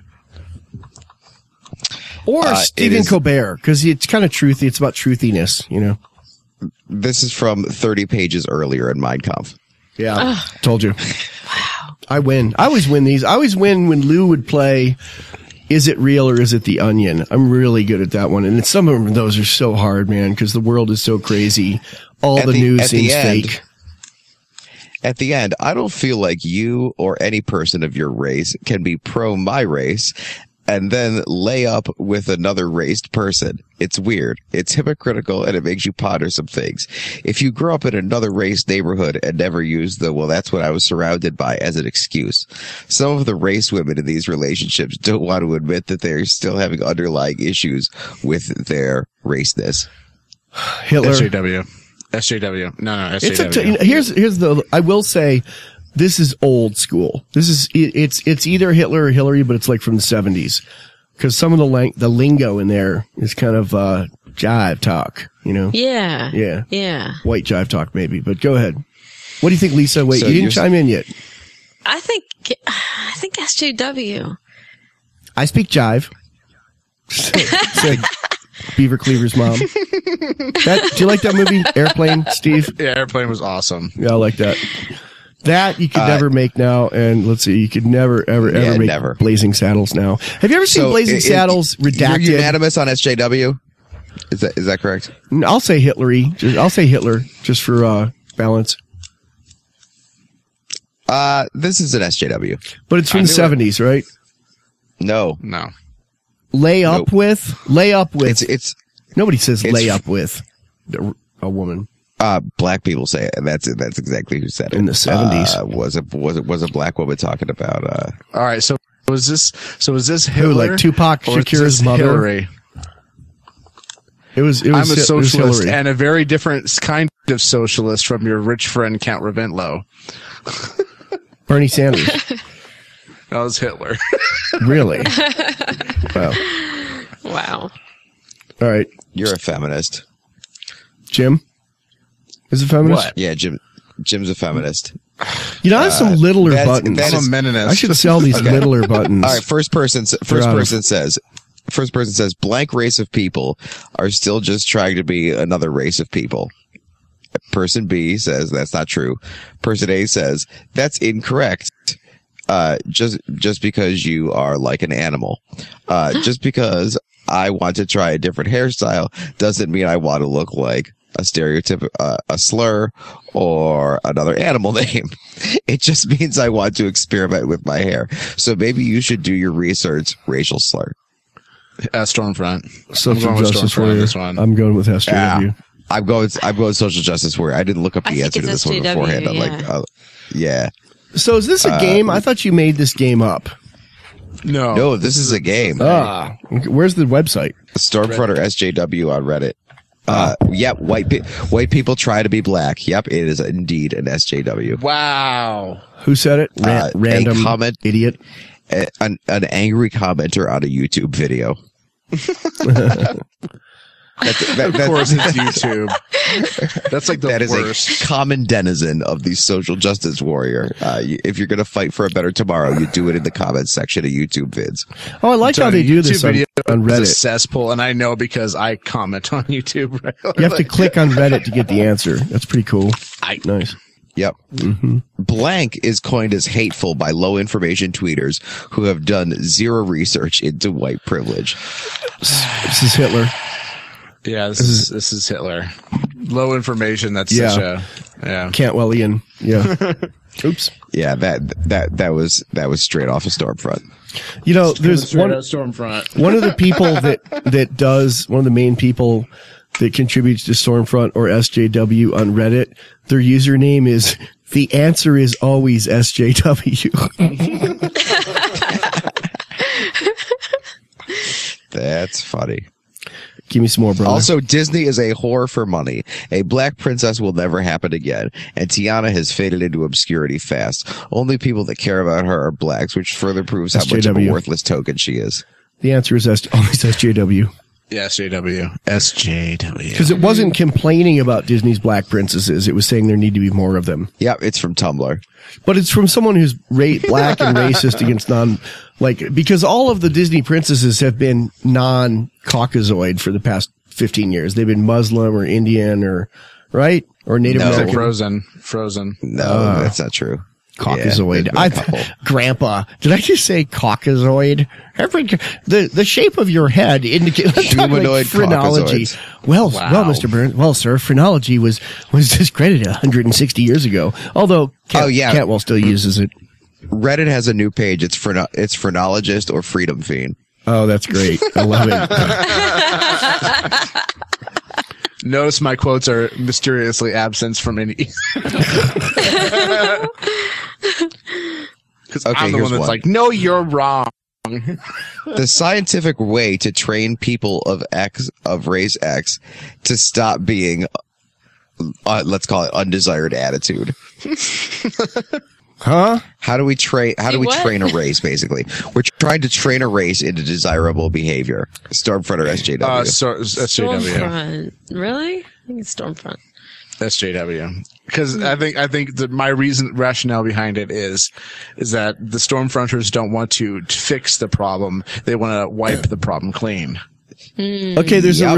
Or Stephen Colbert, because it's kind of truthy. It's about truthiness, This is from 30 pages earlier in Mein Kampf. Yeah, told you. Wow. I win. I always win these. I always win when Lou would play Is It Real or Is It the Onion? I'm really good at that one. And some of those are so hard, man, because the world is so crazy. All the news seems fake. At the end, I don't feel like you or any person of your race can be pro my race and then lay up with another raced person. It's weird. It's hypocritical, and it makes you ponder some things. If you grow up in another race neighborhood and never use that's what I was surrounded by as an excuse. Some of the race women in these relationships don't want to admit that they're still having underlying issues with their raceness. Hitler. SJW. No, SJW. I will say, this is old school. It's either Hitler or Hillary, but it's like from the 70s. Because some of the lingo in there is kind of jive talk, Yeah. Yeah. White jive talk, maybe. But go ahead. What do you think, Lisa? Wait, you didn't chime in yet. I think SJW. I speak jive. Said Beaver Cleaver's mom. Do you like that movie, Airplane, Steve? Yeah, Airplane was awesome. Yeah, I like that. That you could never make now, and let's see, you could never, ever make Blazing Saddles now. Have you ever seen Blazing Saddles redacted? You're unanimous on SJW? Is that correct? I'll say Hillary. I'll say Hitler, just for balance. This is an SJW. But it's from the 70s, right? No. Lay up with? It's nobody says lay up with a woman. Black people say it, and that's exactly who said it. In the 70s. Was a black woman talking about, All right, so was this Hitler? Who, like Tupac Shakur's mother? Hillary? It was I'm a socialist and a very different kind of socialist from your rich friend Count Raventlow. Bernie Sanders. That was Hitler. Really? Wow. All right. You're a feminist. Jim? Is a feminist? What? Yeah, Jim's a feminist. I have some littler buttons. I'm a meninist. I should sell these littler buttons. All right, first person says, blank race of people are still just trying to be another race of people. Person B says that's not true. Person A says that's incorrect. Just because you are like an animal. Just because I want to try a different hairstyle doesn't mean I want to look like a stereotype, a slur, or another animal name. It just means I want to experiment with my hair. So maybe you should do your research, racial slur. Stormfront. Social justice warrior. This one. I'm going with SJW. Yeah. I'm going social justice warrior. I didn't look up the answer to this one beforehand. I'm like, yeah. So is this a game? I thought you made this game up. No, this is a game. Where's the website? Stormfront or SJW on Reddit. Yep, white people try to be black. Yep, it is indeed an SJW. Wow. Who said it? Random comment idiot. An angry commenter on a YouTube video. Of course it's YouTube. That's like the worst. That is a common denizen of the social justice warrior. If you're going to fight for a better tomorrow, you do it in the comments section of YouTube vids. Oh, I like how they do this on Reddit. It's a cesspool, and I know because I comment on YouTube regularly. You have to click on Reddit to get the answer. That's pretty cool. Nice. Yep. Mm-hmm. Blank is coined as hateful by low information tweeters who have done zero research into white privilege. This is Hitler. Yeah, this is Hitler. Low information. That's such a Cantwellian. Yeah. Oops. Yeah, that was straight off of Stormfront. You know, there's one of the people that does one of the main people that contributes to Stormfront or SJW on Reddit. Their username is The Answer Is Always SJW. That's funny. Give me some more, brother. Also, Disney is a whore for money. A black princess will never happen again, and Tiana has faded into obscurity fast. Only people that care about her are blacks, which further proves how much of a worthless token she is. The answer is always SJW. Yeah, SJW. Because it wasn't complaining about Disney's black princesses. It was saying there need to be more of them. Yeah, it's from Tumblr. But it's from someone who's black and racist against because all of the Disney princesses have been non-Caucasoid for the past 15 years. They've been Muslim or Indian or Native American. Frozen. No, that's not true. Caucasoid. Grandpa, did I just say Caucasoid? The shape of your head indicates humanoid phrenology. Well, Mr. Burns. Well, sir, phrenology was discredited 160 years ago. Although Cantwell still uses it. Reddit has a new page. It's phrenologist or freedom fiend. Oh, that's great. I love it. Notice my quotes are mysteriously absent from any. Because I'm the one that's like, no, you're wrong. The scientific way to train people of race X to stop being, let's call it undesired attitude. Huh? How do we train a race, basically? We're trying to train a race into desirable behavior. Stormfront or SJW? SJW. Stormfront. Really? I think it's Stormfront. SJW. Because I think that my rationale behind it is that the Stormfronters don't want to fix the problem. They want to wipe the problem clean. Okay, there's a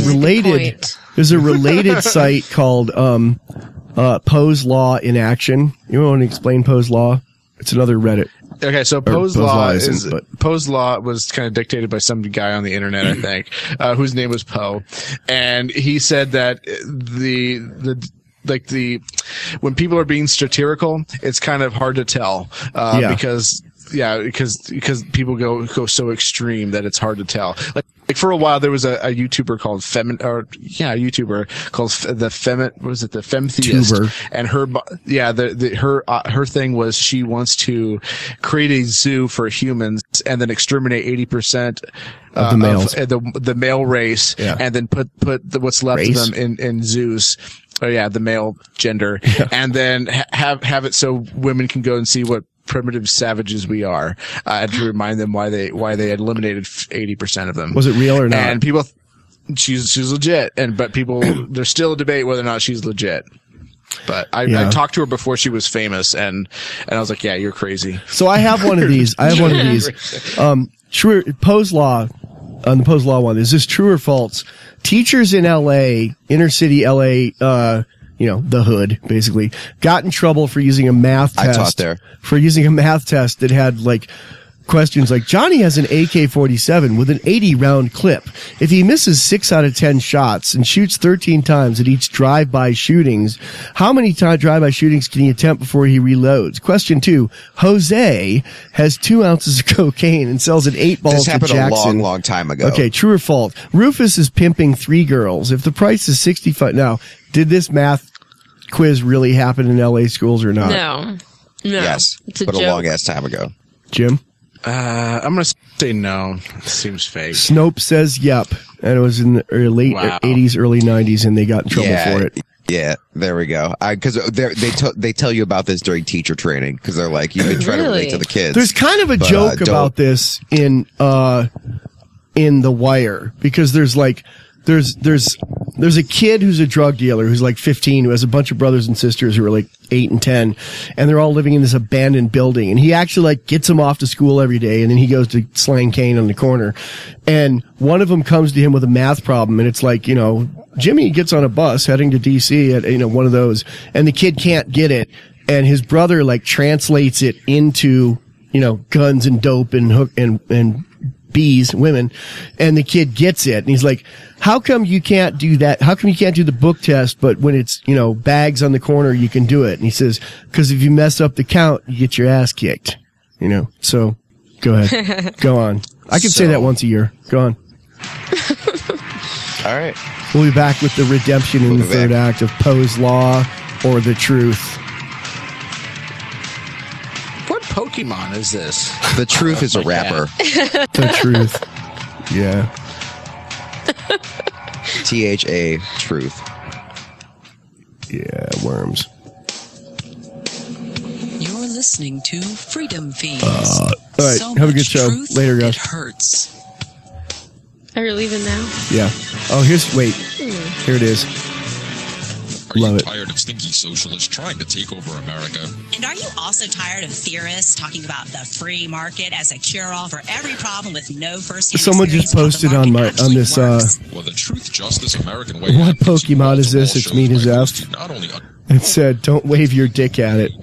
related site called Pose Law in Action. You want to explain Pose Law? It's another Reddit. Okay, so Pose Law was kind of dictated by some guy on the internet, I think, whose name was Poe, and he said that when people are being satirical, it's kind of hard to tell because people go so extreme that it's hard to tell. Like for a while there was a YouTuber called the Femtheist, and her thing was she wants to create a zoo for humans and then exterminate 80% of the males, the male race, and then put what's left of them in zoos. Oh yeah, the male gender, and then have it so women can go and see what primitive savages we are, and to remind them why they had eliminated 80% of them. Was it real or not? And people, she's legit, but people, there's still a debate whether or not she's legit. But I talked to her before she was famous, and I was like, yeah, you're crazy. So I have one of these. True Pose Law. On the Pose Law one, is this true or false? Teachers in LA, inner city LA, the hood, basically, got in trouble for using a math test. I taught there. For using a math test that had questions like, Johnny has an AK-47 with an 80-round clip. If he misses 6 out of 10 shots and shoots 13 times at each drive-by shootings, how many drive-by shootings can he attempt before he reloads? Question 2, Jose has 2 ounces of cocaine and sells an 8-ball to Jackson. This happened a long time ago. Okay, true or false? Rufus is pimping 3 girls. If the price is $65... Now, did this math quiz really happen in LA schools or not? No. Yes, but a long-ass time ago. Jim? I'm going to say no. It seems fake. Snope says yep. And it was in the late 80s, early 90s, and they got in trouble for it. Yeah, there we go. Because they tell you about this during teacher training, because they're like, you can try to relate to the kids. There's kind of a joke about this in The Wire, because there's a kid who's a drug dealer who's like 15 who has a bunch of brothers and sisters who are like 8 and 10, and they're all living in this abandoned building, and he actually like gets them off to school every day, and then he goes to slang cane on the corner, and one of them comes to him with a math problem, and it's like, Jimmy gets on a bus heading to DC at one of those, and the kid can't get it, and his brother like translates it into guns and dope and hook and bees, women, and the kid gets it, and he's like, how come you can't do that? How come you can't do the book test, but when it's, bags on the corner, you can do it? And he says, because if you mess up the count, you get your ass kicked, so go ahead. Go on. I can say that once a year. Go on. All right. We'll be back with the redemption in the third act of Poe's Law or The Truth. What Pokemon is this? The Truth is a rapper. The Truth. Yeah. THA Truth. Yeah, worms. You're listening to Freedom Fiends. All right, have a good show. Later, guys. It hurts. Are you leaving now? Yeah. Oh, here it is. Are you tired of stinky socialists trying to take over America? And are you also tired of theorists talking about the free market as a cure-all for every problem with no first-hand Someone just posted on this. Well, the Truth, Justice, American way. What Pokemon is this? It's mean as F. It said, "Don't wave your dick at it."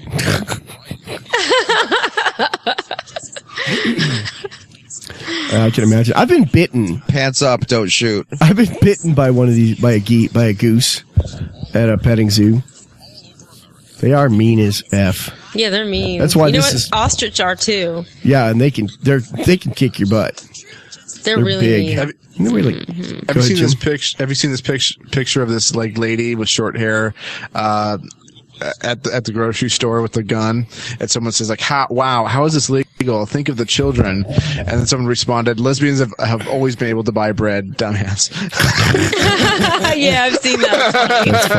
I can imagine. I've been bitten. Pants up, don't shoot. I've been bitten by one of these, by a goose at a petting zoo. They are mean as F. Yeah, they're mean. That's why ostrich are too. Yeah, and they can kick your butt. They're really big. mean. Have you seen this picture? Have you seen this picture of this like lady with short hair at the grocery store with the gun? And someone says like, how is this legal? Think of the children. And then someone responded, lesbians have always been able to buy bread, dumbass. Yeah, I've seen that. That's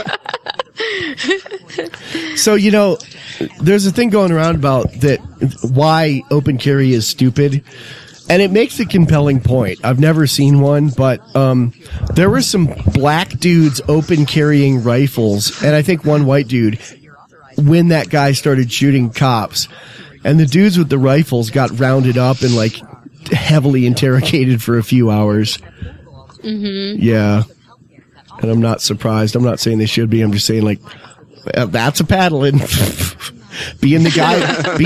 funny. So, there's a thing going around about that, why open carry is stupid. And it makes a compelling point. I've never seen one, but there were some black dudes open carrying rifles, and I think one white dude, when that guy started shooting cops. And the dudes with the rifles got rounded up and like heavily interrogated for a few hours. Mm-hmm. Yeah. And I'm not surprised. I'm not saying they should be. I'm just saying like, that's a paddling. Being the guy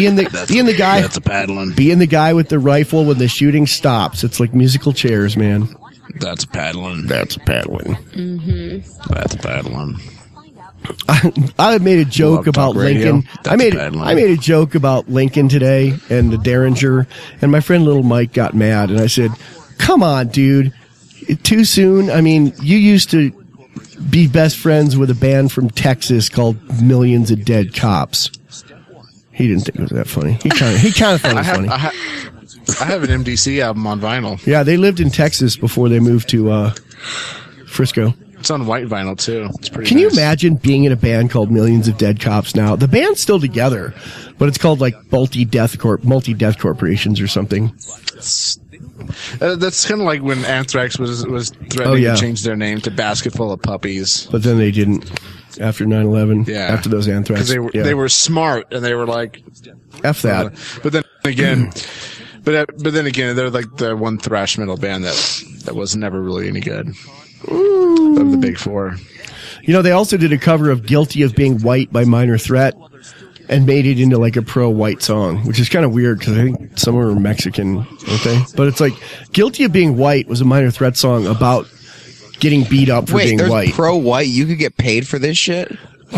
with the rifle when the shooting stops. It's like musical chairs, man. That's paddling. Mm-hmm. That's paddling. I made a joke about Lincoln. I made a joke about Lincoln today and the Derringer, and my friend Little Mike got mad, and I said, "Come on, dude, too soon." I mean, you used to be best friends with a band from Texas called Millions of Dead Cops. He didn't think it was that funny. He kind of thought it was funny. I have an MDC album on vinyl. Yeah, they lived in Texas before they moved to Frisco. It's on white vinyl too. It's pretty. Can you imagine being in a band called Millions of Dead Cops now? The band's still together, but it's called like Multi Death Corporations or something. That's kind of like when Anthrax was threatening to change their name to Basket Full of Puppies. But then they didn't after 9/11. Yeah, after those Anthrax, because they were smart and they were like, "F that." But then again, they're like the one thrash metal band that was never really any good. Of the big four. They also did a cover of Guilty of Being White by Minor Threat. and made it into like a pro-white song, which is kind of weird because I think some are Mexican, aren't they? But it's like Guilty of Being White was a Minor Threat song about getting beat up for being white. Pro-white? You could get paid for this shit?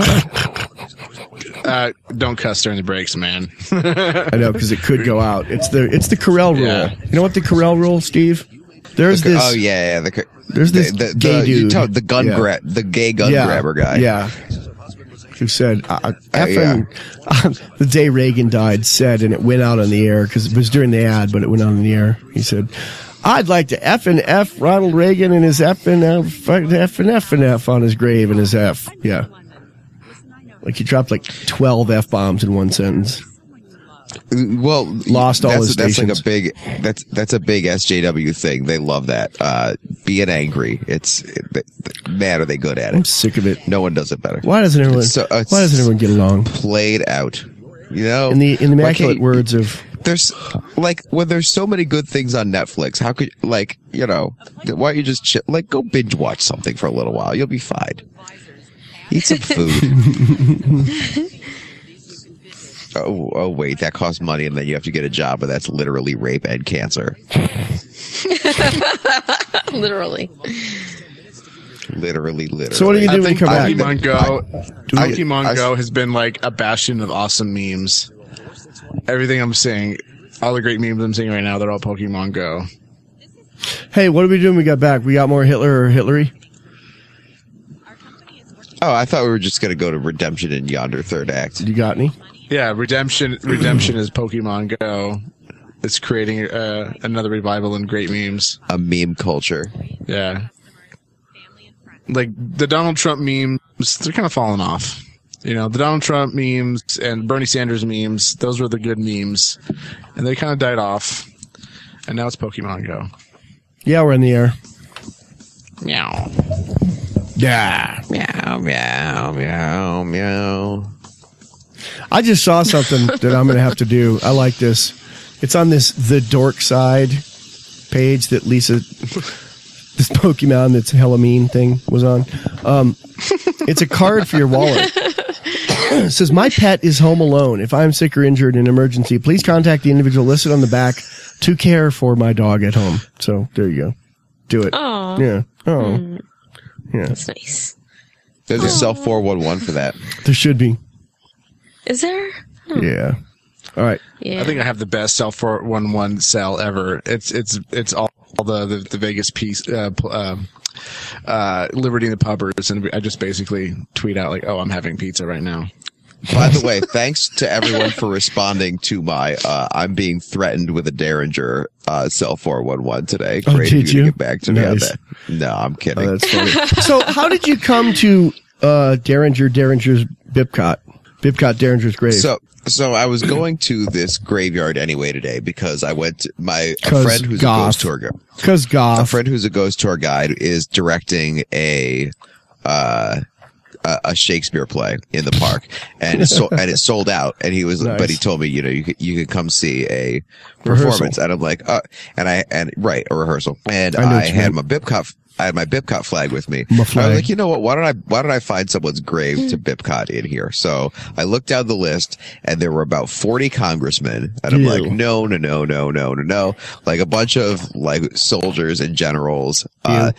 Don't cuss during the breaks, man. I know, because it could go out. It's the Carell rule. Yeah. You know what the Carell rule, Steve? There's this. Oh yeah. There's this gay dude. The gun grab, the gay gun grabber guy. Yeah. Who said, the day Reagan died, said, and it went out on the air because it was during the ad, but it went out on the air. He said, I'd like to F and F Ronald Reagan and his F and F and F on his grave and his F. Yeah. Like he dropped like 12 F-bombs in one sentence. Well, lost all his stations. That's like that's a big SJW thing. They love that. Being angry. Man, are they good at it? I'm sick of it. No one does it better. Why doesn't everyone get along? Played out. You know, in the immaculate words of there's like when there's so many good things on Netflix. How could why don't you just go binge watch something for a little while? You'll be fine. Eat some food. Oh, wait, that costs money, and then you have to get a job, but that's literally rape and cancer. Literally. So what do you do when you come back? Pokemon Go has been like a bastion of awesome memes. Everything I'm seeing, all the great memes I'm seeing right now, they're all Pokemon Go. Hey, what are we doing when we got back? We got more Hitler or Hillary? Oh, I thought we were just going to go to Redemption in Yonder Third Act. You got any? Yeah, Redemption is Pokemon Go. It's creating another revival in great memes. A meme culture. Yeah. Like the Donald Trump memes, they're kind of falling off. You know, the Donald Trump memes and Bernie Sanders memes, those were the good memes. And they kind of died off. And now it's Pokemon Go. Yeah, we're in the air. Meow. Yeah. Meow, meow, meow, meow. I just saw something that I'm going to have to do. I like this. It's on this The Dork Side page that Lisa, this Pokemon that's hella mean thing was on. It's a card for your wallet. It says, my pet is home alone. If I'm sick or injured in an emergency, please contact the individual listed on the back to care for my dog at home. So there you go. Do it. Oh. Yeah. Oh. Yeah. That's nice. There's a Cell 411 for that. There should be. Is there? Yeah. All right. Yeah. I think I have the best Cell 411 cell ever. It's all the Vegas piece, Liberty and the Pubbers, and I just basically tweet out like, "Oh, I'm having pizza right now." By the way, thanks to everyone for responding to my I'm being threatened with a Derringer Cell 411 today. Great of you to get back to me on that. No, I'm kidding. Oh, that's funny. So how did you come to Derringer's Bipcot? Bipcot Derringer's grave. So I was going to this graveyard anyway today because I went to a friend who's a ghost tour guide. A friend who's a ghost tour guide is directing a Shakespeare play in the park, and it's sold out. And he was, nice. But he told me, you could come see a performance, rehearsal. And I'm like, a rehearsal. And I had my Bipcot flag with me. I was like, you know what? Why don't I find someone's grave to Bipcot in here? So I looked down the list, and there were about 40 congressmen, and I'm like, no. Like a bunch of like soldiers and generals. And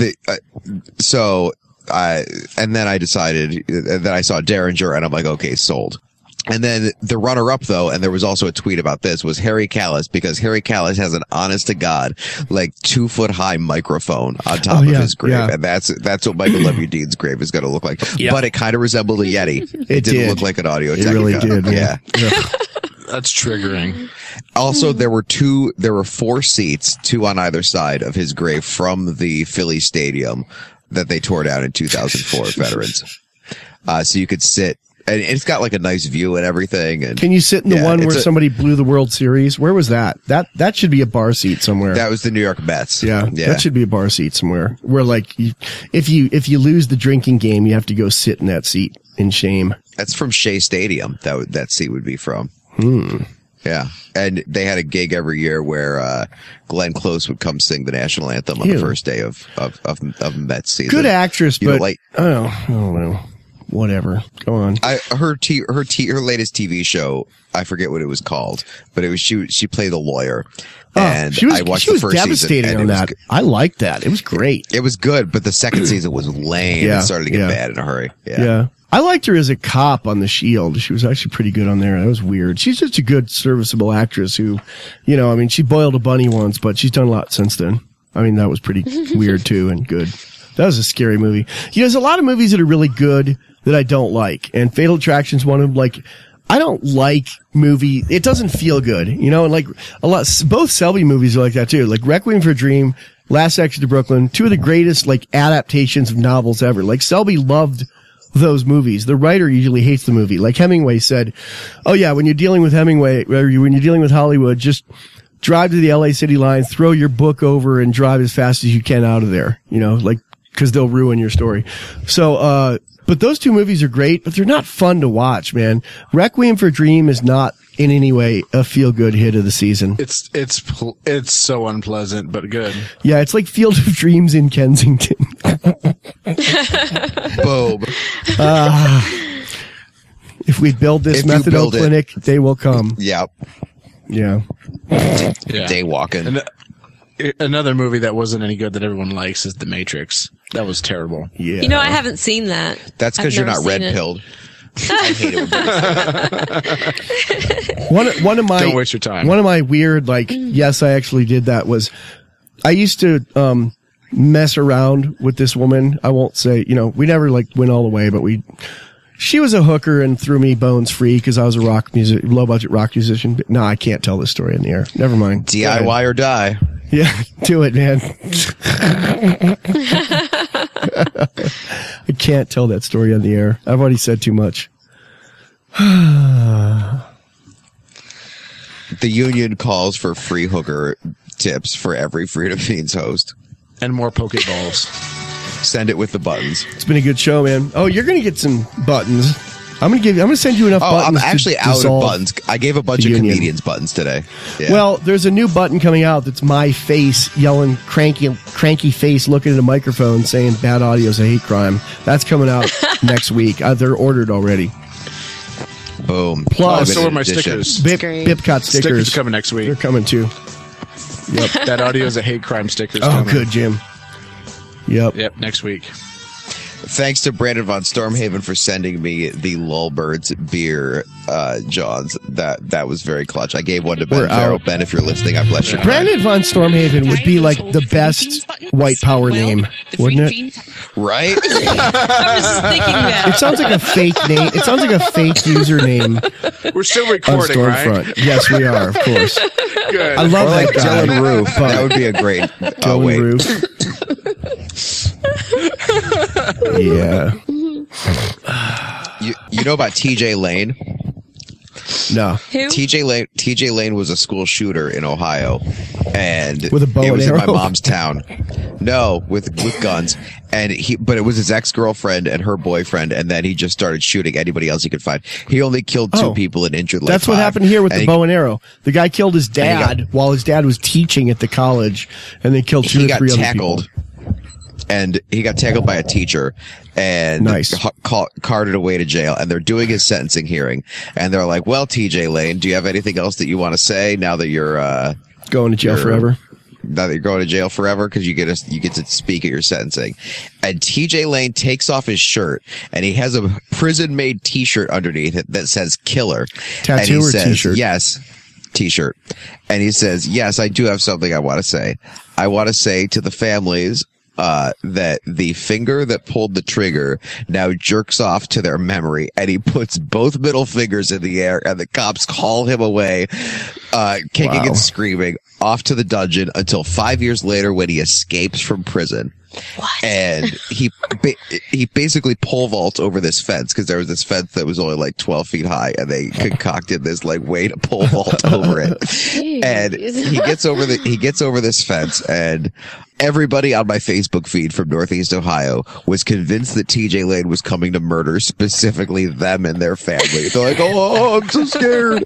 then I decided, and then I saw Derringer, and I'm like, okay, sold. And then the runner-up, though, and there was also a tweet about this, was Harry Callis, because Harry Callis has an honest-to-God, like 2-foot-high microphone on top of his grave, and that's what Michael W. Dean's grave is going to look like. Yep. But it kind of resembled a Yeti. It didn't look like an Audio-Technica. It really did. Yeah. That's triggering. Also, there were 4 seats, 2 on either side of his grave from the Philly Stadium that they tore down in 2004 veterans. So you could sit. And it's got like a nice view and everything. And can you sit in the one where somebody blew the World Series? Where was that? That should be a bar seat somewhere. That was the New York Mets. Yeah. That should be a bar seat somewhere. Where like, if you lose the drinking game, you have to go sit in that seat in shame. That's from Shea Stadium. That seat would be from. Yeah. And they had a gig every year where Glenn Close would come sing the national anthem on the first day of Mets season. Good actress, but I don't know. whatever. Go on. Her latest TV show, I forget what it was called, but it was she played a lawyer. And I watched the first devastating season, on that. I liked that. It was great. It was good, but the second season was lame. Yeah, it started to get bad in a hurry. Yeah. I liked her as a cop on The Shield. She was actually pretty good on there. That was weird. She's just a good, serviceable actress who, she boiled a bunny once, but she's done a lot since then. I mean, that was pretty weird too and good. That was a scary movie. There's a lot of movies that are really good that I don't like, and Fatal Attraction's one of them. Like, I don't like it doesn't feel good, and like both Selby movies are like that too. Like Requiem for a Dream, Last Exit to Brooklyn, two of the greatest like adaptations of novels ever. Like Selby loved those movies. The writer usually hates the movie. Like Hemingway said, oh yeah, when you're dealing with Hemingway, or when you're dealing with Hollywood, just drive to the LA City line, throw your book over and drive as fast as you can out of there, cause they'll ruin your story. So, but those two movies are great, but they're not fun to watch, man. Requiem for a Dream is not in any way a feel-good hit of the season. It's so unpleasant, but good. Yeah, it's like Field of Dreams in Kensington. Boom. If we build this methadone clinic, they will come. Yep. Yeah. Day walking. Another movie that wasn't any good that everyone likes is The Matrix. That was terrible. Yeah. I haven't seen that. That's because you're not red-pilled. I hate it. One of my don't waste your time. One of my weird, yes, I actually did that was I used to mess around with this woman. I won't say, we never went all the way, but she was a hooker and threw me bones free because I was a low budget rock musician. No, I can't tell this story in the air. Never mind. DIY or die. Yeah, do it, man. I can't tell that story on the air. I've already said too much. The union calls for free hooker tips for every Freedom Fiends host. And more Pokeballs. Send it with the buttons. It's been a good show, man. Oh, you're going to get some buttons. I'm going to send you enough buttons. I'm actually out of buttons. I gave a bunch of comedians buttons today. Yeah. Well, there's a new button coming out that's my face yelling cranky face looking at a microphone saying bad audio is a hate crime. That's coming out next week. They're ordered already. Boom. Plus, so are my stickers. Bipcot stickers. Stickers are coming next week. They're coming too. Yep. That audio is a hate crime stickers. Oh, coming. good, Jim. Yep, next week. Thanks to Brandon von Stormhaven for sending me the Lullbirds beer, Johns. That was very clutch. I gave one to Ben Farrell. Ben, if you're listening, I bless you. Brandon von Stormhaven would be like the best white power name, wouldn't it? Right? I was just thinking that. It sounds like a fake name. It sounds like a fake username. We're still recording, right? Yes, we are, of course. Good. I love that guy. Dylan Roof. That would be a great Dylan Roof. Yeah. You know about TJ Lane? No. Who? TJ Lane was a school shooter in Ohio, and with a bow it was and arrow? in my mom's town. No, with guns, but it was his ex-girlfriend and her boyfriend, and then he just started shooting anybody else he could find. He only killed 2 people and injured like 5. That's what happened here with the bow and arrow. The guy killed his dad while his dad was teaching at the college, and they killed 2 or 3 other people. And he got tackled by a teacher and carted away to jail. And they're doing his sentencing hearing. And they're like, well, TJ Lane, do you have anything else that you want to say now that you're going to jail forever? Now that you're going to jail forever because you get to speak at your sentencing. And TJ Lane takes off his shirt and he has a prison-made T-shirt underneath it that says "Killer." Tattoo or T-shirt? Yes. T-shirt. And he says, yes, I do have something I want to say. I want to say to the families that the finger that pulled the trigger now jerks off to their memory, and he puts both middle fingers in the air, and the cops haul him away, kicking and screaming off to the dungeon until 5 years later when he escapes from prison. What? And he basically pole vaults over this fence because there was this fence that was only like 12 feet high, and they concocted this like way to pole vault over it. Jeez. And he gets over this fence, and everybody on my Facebook feed from Northeast Ohio was convinced that TJ Lane was coming to murder specifically them and their family. They're like, oh, I'm so scared.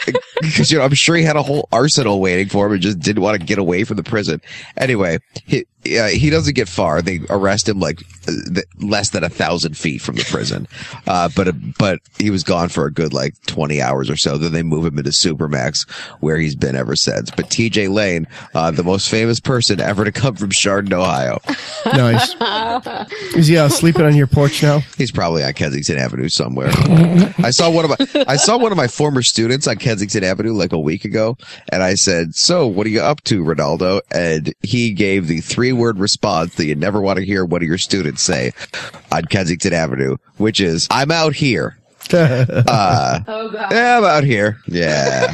Because, I'm sure he had a whole arsenal waiting for him and just didn't want to get away from the prison. Anyway, he doesn't get far. They arrest him like less than 1,000 feet from the prison. But he was gone for a good like 20 hours or so. Then they move him into Supermax, where he's been ever since. But TJ Lane, the most famous person ever to come from Chardon, Ohio. Nice. Is he sleeping on your porch now? He's probably on Kensington Avenue somewhere. I saw one of my former students on Kensington Avenue like a week ago, and I said, "So, what are you up to, Ronaldo?" And he gave the 3-word response that you never want to hear one of your students say on Kensington Avenue, which is, "I'm out here." Oh God. Yeah, I'm out here. Yeah.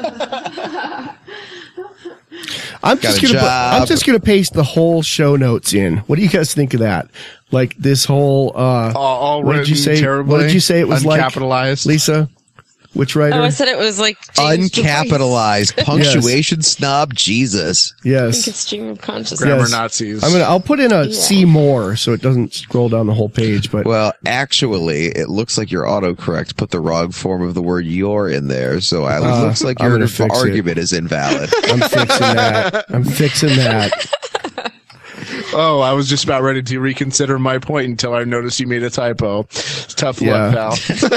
I'm just gonna paste the whole show notes in. What do you guys think of that? Like this whole all what did you say? Terribly, what did you say it was uncapitalized. Like? Lisa? Which writer? Oh, I said it was like uncapitalized punctuation snob. Jesus. Yes. I think it's stream of consciousness. Grammar Nazis. I'll put in a see more so it doesn't scroll down the whole page. But actually, it looks like your autocorrect put the wrong form of the word "your" in there. So it looks like your argument is invalid. I'm fixing that. Oh, I was just about ready to reconsider my point until I noticed you made a typo. Tough luck, pal.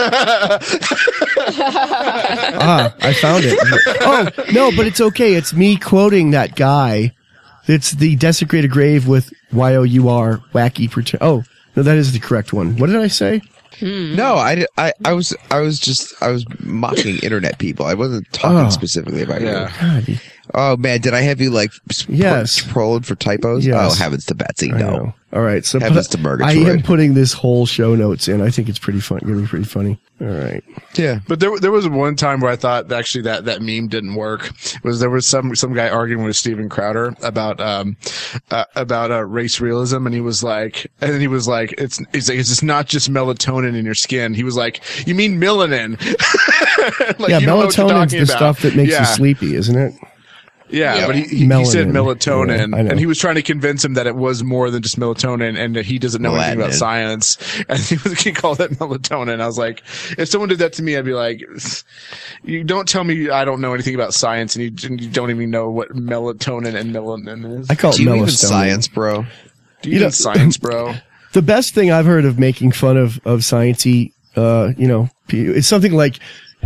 I found it. Oh, no, but it's okay. It's me quoting that guy. It's the desecrated grave with Y-O-U-R, wacky pretend. Oh, no, that is the correct one. What did I say? No, I was mocking internet people. I wasn't talking specifically about you. God. Oh man, did I have you like trolling for typos? Yes. Oh, heavens to Betsy, no. All right, so heavens to Murgatroyd. I am putting this whole show notes in. I think it's pretty fun. Going to be pretty funny. All right. Yeah, but there was one time where I thought actually that meme didn't work. There was some guy arguing with Steven Crowder about race realism, and he was like, it's not just melatonin in your skin. He was like, you mean melanin? Melatonin's the stuff that makes you sleepy, isn't it? Yeah, but he said melatonin, and he was trying to convince him that it was more than just melatonin, and that he doesn't know anything about science, and he called it melatonin. I was like, if someone did that to me, I'd be like, you don't tell me I don't know anything about science, and you don't even know what melatonin and melanin is. I call it melatonin. Do you even science, bro? Do you even science, bro? The best thing I've heard of making fun of sciencey, it's something like,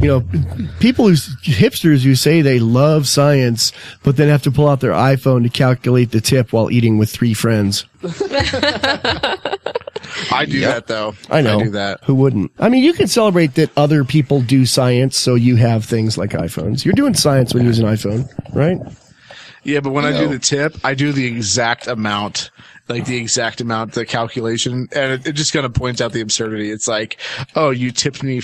hipsters who say they love science, but then have to pull out their iPhone to calculate the tip while eating with 3 friends. I do that, though. I know. I do that. Who wouldn't? I mean, you can celebrate that other people do science, so you have things like iPhones. You're doing science when you use an iPhone, right? Yeah, but when I do the tip, I do the exact amount. The calculation, and it just kind of points out the absurdity. It's like, oh, you tipped me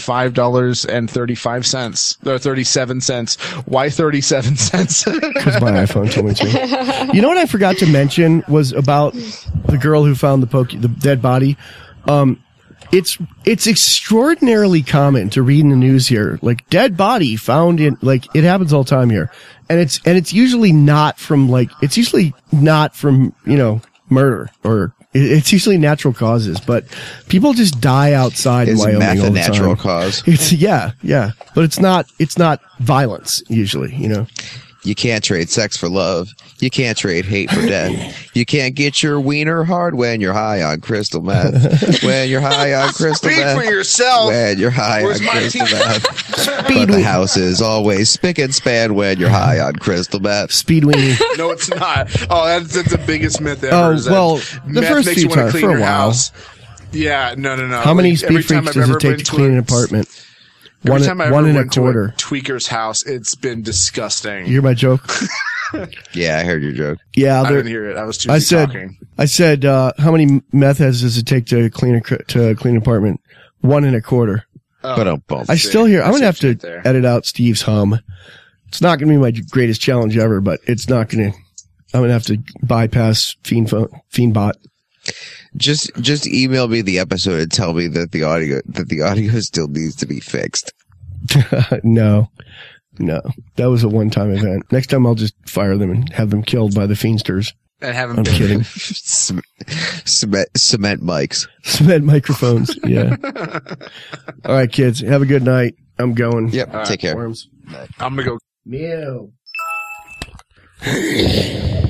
$5.35 or 37 cents. Why 37 cents? Because my iPhone told me to. You know what I forgot to mention was about the girl who found the dead body. It's extraordinarily common to read in the news here, like dead body found in, like it happens all the time here, and it's usually not from murder, or it's usually natural causes, but people just die outside in Wyoming all the time. Is meth a natural cause? It's but it's not violence usually, You can't trade sex for love. You can't trade hate for death. You can't get your wiener hard when you're high on crystal meth. When you're high on crystal meth. Speak for yourself. When you're high on crystal meth. But the house is always spick and span when you're high on crystal meth. Speed weenie. No, it's not. Oh, that's the biggest myth ever. Oh, well, the first few times for a while. House. Yeah, no. How many speed freaks does it take to clean an apartment? Every time I ever went to a tweaker's house, it's been disgusting. You hear my joke? Yeah, I heard your joke. Yeah, I didn't hear it. I was too busy talking. I said, how many meth heads does it take to clean an apartment? 1.25. Oh, I still hear. I'm gonna have to edit out Steve's hum. It's not gonna be my greatest challenge ever, but it's not gonna. I'm gonna have to bypass Fiendbot. Just email me the episode and tell me that the audio still needs to be fixed. No, that was a one-time event. Next time I'll just fire them and have them killed by the Fiendsters. And have them. I'm kidding. Cement mics, cement microphones. Yeah. All right, kids. Have a good night. I'm going. Yep. Take care. I'm gonna go. Meow.